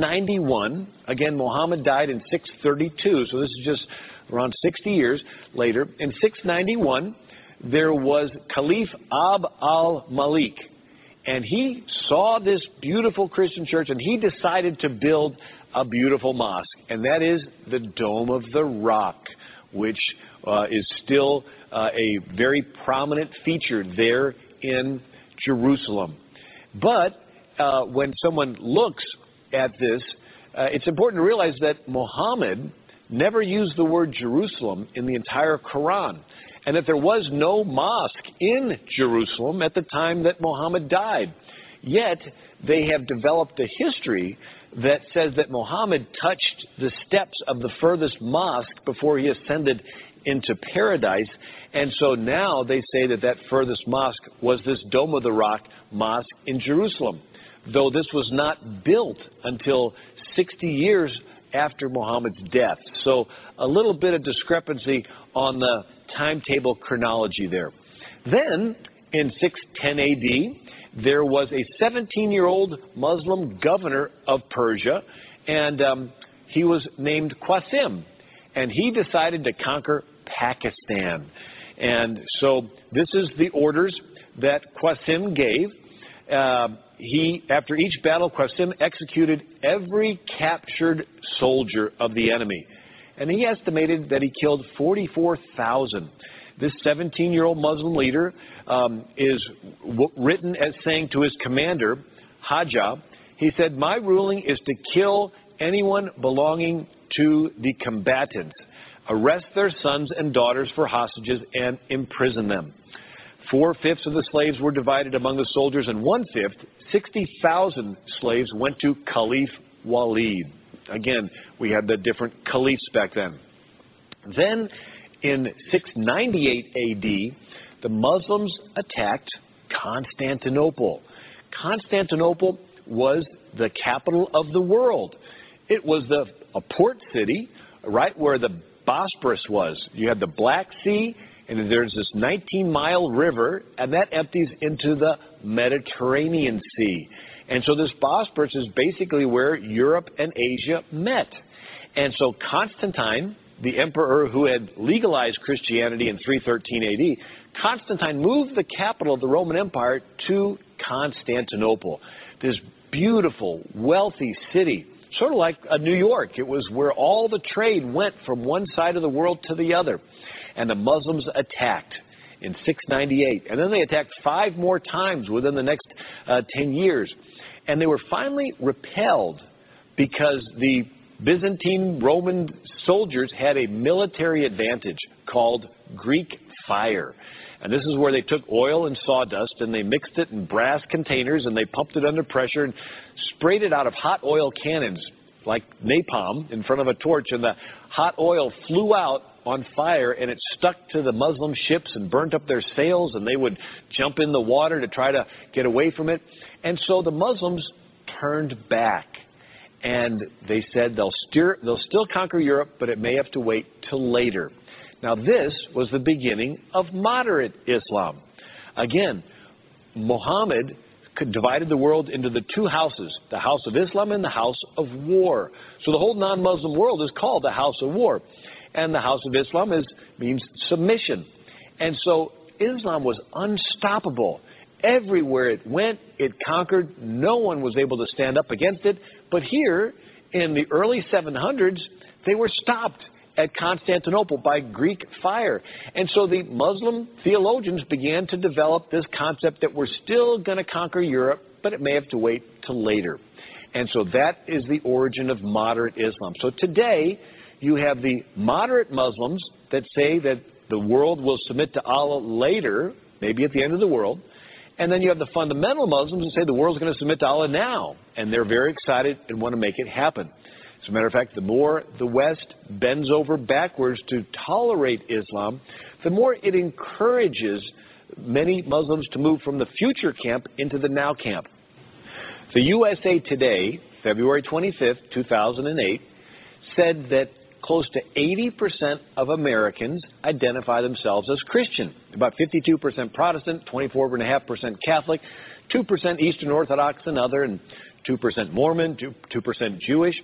691, again, Muhammad died in 632, so this is just around 60 years later. In 691, there was Caliph Abd al-Malik, and he saw this beautiful Christian church, and he decided to build a beautiful mosque, and that is the Dome of the Rock, which is still a very prominent feature there in Jerusalem. But when someone looks at this, it's important to realize that Muhammad never used the word Jerusalem in the entire Quran, and that there was no mosque in Jerusalem at the time that Muhammad died. Yet, they have developed a history that says that Muhammad touched the steps of the furthest mosque before he ascended into paradise. And so now they say that that furthest mosque was this Dome of the Rock mosque in Jerusalem, though this was not built until 60 years after Muhammad's death. So a little bit of discrepancy on the timetable chronology there. Then, in 610 AD, there was a 17-year-old Muslim governor of Persia, and he was named Qasim, and he decided to conquer Pakistan. And so this is the orders that Qasim gave. After each battle, Qasim executed every captured soldier of the enemy, and he estimated that he killed 44,000. This 17-year-old Muslim leader is written as saying to his commander, Hajjah, he said, "My ruling is to kill anyone belonging to the combatants, arrest their sons and daughters for hostages, and imprison them." 4/5 of the slaves were divided among the soldiers, and 1/5, 60,000 slaves, went to Caliph Walid. Again, we had the different caliphs back then. Then, in 698 AD, the Muslims attacked Constantinople. Constantinople was the capital of the world. It was a port city right where the Bosporus was. You had the Black Sea, and there's this 19-mile river, and that empties into the Mediterranean Sea. And so this Bosporus is basically where Europe and Asia met. And so Constantine, the emperor who had legalized Christianity in 313 AD, Constantine moved the capital of the Roman Empire to Constantinople, this beautiful, wealthy city, sort of like New York. It was where all the trade went from one side of the world to the other. And the Muslims attacked in 698. And then they attacked 5 more times within the next 10 years. And they were finally repelled because the Byzantine Roman soldiers had a military advantage called Greek fire. And this is where they took oil and sawdust and they mixed it in brass containers and they pumped it under pressure and sprayed it out of hot oil cannons like napalm in front of a torch, and the hot oil flew out on fire and it stuck to the Muslim ships and burnt up their sails, and they would jump in the water to try to get away from it. And so the Muslims turned back and they said they'll still conquer Europe, but it may have to wait till later. Now this was the beginning of moderate Islam. Again, Muhammad divided the world into the 2 houses, the house of Islam and the house of war. So the whole non-Muslim world is called the house of war. And the house of Islam means submission. And so Islam was unstoppable. Everywhere it went, it conquered. No one was able to stand up against it. But here, in the early 700s, they were stopped at Constantinople by Greek fire. And so the Muslim theologians began to develop this concept that we're still going to conquer Europe, but it may have to wait till later. And so that is the origin of moderate Islam. So today, you have the moderate Muslims that say that the world will submit to Allah later, maybe at the end of the world. And then you have the fundamental Muslims who say the world's going to submit to Allah now. And they're very excited and want to make it happen. As a matter of fact, the more the West bends over backwards to tolerate Islam, the more it encourages many Muslims to move from the future camp into the now camp. The USA Today, February 25th, 2008, said that close to 80% of Americans identify themselves as Christian. About 52% Protestant, 24.5% Catholic, 2% Eastern Orthodox and other, and 2% Mormon, 2% Jewish.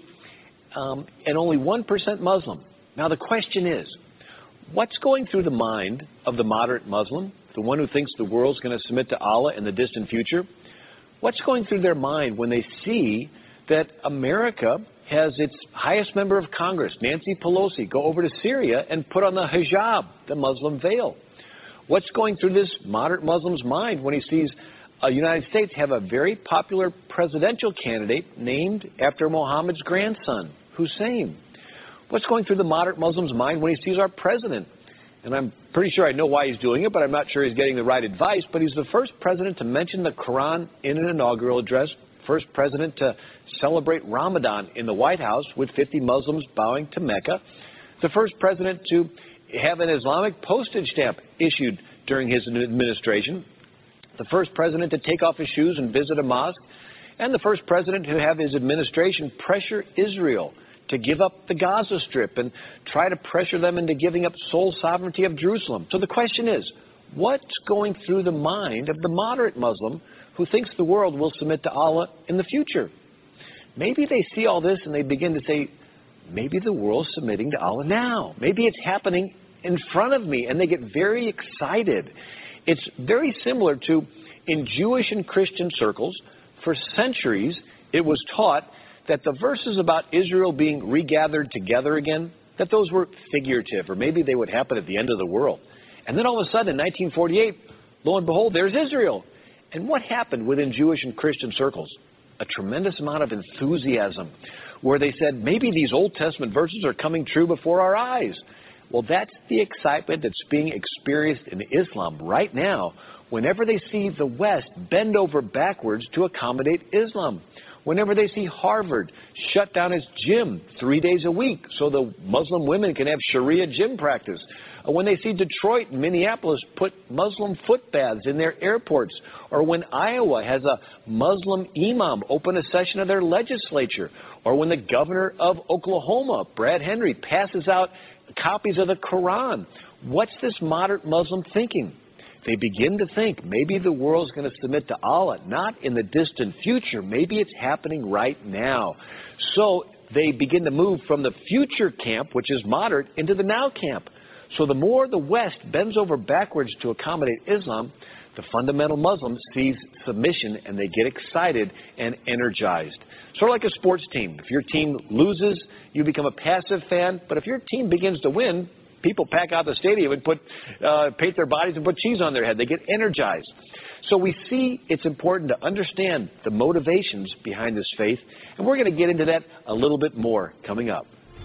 And only 1% Muslim. Now the question is, what's going through the mind of the moderate Muslim, the one who thinks the world's going to submit to Allah in the distant future? What's going through their mind when they see that America has its highest member of Congress, Nancy Pelosi, go over to Syria and put on the hijab, the Muslim veil? What's going through this moderate Muslim's mind when he sees the United States have a very popular presidential candidate named after Muhammad's grandson, Hussein? What's going through the moderate Muslim's mind when he sees our president? And I'm pretty sure I know why he's doing it, but I'm not sure he's getting the right advice. But he's the first president to mention the Quran in an inaugural address, first president to celebrate Ramadan in the White House with 50 Muslims bowing to Mecca, the first president to have an Islamic postage stamp issued during his administration, the first president to take off his shoes and visit a mosque, and the first president to have his administration pressure Israel to give up the Gaza Strip and try to pressure them into giving up sole sovereignty of Jerusalem. So the question is, what's going through the mind of the moderate Muslim who thinks the world will submit to Allah in the future? Maybe they see all this and they begin to say, maybe the world's submitting to Allah now. Maybe it's happening in front of me, and they get very excited. It's very similar to, in Jewish and Christian circles, for centuries, it was taught that the verses about Israel being regathered together again, that those were figurative, or maybe they would happen at the end of the world. And then all of a sudden, in 1948, lo and behold, there's Israel. And what happened within Jewish and Christian circles? A tremendous amount of enthusiasm, where they said, maybe these Old Testament verses are coming true before our eyes. Well, that's the excitement that's being experienced in Islam right now whenever they see the West bend over backwards to accommodate Islam. Whenever they see Harvard shut down its gym 3 days a week so the Muslim women can have Sharia gym practice. When they see Detroit and Minneapolis put Muslim foot baths in their airports. Or when Iowa has a Muslim imam open a session of their legislature. Or when the governor of Oklahoma, Brad Henry, passes out copies of the Quran. What's this moderate Muslim thinking? they begin to think maybe the world's going to submit to Allah, not in the distant future. Maybe it's happening right now. So they begin to move from the future camp, which is moderate, into the now camp. So the more the West bends over backwards to accommodate Islam, the fundamental Muslim sees submission and they get excited and energized. Sort of like a sports team. If your team loses, you become a passive fan. But if your team begins to win, people pack out the stadium and paint their bodies and put cheese on their head. They get energized. So we see it's important to understand the motivations behind this faith. And we're going to get into that a little bit more coming up.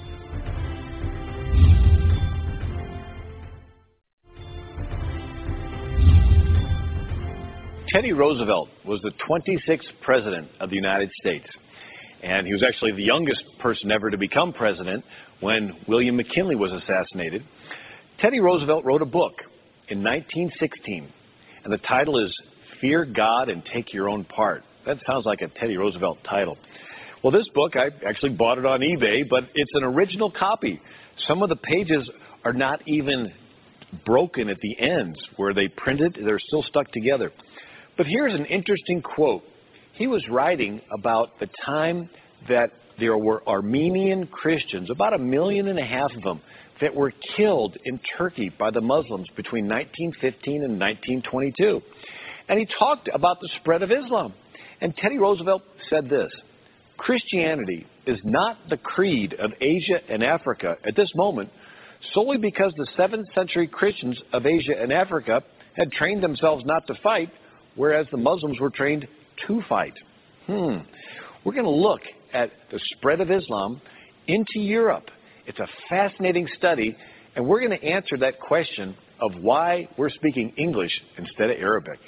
Teddy Roosevelt was the 26th president of the United States. And he was actually the youngest person ever to become president when William McKinley was assassinated. Teddy Roosevelt wrote a book in 1916, and the title is Fear God and Take Your Own Part. That sounds like a Teddy Roosevelt title. Well, this book, I actually bought it on eBay, but it's an original copy. Some of the pages are not even broken at the ends where they printed. They're still stuck together. But here's an interesting quote. He was writing about the time that there were Armenian Christians, about 1.5 million of them, that were killed in Turkey by the Muslims between 1915 and 1922. And he talked about the spread of Islam. And Teddy Roosevelt said this: Christianity is not the creed of Asia and Africa at this moment solely because the 7th century Christians of Asia and Africa had trained themselves not to fight, whereas the Muslims were trained to fight. We're going to look at the spread of Islam into Europe. It's a fascinating study, and we're going to answer that question of why we're speaking English instead of Arabic.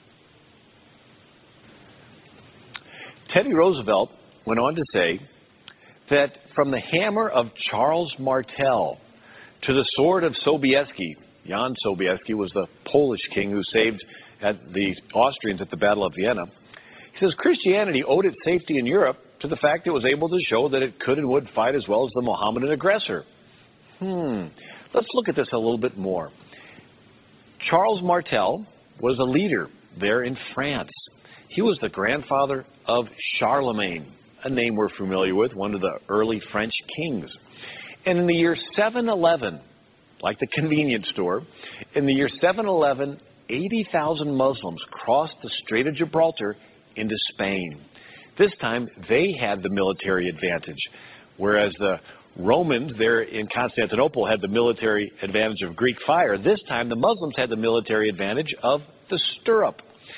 Teddy Roosevelt went on to say that from the hammer of Charles Martel to the sword of Sobieski, Jan Sobieski was the Polish king who saved the Austrians at the Battle of Vienna. He says Christianity owed its safety in Europe to the fact it was able to show that it could and would fight as well as the Mohammedan aggressor. Let's look at this a little bit more. Charles Martel was a leader there in France. He was the grandfather of Charlemagne, a name we're familiar with, one of the early French kings. And in the year 711, like the convenience store, in the year 711, 80,000 Muslims crossed the Strait of Gibraltar into Spain. This time, they had the military advantage, whereas the Romans there in Constantinople had the military advantage of Greek fire. This time, the Muslims had the military advantage of the stirrup.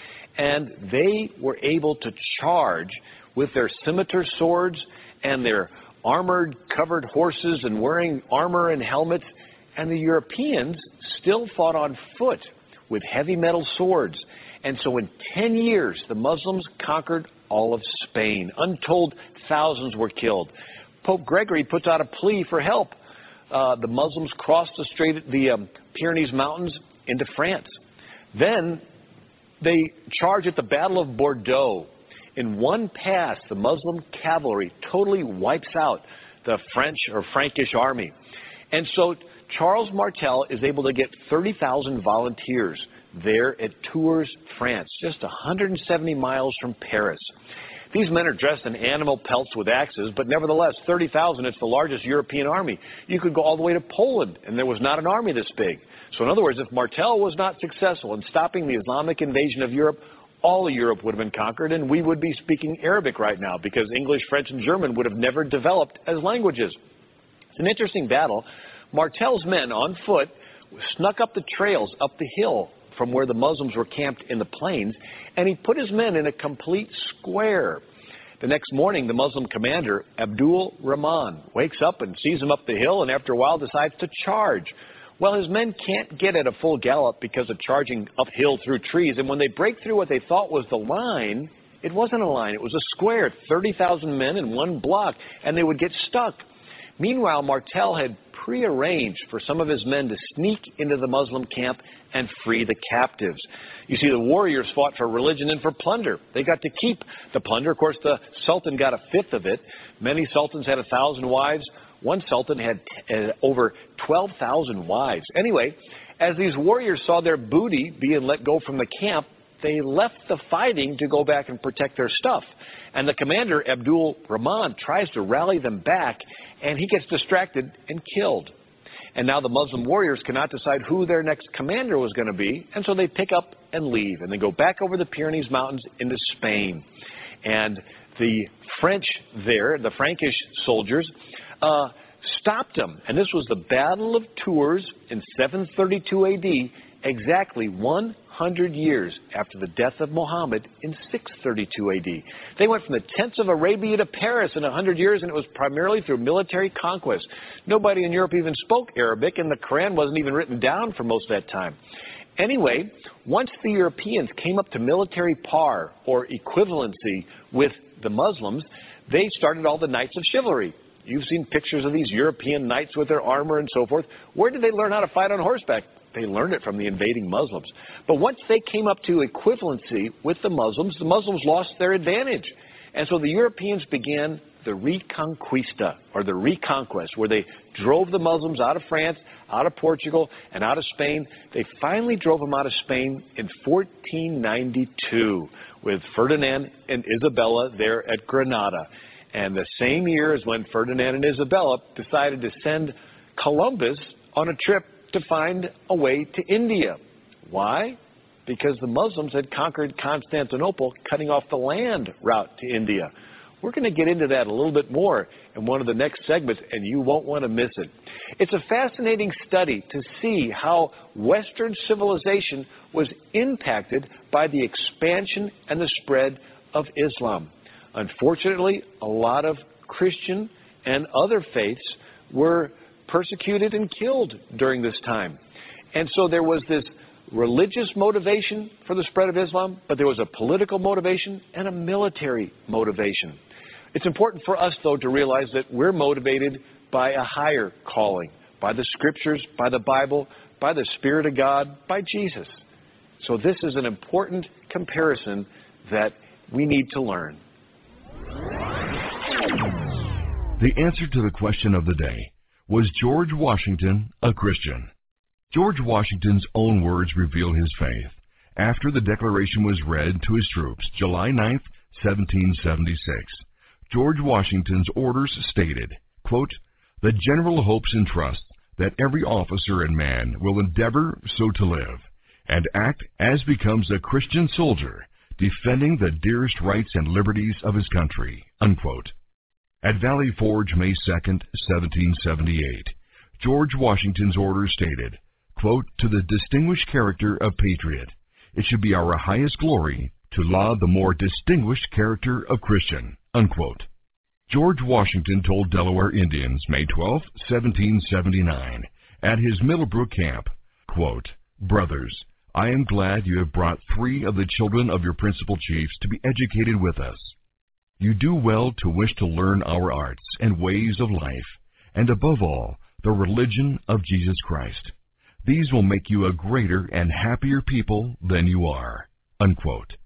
And they were able to charge with their scimitar swords and their armored, covered horses and wearing armor and helmets. And the Europeans still fought on foot with heavy metal swords. And so in 10 years, the Muslims conquered all of Spain. Untold thousands were killed. Pope Gregory puts out a plea for help. The Muslims crossed the Pyrenees Mountains into France. Then they charge at the Battle of Bordeaux. In one pass, the Muslim cavalry totally wipes out the French or Frankish army. And so Charles Martel is able to get 30,000 volunteers there at Tours, France, just 170 miles from Paris. These men are dressed in animal pelts with axes, but nevertheless, 30,000, it's the largest European army. You could go all the way to Poland, and there was not an army this big. So in other words, if Martel was not successful in stopping the Islamic invasion of Europe, all of Europe would have been conquered, and we would be speaking Arabic right now, because English, French, and German would have never developed as languages. It's an interesting battle. Martel's men on foot snuck up the trails up the hill from where the Muslims were camped in the plains, and he put his men in a complete square. The next morning, the Muslim commander, Abdul Rahman, wakes up and sees him up the hill, and after a while decides to charge. Well, his men can't get at a full gallop because of charging uphill through trees, and when they break through what they thought was the line, it wasn't a line, it was a square, 30,000 men in one block, and they would get stuck. Meanwhile, Martel had prearranged for some of his men to sneak into the Muslim camp and free the captives. You see, the warriors fought for religion and for plunder. They got to keep the plunder. Of course, the Sultan got 1/5 of it. Many sultans had 1,000 wives. One sultan had over 12,000 wives. Anyway, As these warriors saw their booty being let go from the camp, they left the fighting to go back and protect their stuff. And the commander, Abdul Rahman, tries to rally them back, and he gets distracted and killed. And now the Muslim warriors cannot decide who their next commander was going to be, and so they pick up and leave, and they go back over the Pyrenees Mountains into Spain. And the French there, the Frankish soldiers, stopped them. And this was the Battle of Tours in 732 A.D., exactly 100 years after the death of Muhammad in 632 A.D. They went from the tents of Arabia to Paris in 100 years, and it was primarily through military conquest. Nobody in Europe even spoke Arabic, and the Quran wasn't even written down for most of that time. Anyway, once the Europeans came up to military par or equivalency with the Muslims, they started all the Knights of Chivalry. You've seen pictures of these European knights with their armor and so forth. Where did they learn how to fight on horseback? They learned it from the invading Muslims. But once they came up to equivalency with the Muslims lost their advantage. And so the Europeans began the Reconquista, or the Reconquest, where they drove the Muslims out of France, out of Portugal, and out of Spain. They finally drove them out of Spain in 1492 with Ferdinand and Isabella there at Granada. And the same year as when Ferdinand and Isabella decided to send Columbus on a trip to find a way to India. Why? Because the Muslims had conquered Constantinople, cutting off the land route to India. We're going to get into that a little bit more in one of the next segments, and you won't want to miss it. It's a fascinating study to see how Western civilization was impacted by the expansion and the spread of Islam. Unfortunately, a lot of Christian and other faiths were persecuted and killed during this time. And so there was this religious motivation for the spread of Islam, but there was a political motivation and a military motivation. It's important for us, though, to realize that we're motivated by a higher calling, by the Scriptures, by the Bible, by the Spirit of God, by Jesus. So this is an important comparison that we need to learn. The answer to the question of the day: was George Washington a Christian? George Washington's own words reveal his faith. After the Declaration was read to his troops, July 9, 1776, George Washington's orders stated, quote, "The general hopes and trusts that every officer and man will endeavor so to live, and act as becomes a Christian soldier, defending the dearest rights and liberties of his country," unquote. At Valley Forge, May 2, 1778, George Washington's orders stated, quote, "To the distinguished character of patriot, it should be our highest glory to laud the more distinguished character of Christian," unquote. George Washington told Delaware Indians, May 12, 1779, at his Middlebrook camp, quote, "Brothers, I am glad you have brought 3 of the children of your principal chiefs to be educated with us. You do well to wish to learn our arts and ways of life, and above all, the religion of Jesus Christ. These will make you a greater and happier people than you are," unquote.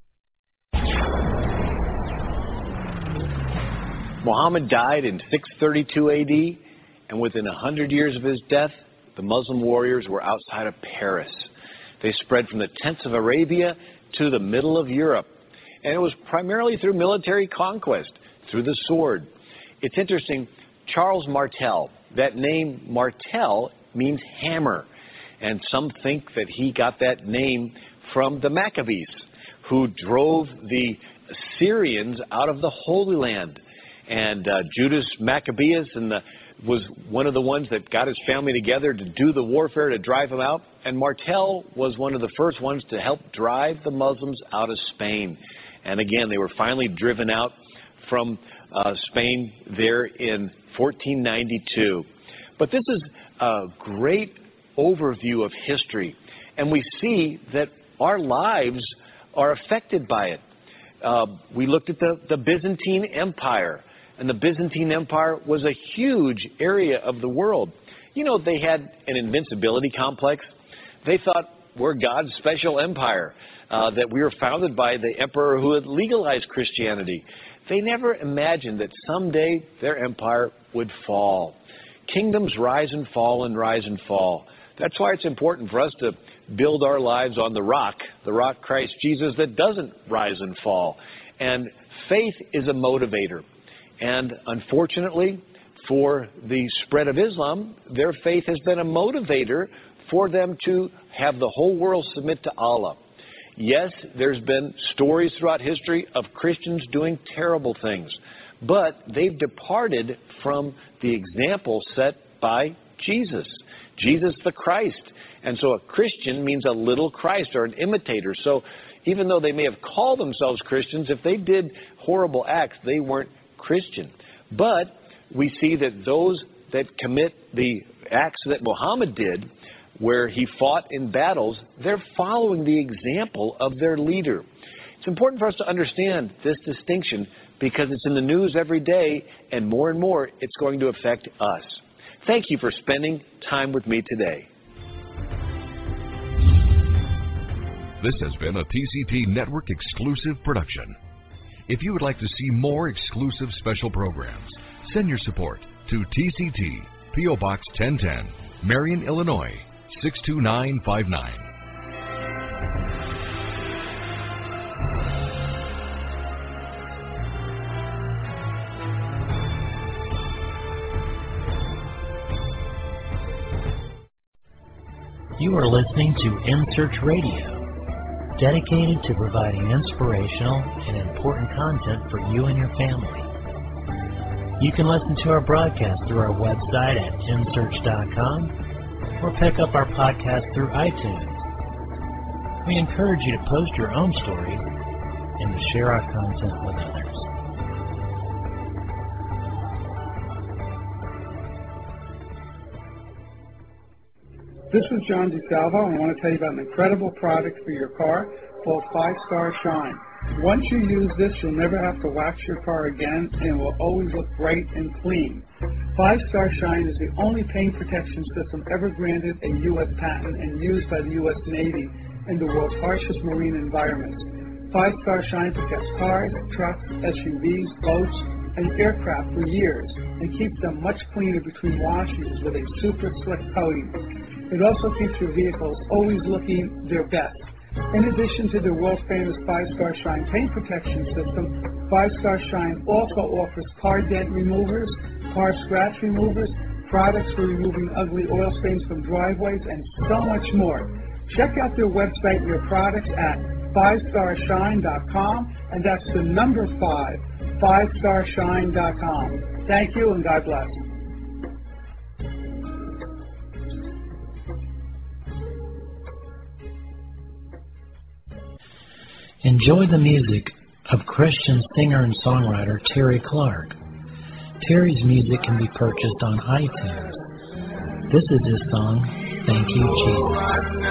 Muhammad died in 632 A.D., and within 100 years of his death, the Muslim warriors were outside of Paris. They spread from the tents of Arabia to the middle of Europe. And it was primarily through military conquest, through the sword. It's interesting, Charles Martel, that name Martel means hammer. And some think that he got that name from the Maccabees, who drove the Syrians out of the Holy Land. And Judas Maccabeus was one of the ones that got his family together to do the warfare to drive them out. And Martel was one of the first ones to help drive the Muslims out of Spain. And again, they were finally driven out from Spain there in 1492. But this is a great overview of history. And we see that our lives are affected by it. We looked at the Byzantine Empire. And the Byzantine Empire was a huge area of the world. You know, they had an invincibility complex. They thought we're God's special empire, that we were founded by the emperor who had legalized Christianity. They never imagined that someday their empire would fall. Kingdoms rise and fall and rise and fall. That's why it's important for us to build our lives on the rock Christ Jesus, that doesn't rise and fall. And faith is a motivator. And unfortunately, for the spread of Islam, their faith has been a motivator for them to have the whole world submit to Allah. Yes, there's been stories throughout history of Christians doing terrible things, but they've departed from the example set by Jesus the Christ. And so a Christian means a little Christ, or an imitator. So even though they may have called themselves Christians, if they did horrible acts, they weren't Christian. But we see that those that commit the acts that Muhammad did, where he fought in battles, they're following the example of their leader. It's important for us to understand this distinction because it's in the news every day, and more it's going to affect us. Thank you for spending time with me today. This has been a TCT Network exclusive production. If you would like to see more exclusive special programs, send your support to TCT, P.O. Box 1010, Marion, Illinois, 62959. You are listening to InSearch Radio, dedicated to providing inspirational and important content for you and your family. You can listen to our broadcast through our website at insearch.com or pick up our podcast through iTunes. We encourage you to post your own stories and to share our content with others. This is John DeSalvo, and I want to tell you about an incredible product for your car called 5-Star Shine. Once you use this, you'll never have to wax your car again, and it will always look bright and clean. 5-Star Shine is the only paint protection system ever granted a U.S. patent and used by the U.S. Navy in the world's harshest marine environments. 5-Star Shine protects cars, trucks, SUVs, boats, and aircraft for years and keeps them much cleaner between washes with a super slick coating. It also keeps your vehicles always looking their best. In addition to the world-famous 5-Star Shine paint protection system, 5-Star Shine also offers car dent removers, car scratch removers, products for removing ugly oil stains from driveways, and so much more. Check out their website and their products at 5starshine.com, and that's the number 5, 5starshine.com. Thank you, and God bless. Enjoy the music of Christian singer and songwriter Terry Clark. Terry's music can be purchased on iTunes. This is his song, Thank You, Jesus.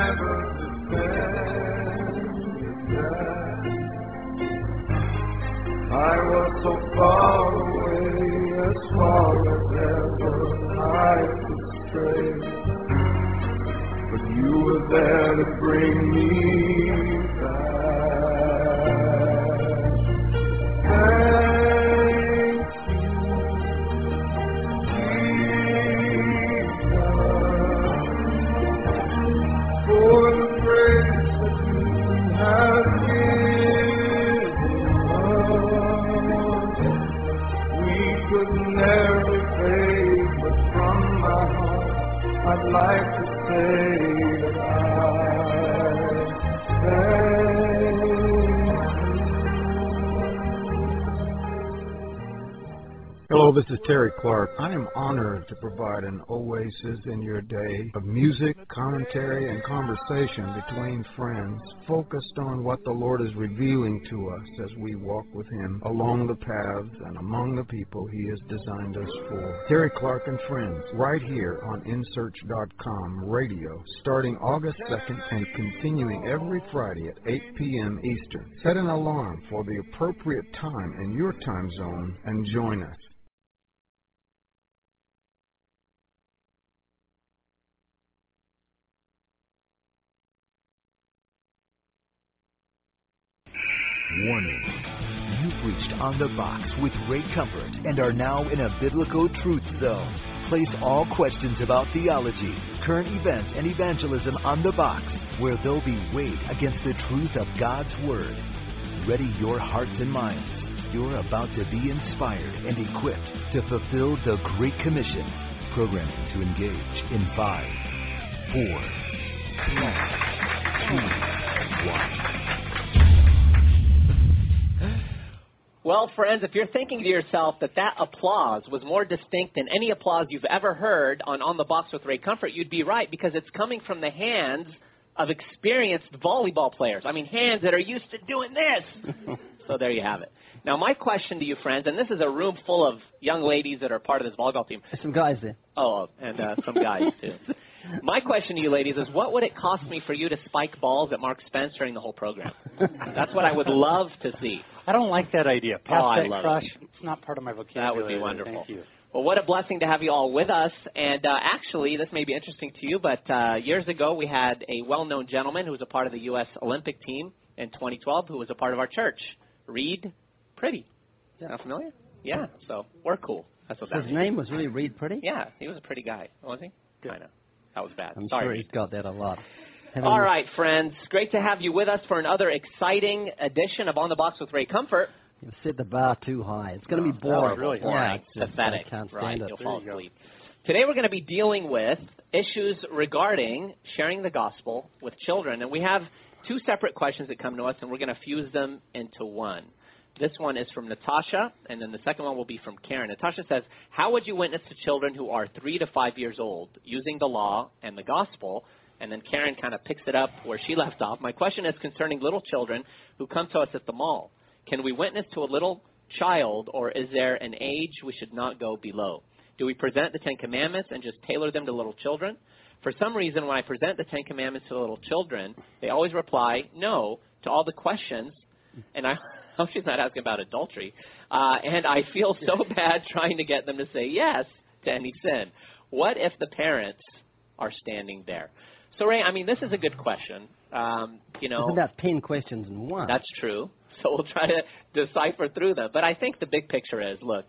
I was so far away, as far as ever I could stray, but you were there to bring me back. I'd like to say that I thank you. Hello, this is Terry Clark. I am honored to provide an oasis in your day of music, commentary, and conversation between friends, focused on what the Lord is revealing to us as we walk with Him along the paths and among the people He has designed us for. Terry Clark and Friends, right here on InSearch.com radio, starting August 2nd and continuing every Friday at 8 p.m. Eastern. Set an alarm for the appropriate time in your time zone and join us. Warning. You've reached On the Box with Ray Comfort and are now in a biblical truth zone. place all questions about theology, current events, and evangelism on the box, where they'll be weighed against the truth of God's Word. Ready your hearts and minds. You're about to be inspired and equipped to fulfill the Great Commission. Programming to engage in 5, 4, 3, 2, 1. Well, friends, if you're thinking to yourself that applause was more distinct than any applause you've ever heard on the Box with Ray Comfort, you'd be right, because it's coming from the hands of experienced volleyball players. I mean, hands that are used to doing this. So there you have it. Now, my question to you, friends, and this is a room full of young ladies that are part of this volleyball team. There's some guys there. Oh, and some guys, too. My question to you, ladies, is what would it cost me for you to spike balls at Mark Spence during the whole program? That's what I would love to see. I don't like that idea. I love crush. it. It's not part of my vocabulary. That would be wonderful. Thank you. Well, what a blessing to have you all with us. And actually, this may be interesting to you, but years ago we had a well-known gentleman who was a part of the U.S. Olympic team in 2012 who was a part of our church, Reed Pretty. Yeah. Not familiar? Yeah, so we're cool. That's what that His name was really Reed Pretty? Yeah, he was a pretty guy, wasn't he? Good. I know. That was bad. I'm Sorry, sure Reed. he's got that a lot. All right, friends. Great to have you with us for another exciting edition of On the Box with Ray Comfort. You've set the bar too high. It's going to be boring. Really boring. Yeah, Pathetic. I can't stand right. it. You'll fall asleep. Today we're going to be dealing with issues regarding sharing the gospel with children. And we have two separate questions that come to us, and we're going to fuse them into one. This one is from Natasha, and then the second one will be from Karen. Natasha says, how would you witness to children who are 3 to 5 years old using the law and the gospel? And then Karen kind of picks it up where she left off. My question is concerning little children who come to us at the mall. Can we witness to a little child, or is there an age we should not go below? Do we present the Ten Commandments and just tailor them to little children? For some reason, when I present the Ten Commandments to little children, they always reply no to all the questions, and I hope she's not asking about adultery, and I feel so bad trying to get them to say yes to any sin. What if the parents are standing there? So, Ray, I mean, this is a good question. There's about 10 questions in one. That's true. So we'll try to decipher through them. But I think the big picture is, look,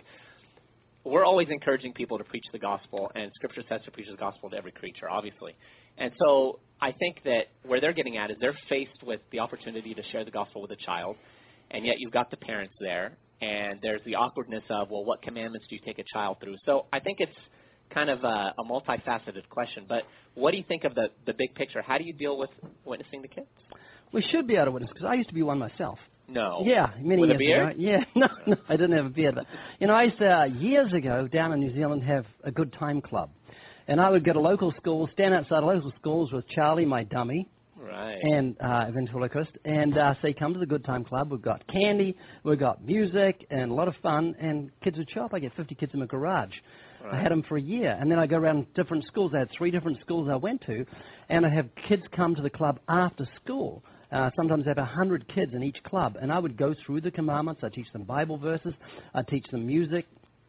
we're always encouraging people to preach the gospel, and Scripture says to preach the gospel to every creature, obviously. And so I think that where they're getting at is they're faced with the opportunity to share the gospel with a child, and yet you've got the parents there, and there's the awkwardness of, well, what commandments do you take a child through? So I think it's kind of a multifaceted question. But what do you think of the big picture? How do you deal with witnessing to kids? We should be able to witness, because I used to be one myself. No. Yeah, many With years a beard? ago. Yeah, no, I didn't have a beard. But, I used to, years ago, down in New Zealand, have a good time club. And I would go to local schools, stand outside local schools with Charlie, my dummy, right, and ventriloquist, and say, come to the good time club. We've got candy, we've got music, and a lot of fun, and kids would show up. I get 50 kids in my garage. Right. I had them for a year, and then I go around different schools. I had 3 different schools I went to, and I have kids come to the club after school. Sometimes I have 100 kids in each club, and I would go through the commandments. I teach them Bible verses. I teach them music.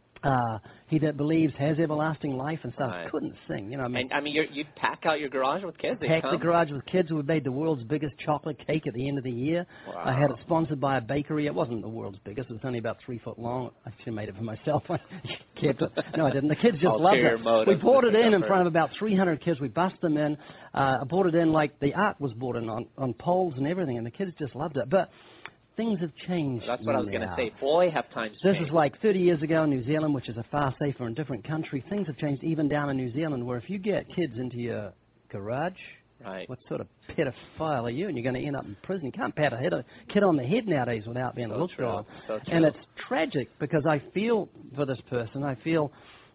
He that believes has everlasting life and stuff. Right. I couldn't sing, And I mean, you'd pack out your garage with kids. Pack the garage with kids. We made the world's biggest chocolate cake at the end of the year. Wow. I had it sponsored by a bakery. It wasn't the world's biggest. It was only about 3 foot long. I actually made it for myself. I kept it. No, I didn't. The kids just loved it. We brought it in front of about 300 kids. We bust them in. I brought it in like the art was brought in on poles and everything, and the kids just loved it. But things have changed. That's what I was going to say. Boy, have times changed. This is like 30 years ago in New Zealand, which is a far safer and different country. Things have changed even down in New Zealand, where if you get kids into your garage, right, what sort of pedophile are you? And you're going to end up in prison. You can't pat a kid on the head nowadays without being looked on. So and it's tragic, because I feel for this person. I feel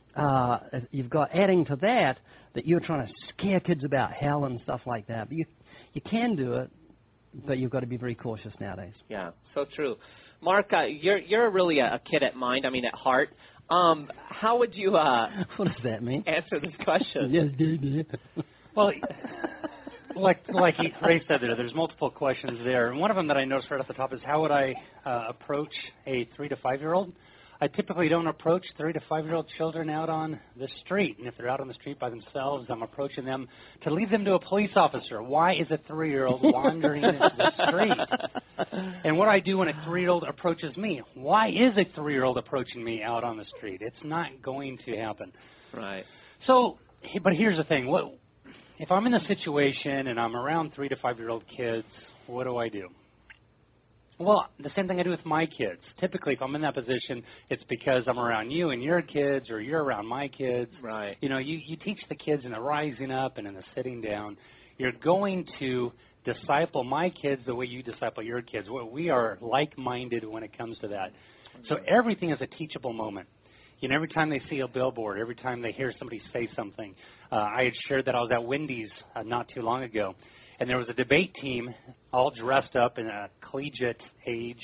you've got, adding to that you're trying to scare kids about hell and stuff like that. But you can do it, but you've got to be very cautious nowadays. Yeah, so true. Mark, you're really a kid at mind, at heart. How would you what does that mean? Answer this question? Yes, well, like Ray said there's multiple questions there. And one of them that I noticed right off the top is, how would I approach a 3 to 5-year-old? I typically don't approach 3 to 5-year-old children out on the street. And if they're out on the street by themselves, I'm approaching them to lead them to a police officer. Why is a 3-year-old wandering the street? And what I do when a 3-year-old approaches me, why is a 3-year-old approaching me out on the street? It's not going to happen. Right. So, but here's the thing. What if I'm in a situation and I'm around 3 to 5-year-old kids, what do I do? Well, the same thing I do with my kids. Typically, if I'm in that position, it's because I'm around you and your kids, or you're around my kids. Right. You know, you teach the kids in the rising up and in the sitting down. You're going to disciple my kids the way you disciple your kids. We are like-minded when it comes to that. So everything is a teachable moment. You know, every time they see a billboard, every time they hear somebody say something. I had shared that I was at Wendy's not too long ago, and there was a debate team all dressed up in a collegiate age,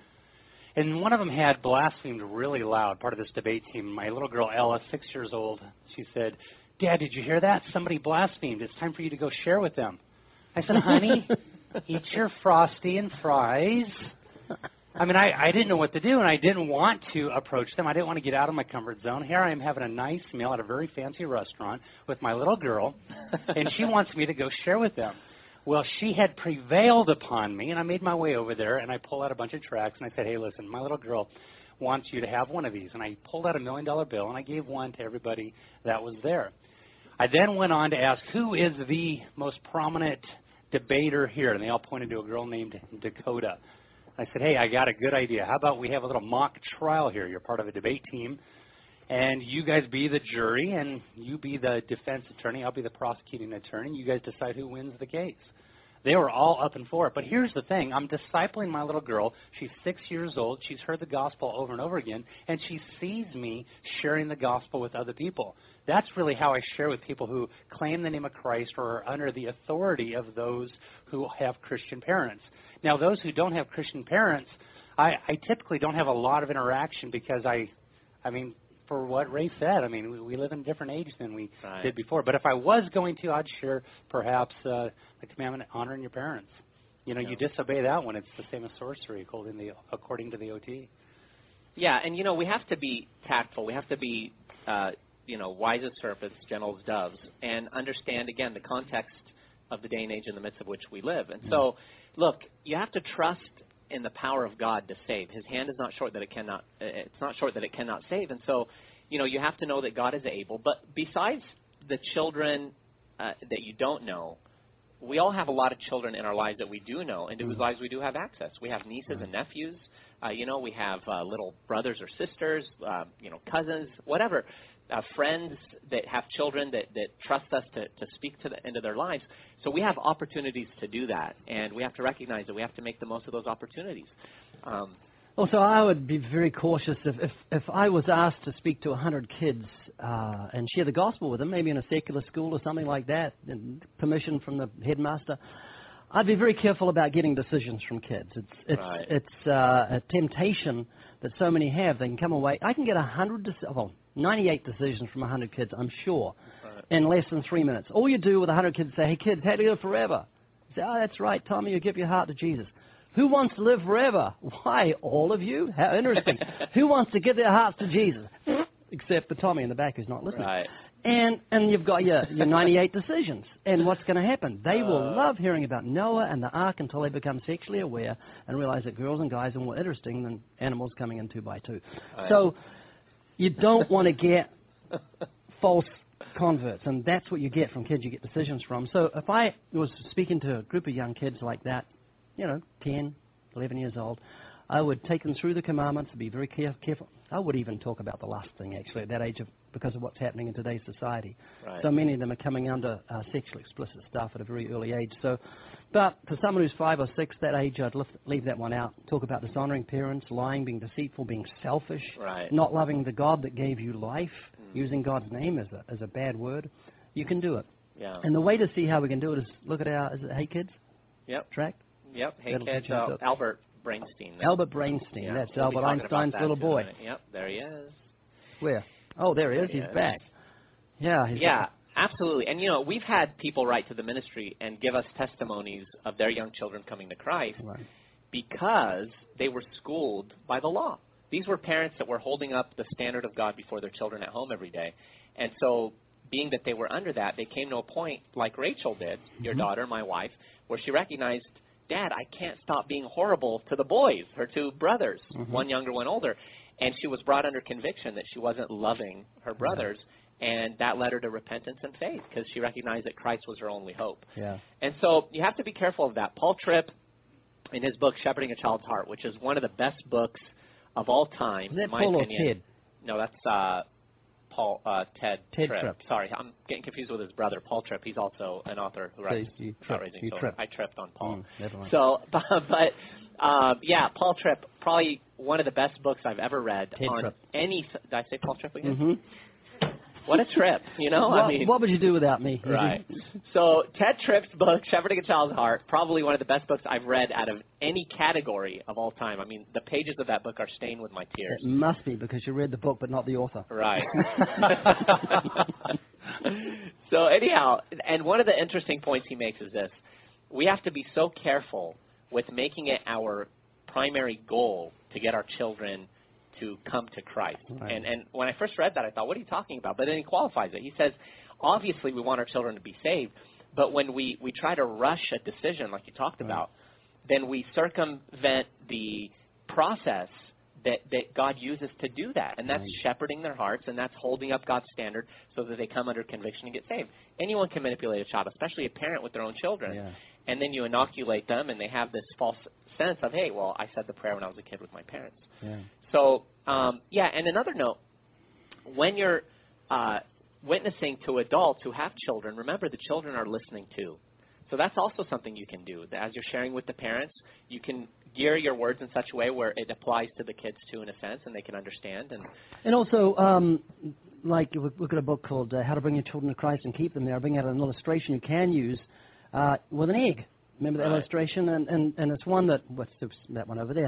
and one of them had blasphemed really loud, part of this debate team. My little girl, Ella, 6 years old, she said, "Dad, did you hear that? Somebody blasphemed. It's time for you to go share with them." I said, "Honey, eat your Frosty and fries." I mean, I didn't know what to do, and I didn't want to approach them. I didn't want to get out of my comfort zone. Here I am having a nice meal at a very fancy restaurant with my little girl, and she wants me to go share with them. Well, she had prevailed upon me, and I made my way over there, and I pulled out a bunch of tracts, and I said, "Hey, listen, my little girl wants you to have one of these." And I pulled out $1 million bill, and I gave one to everybody that was there. I then went on to ask, who is the most prominent debater here? And they all pointed to a girl named Dakota. I said, "Hey, I got a good idea. How about we have a little mock trial here? You're part of a debate team, and you guys be the jury, and you be the defense attorney. I'll be the prosecuting attorney. You guys decide who wins the case." They were all up and for it. But here's the thing. I'm discipling my little girl. She's 6 years old. She's heard the gospel over and over again, and she sees me sharing the gospel with other people. That's really how I share with people who claim the name of Christ or are under the authority of those who have Christian parents. Now, those who don't have Christian parents, I typically don't have a lot of interaction because I mean, for what Ray said, I mean, we live in a different age than we did before. But if I was going to, I'd share perhaps the commandment honoring your parents. You know, you disobey that one, it's the same as sorcery, according to the OT. Yeah, and, you know, we have to be tactful. We have to be, wise as serpents, gentle as doves, and understand, again, the context of the day and age in the midst of which we live. And so, look, you have to trust in the power of God to save. His hand is not short that it cannot. It's not short that it cannot save. And so, you know, you have to know that God is able. But besides the children that you don't know, we all have a lot of children in our lives that we do know, and to whose lives we do have access. We have nieces and nephews. We have little brothers or sisters, cousins, whatever. Friends that have children that trust us to speak into their lives. So we have opportunities to do that, and we have to recognize that we have to make the most of those opportunities. Also, I would be very cautious if I was asked to speak to 100 kids and share the gospel with them, maybe in a secular school or something like that, and permission from the headmaster. I'd be very careful about getting decisions from kids. It's a temptation that so many have. They can come away. I can get 98 decisions from 100 kids, I'm sure, in less than 3 minutes. All you do with 100 kids is say, "Hey, kids, how do you live forever?" You say, "Oh, that's right, Tommy, you give your heart to Jesus." Who wants to live forever? Why, all of you? How interesting. Who wants to give their hearts to Jesus? Except for Tommy in the back who's not listening. Right. And you've got your 98 decisions. And what's going to happen? They will love hearing about Noah and the ark until they become sexually aware and realize that girls and guys are more interesting than animals coming in 2x2. Right. So you don't want to get false converts, and that's what you get from kids you get decisions from. So if I was speaking to a group of young kids like that, 10, 11 years old, I would take them through the commandments, be very careful. I would even talk about the lust thing, actually, at that age because of what's happening in today's society. Right. So many of them are coming under sexually explicit stuff at a very early age. But for someone who's 5 or 6, that age, I'd leave that one out. Talk about dishonoring parents, lying, being deceitful, being selfish, not loving the God that gave you life, using God's name as a bad word. You can do it. Yeah. And the way to see how we can do it is look at our, Hey Kids? Yep. Track? Yep. Hey That'll Kids, Albert Brainstein. Albert Brainstein. Yeah, That's we'll Albert Einstein's little boy. Yep, there he is. Where? Oh, there he is. He's back. Yeah. Yeah, absolutely. And, we've had people write to the ministry and give us testimonies of their young children coming to Christ because they were schooled by the law. These were parents that were holding up the standard of God before their children at home every day. And so being that they were under that, they came to a point like Rachel did, your daughter, my wife, where she recognized, Dad, I can't stop being horrible to the boys, her 2 brothers, one younger, one older. And she was brought under conviction that she wasn't loving her brothers, and that led her to repentance and faith because she recognized that Christ was her only hope. Yeah. And so you have to be careful of that. Paul Tripp, in his book Shepherding a Child's Heart, which is one of the best books of all time, Is that in my Paul opinion. or Ted? No, that's Ted Tripp. Sorry, I'm getting confused with his brother, Paul Tripp. He's also an author who writes about raising children. I tripped on Paul. So, yeah, Paul Tripp, probably one of the best books I've ever read Ted on Tripp. any. Did I say Paul Tripp again? Mm-hmm. What a trip, you know? What would you do without me? Right. So Ted Tripp's book, Shepherding a Child's Heart, probably one of the best books I've read out of any category of all time. I mean, the pages of that book are stained with my tears. It must be because you read the book but not the author. Right. So anyhow, and one of the interesting points he makes is this. We have to be so careful with making it our primary goal to get our children to come to Christ. Right. And when I first read that, I thought, what are you talking about? But then he qualifies it. He says, obviously we want our children to be saved, but when we try to rush a decision like you talked about, then we circumvent the process that God uses to do that. And that's shepherding their hearts, and that's holding up God's standard so that they come under conviction and get saved. Anyone can manipulate a child, especially a parent with their own children. Yeah. And then you inoculate them, and they have this false sense of, hey, well, I said the prayer when I was a kid with my parents. Yeah. So, and another note, when you're witnessing to adults who have children, remember the children are listening too. So that's also something you can do. As you're sharing with the parents, you can gear your words in such a way where it applies to the kids too, in a sense, and they can understand. And also, like look at a book called How to Bring Your Children to Christ and Keep Them There. I bring out an illustration you can use with an egg. Remember that illustration? And it's one that, what's that one over there?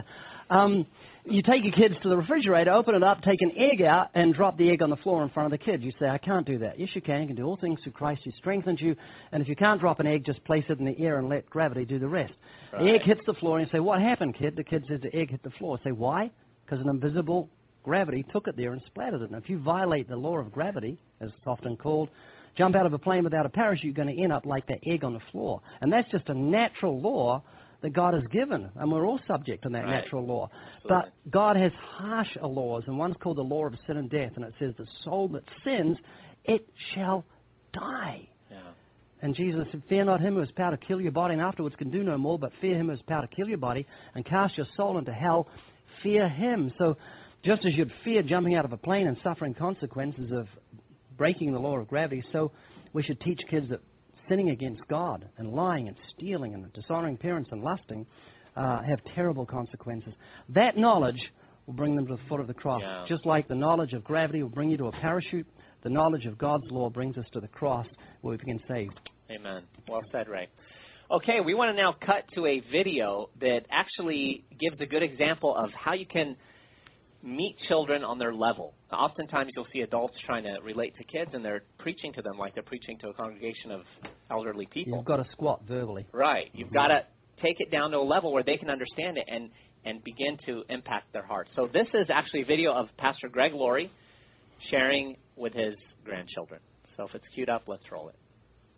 You take your kids to the refrigerator, open it up, take an egg out, and drop the egg on the floor in front of the kids. You say, I can't do that. Yes, you can. You can do all things through Christ who strengthens you. And if you can't drop an egg, just place it in the air and let gravity do the rest. Right. The egg hits the floor, and you say, what happened, kid? The kid says the egg hit the floor. I say, why? Because an invisible gravity took it there and splattered it. And if you violate the law of gravity, as it's often called, jump out of a plane without a parachute, you're going to end up like that egg on the floor. And that's just a natural law that God has given, and we're all subject to that natural law. Absolutely. But God has harsher laws, and one's called the law of sin and death, and it says the soul that sins, it shall die. Yeah. And Jesus said, fear not him who has power to kill your body, and afterwards can do no more, but fear him who has power to kill your body, and cast your soul into hell. Fear him. So just as you'd fear jumping out of a plane and suffering consequences of breaking the law of gravity, so we should teach kids that sinning against God and lying and stealing and dishonoring parents and lusting have terrible consequences. That knowledge will bring them to the foot of the cross. Yeah. Just like the knowledge of gravity will bring you to a parachute, the knowledge of God's law brings us to the cross where we begin saved. Amen. Well said, Ray. Okay, we want to now cut to a video that actually gives a good example of how you can meet children on their level. Oftentimes you'll see adults trying to relate to kids, and they're preaching to them like they're preaching to a congregation of elderly people. You've got to squat verbally. Right. You've got to take it down to a level where they can understand it and begin to impact their hearts. So this is actually a video of Pastor Greg Laurie sharing with his grandchildren. So if it's queued up, let's roll it.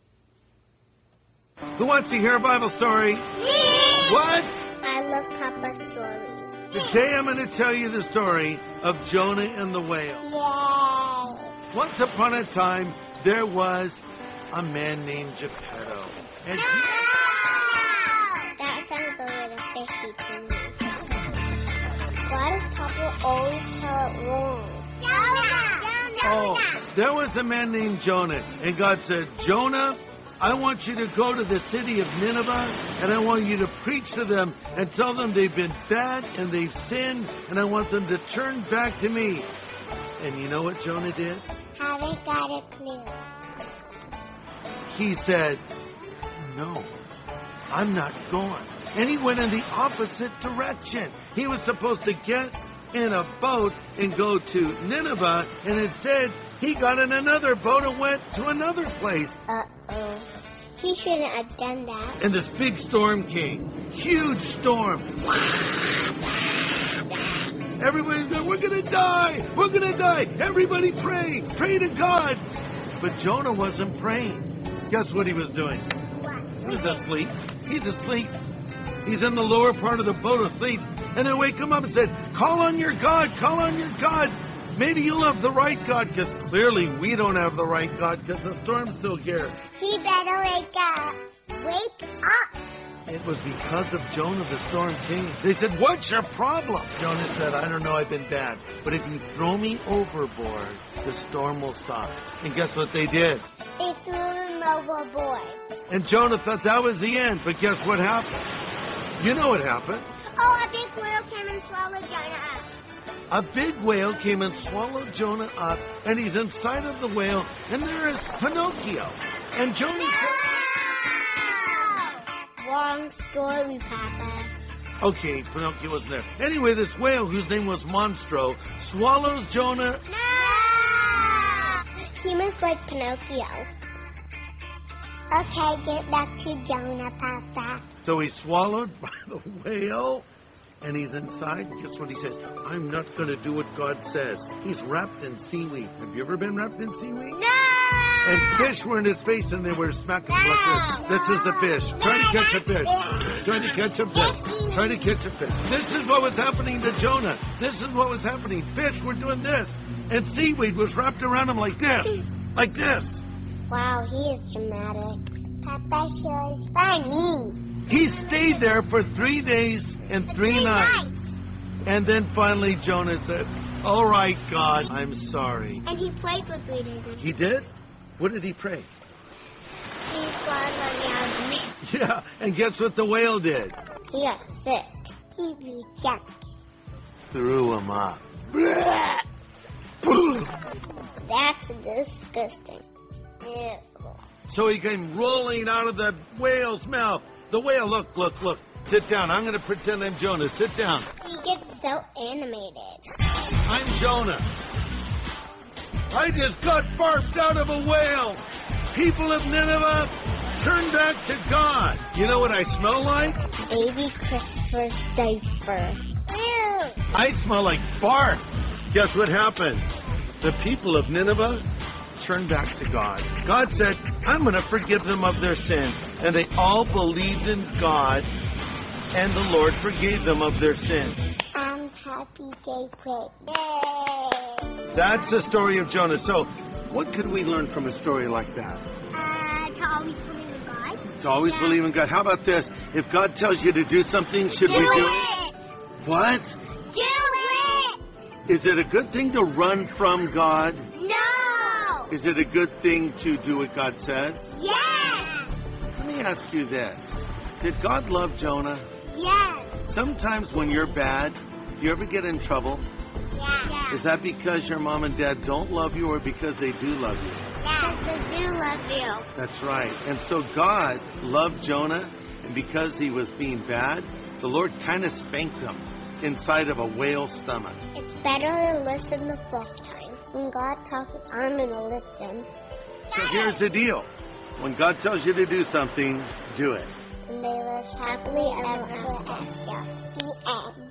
Who wants to hear a Bible story? Me! What? I love Papa's stories. Today I'm going to tell you the story of Jonah and the whale. Yay! Once upon a time, there was a man named Geppetto. And that sounds a little fishy to me. Why does Papa always tell it wrong? Oh, there was a man named Jonah, and God said, Jonah, I want you to go to the city of Nineveh, and I want you to preach to them and tell them they've been bad and they've sinned, and I want them to turn back to me. And you know what Jonah did? Haven't got a clue. He said, no, I'm not going. And he went in the opposite direction. He was supposed to get in a boat and go to Nineveh, and instead he got in another boat and went to another place. Uh-oh. He shouldn't have done that. And this big storm came. Huge storm. Everybody's going, we're going to die. We're going to die. Everybody pray. Pray to God. But Jonah wasn't praying. Guess what he was doing? What? He was asleep. He's asleep. He's in the lower part of the boat asleep. And they wake him up and said, call on your God, call on your God. Maybe you'll have the right God, because clearly we don't have the right God because the storm's still here. He better wake up. Wake up. It was because of Jonah the storm came. They said, what's your problem? Jonah said, I don't know, I've been bad. But if you throw me overboard, the storm will stop. And guess what they did? They threw him overboard. And Jonah thought that was the end. But guess what happened? You know what happened. Oh, a big whale came and swallowed Jonah up. A big whale came and swallowed Jonah up, and he's inside of the whale, and there is Pinocchio. And Jonah said... Wrong story, Papa. Okay, Pinocchio wasn't there. Anyway, this whale, whose name was Monstro, swallows Jonah... No! He was like Pinocchio. Okay, get back to Jonah, Papa. So he's swallowed by the whale, and he's inside. Guess what he says? I'm not going to do what God says. He's wrapped in seaweed. Have you ever been wrapped in seaweed? No! And fish were in his face, and they were smacking him like this. This is the fish. Try to catch a fish. Try to catch a fish. Try to catch a fish. This is what was happening to Jonah. This is what was happening. Fish were doing this, and seaweed was wrapped around him like this. Like this. Wow, he is dramatic. Papa sure is funny. He stayed there for 3 days and 3 nights. And then finally Jonah said, all right, God, I'm sorry. And he prayed for 3 days. He did? What did he pray? Please, God, let me out of me. Yeah, and guess what the whale did? He got sick. He rejected. Threw him up. That's disgusting. Ew. So he came rolling out of the whale's mouth. The whale, look. Sit down. I'm going to pretend I'm Jonah. Sit down. He gets so animated. I'm Jonah. I just got barfed out of a whale. People of Nineveh, turn back to God. You know what I smell like? Baby Christopher's diaper. Ew. I smell like barf. Guess what happened? The people of Nineveh turned back to God. God said, I'm going to forgive them of their sins. And they all believed in God, and the Lord forgave them of their sins. I'm happy they quit. That's the story of Jonah. So, what could we learn from a story like that? To always believe in God. To always believe in God. How about this? If God tells you to do something, should we do it? What? Do it! Is it a good thing to run from God? No! Is it a good thing to do what God says? Yes! Let me ask you this. Did God love Jonah? Yes. Sometimes when you're bad, do you ever get in trouble? Yeah. Is that because your mom and dad don't love you or because they do love you? Because they do love you. That's right. And so God loved Jonah, and because he was being bad, the Lord kind of spanked him inside of a whale's stomach. It's better to listen the first time. When God talks, I'm going to listen. So here's the deal. When God tells you to do something, do it. And they live happily ever after. The end.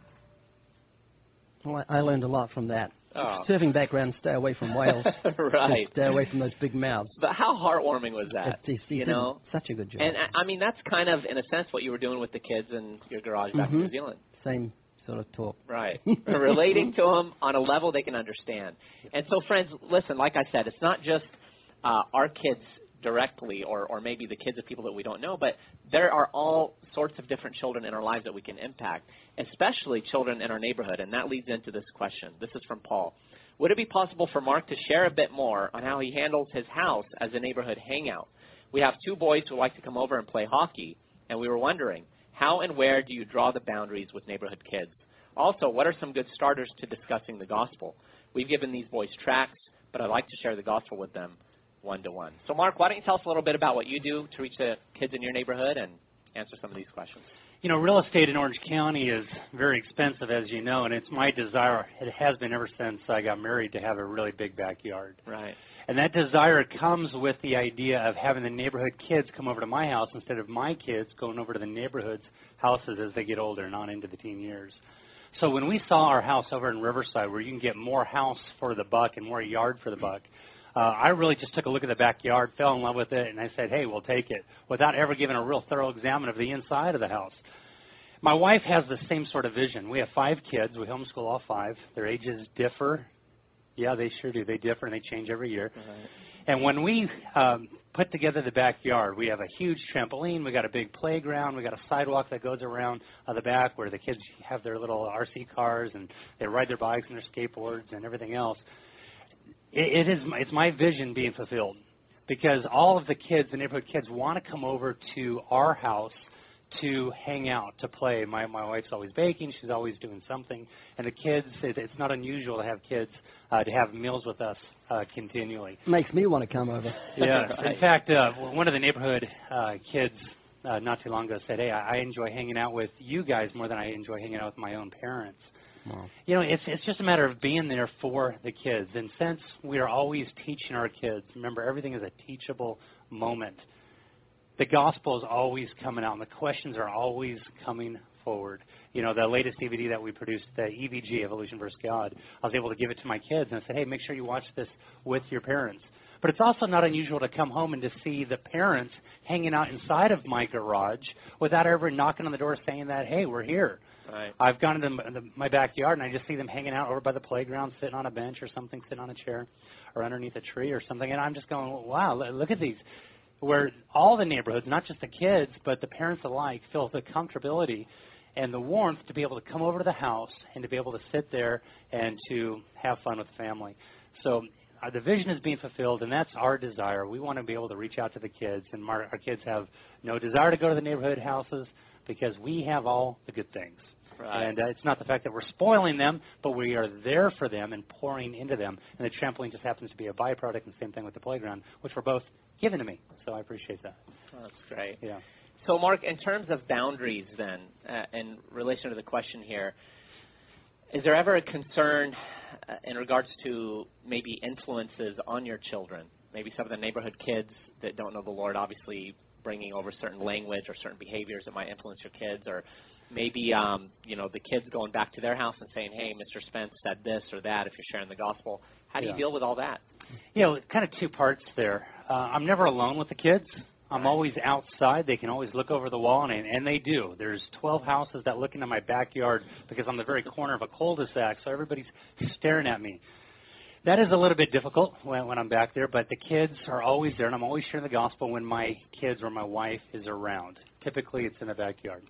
Well, I learned a lot from that. Oh. Surfing background, stay away from whales. Right. Stay away from those big mouths. But how heartwarming was that? You know? Such a good job. And, I mean, that's kind of, in a sense, what you were doing with the kids in your garage back in New Zealand. Same sort of talk. Right. Relating to them on a level they can understand. And so, friends, listen, like I said, it's not just our kids directly or maybe the kids of people that we don't know, but there are all sorts of different children in our lives that we can impact, especially children in our neighborhood, and that leads into this question. This is from Paul. Would it be possible for Mark to share a bit more on how he handles his house as a neighborhood hangout? We have 2 boys who like to come over and play hockey, and we were wondering, how and where do you draw the boundaries with neighborhood kids? Also, what are some good starters to discussing the gospel? We've given these boys tracts, but I'd like to share the gospel with them one-to-one. So, Mark, why don't you tell us a little bit about what you do to reach the kids in your neighborhood and answer some of these questions? You know, real estate in Orange County is very expensive, as you know, and it's my desire, it has been ever since I got married, to have a really big backyard. Right. And that desire comes with the idea of having the neighborhood kids come over to my house instead of my kids going over to the neighborhood's houses as they get older and on into the teen years. So when we saw our house over in Riverside, where you can get more house for the buck and more yard for the buck, I really just took a look at the backyard, fell in love with it, and I said, hey, we'll take it, without ever giving a real thorough examine of the inside of the house. My wife has the same sort of vision. We have 5 kids. We homeschool all 5. Their ages differ. Yeah, they sure do. They differ, and they change every year. Right. And when we put together the backyard, we have a huge trampoline. We got a big playground. We got a sidewalk that goes around the back where the kids have their little RC cars, and they ride their bikes and their skateboards and everything else. It's my vision being fulfilled, because all of the kids, the neighborhood kids, want to come over to our house to hang out, to play. My wife's always baking. She's always doing something. And the kids, it's not unusual to have kids to have meals with us continually. Makes me want to come over. Yeah. Right. In fact, one of the neighborhood kids not too long ago said, hey, I enjoy hanging out with you guys more than I enjoy hanging out with my own parents. Wow. You know, it's just a matter of being there for the kids. And since we are always teaching our kids, remember, everything is a teachable moment. The gospel is always coming out, and the questions are always coming forward. You know, the latest DVD that we produced, the EVG, Evolution vs. God, I was able to give it to my kids, and I said, hey, make sure you watch this with your parents. But it's also not unusual to come home and to see the parents hanging out inside of my garage without ever knocking on the door saying that, hey, we're here. Right. I've gone into my backyard, and I just see them hanging out over by the playground, sitting on a bench or something, sitting on a chair or underneath a tree or something, and I'm just going, wow, look at these. Where all the neighborhoods, not just the kids, but the parents alike, feel the comfortability and the warmth to be able to come over to the house and to be able to sit there and to have fun with the family. So the vision is being fulfilled, and that's our desire. We want to be able to reach out to the kids, and our kids have no desire to go to the neighborhood houses because we have all the good things. Right. And it's not the fact that we're spoiling them, but we are there for them and pouring into them. And the trampoline just happens to be a byproduct, and same thing with the playground, which were both given to me. So I appreciate that. Oh, that's great. Yeah. So, Mark, in terms of boundaries then, in relation to the question here, is there ever a concern in regards to maybe influences on your children? Maybe some of the neighborhood kids that don't know the Lord, obviously bringing over certain language or certain behaviors that might influence your kids, or maybe, you know, the kids going back to their house and saying, hey, Mr. Spence said this or that if you're sharing the gospel. How do you deal with all that? You know, kind of 2 parts there. I'm never alone with the kids. I'm always outside. They can always look over the wall, and they do. There's 12 houses that look into my backyard because I'm the very corner of a cul-de-sac, so everybody's staring at me. That is a little bit difficult when I'm back there, but the kids are always there, and I'm always sharing the gospel when my kids or my wife is around. Typically, it's in the backyard.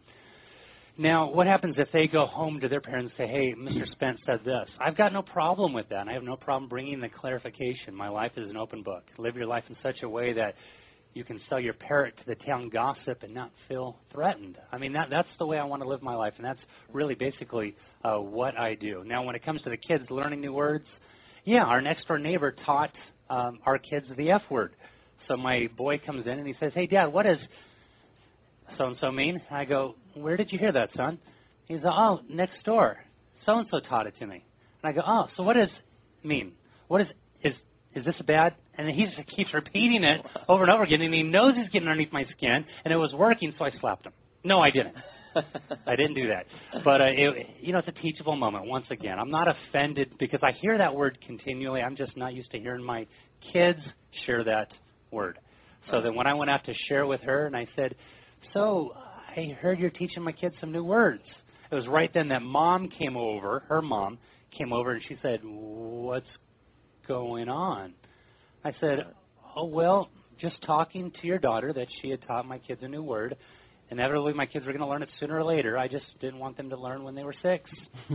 Now, what happens if they go home to their parents and say, hey, Mr. Spence said this? I've got no problem with that, and I have no problem bringing the clarification. My life is an open book. Live your life in such a way that you can sell your parrot to the town gossip and not feel threatened. I mean, that's the way I want to live my life, and that's really basically what I do. Now, when it comes to the kids learning new words, yeah, our next-door neighbor taught our kids the F word. So my boy comes in and he says, hey, Dad, what does so-and-so mean? I go, where did you hear that, son? He says, oh, next door. So-and-so taught it to me. And I go, oh, so what does mean? What is this bad? And he just keeps repeating it over and over again, and he knows he's getting underneath my skin, and it was working, so I slapped him. No, I didn't. I didn't do that. But, it's a teachable moment, once again. I'm not offended because I hear that word continually. I'm just not used to hearing my kids share that word. So then when I went out to share with her, and I said, so I heard you're teaching my kids some new words. It was right then that mom came over, her mom came over, and she said, what's going on? I said, oh, well, just talking to your daughter that she had taught my kids a new word. Inevitably, my kids were going to learn it sooner or later. I just didn't want them to learn when they were 6.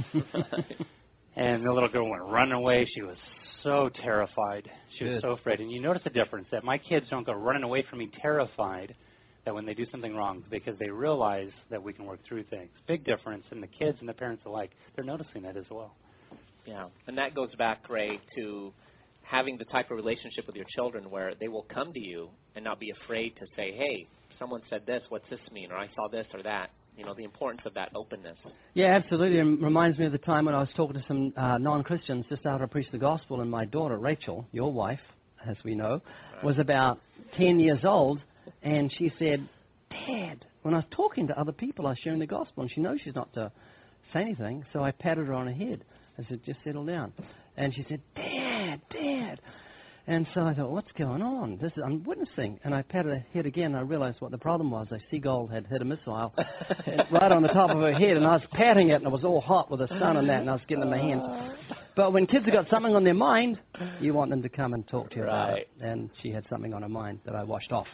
And the little girl went running away. She was so terrified. She was so afraid. And you notice the difference, that my kids don't go running away from me terrified that when they do something wrong, because they realize that we can work through things. Big difference, and the kids and the parents alike, they're noticing that as well. Yeah, and that goes back, Ray, to having the type of relationship with your children where they will come to you and not be afraid to say, hey, someone said this, what's this mean? Or I saw this or that. You know, the importance of that openness. Yeah, absolutely. It reminds me of the time when I was talking to some non-Christians just after I preached the gospel, and my daughter, Rachel, your wife, as we know, was about 10 years old, and she said, Dad, when I was talking to other people, I was sharing the gospel, and she knows she's not to say anything, so I patted her on the head. I said, just settle down. And she said, Dad. And so I thought, what's going on? I'm witnessing. And I patted her head again, and I realized what the problem was. A seagull had hit a missile right on the top of her head, and I was patting it, and it was all hot with the sun and that, and I was getting in my hands. But when kids have got something on their mind, you want them to come and talk to you about it. And she had something on her mind that I washed off.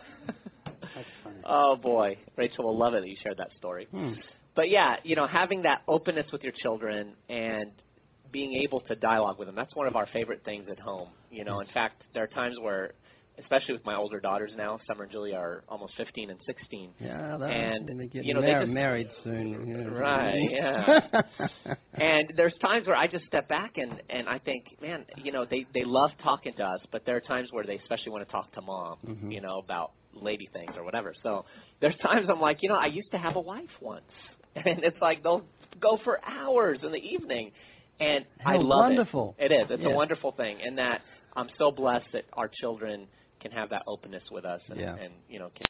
Oh, boy. Rachel will love it that you shared that story. But, yeah, having that openness with your children and being able to dialogue with them, that's one of our favorite things at home. In fact, there are times where, especially with my older daughters now, Summer and Julia are almost 15 and 16. Yeah, and they get married soon. Right, yeah. And there's times where I just step back and I think, man, they love talking to us, but there are times where they especially want to talk to Mom, about lady things or whatever. So there's times I'm like, I used to have a wife once. And it's like they'll go for hours in the evening. And I love wonderful. It. It is. It's a wonderful thing. And that I'm so blessed that our children can have that openness with us and can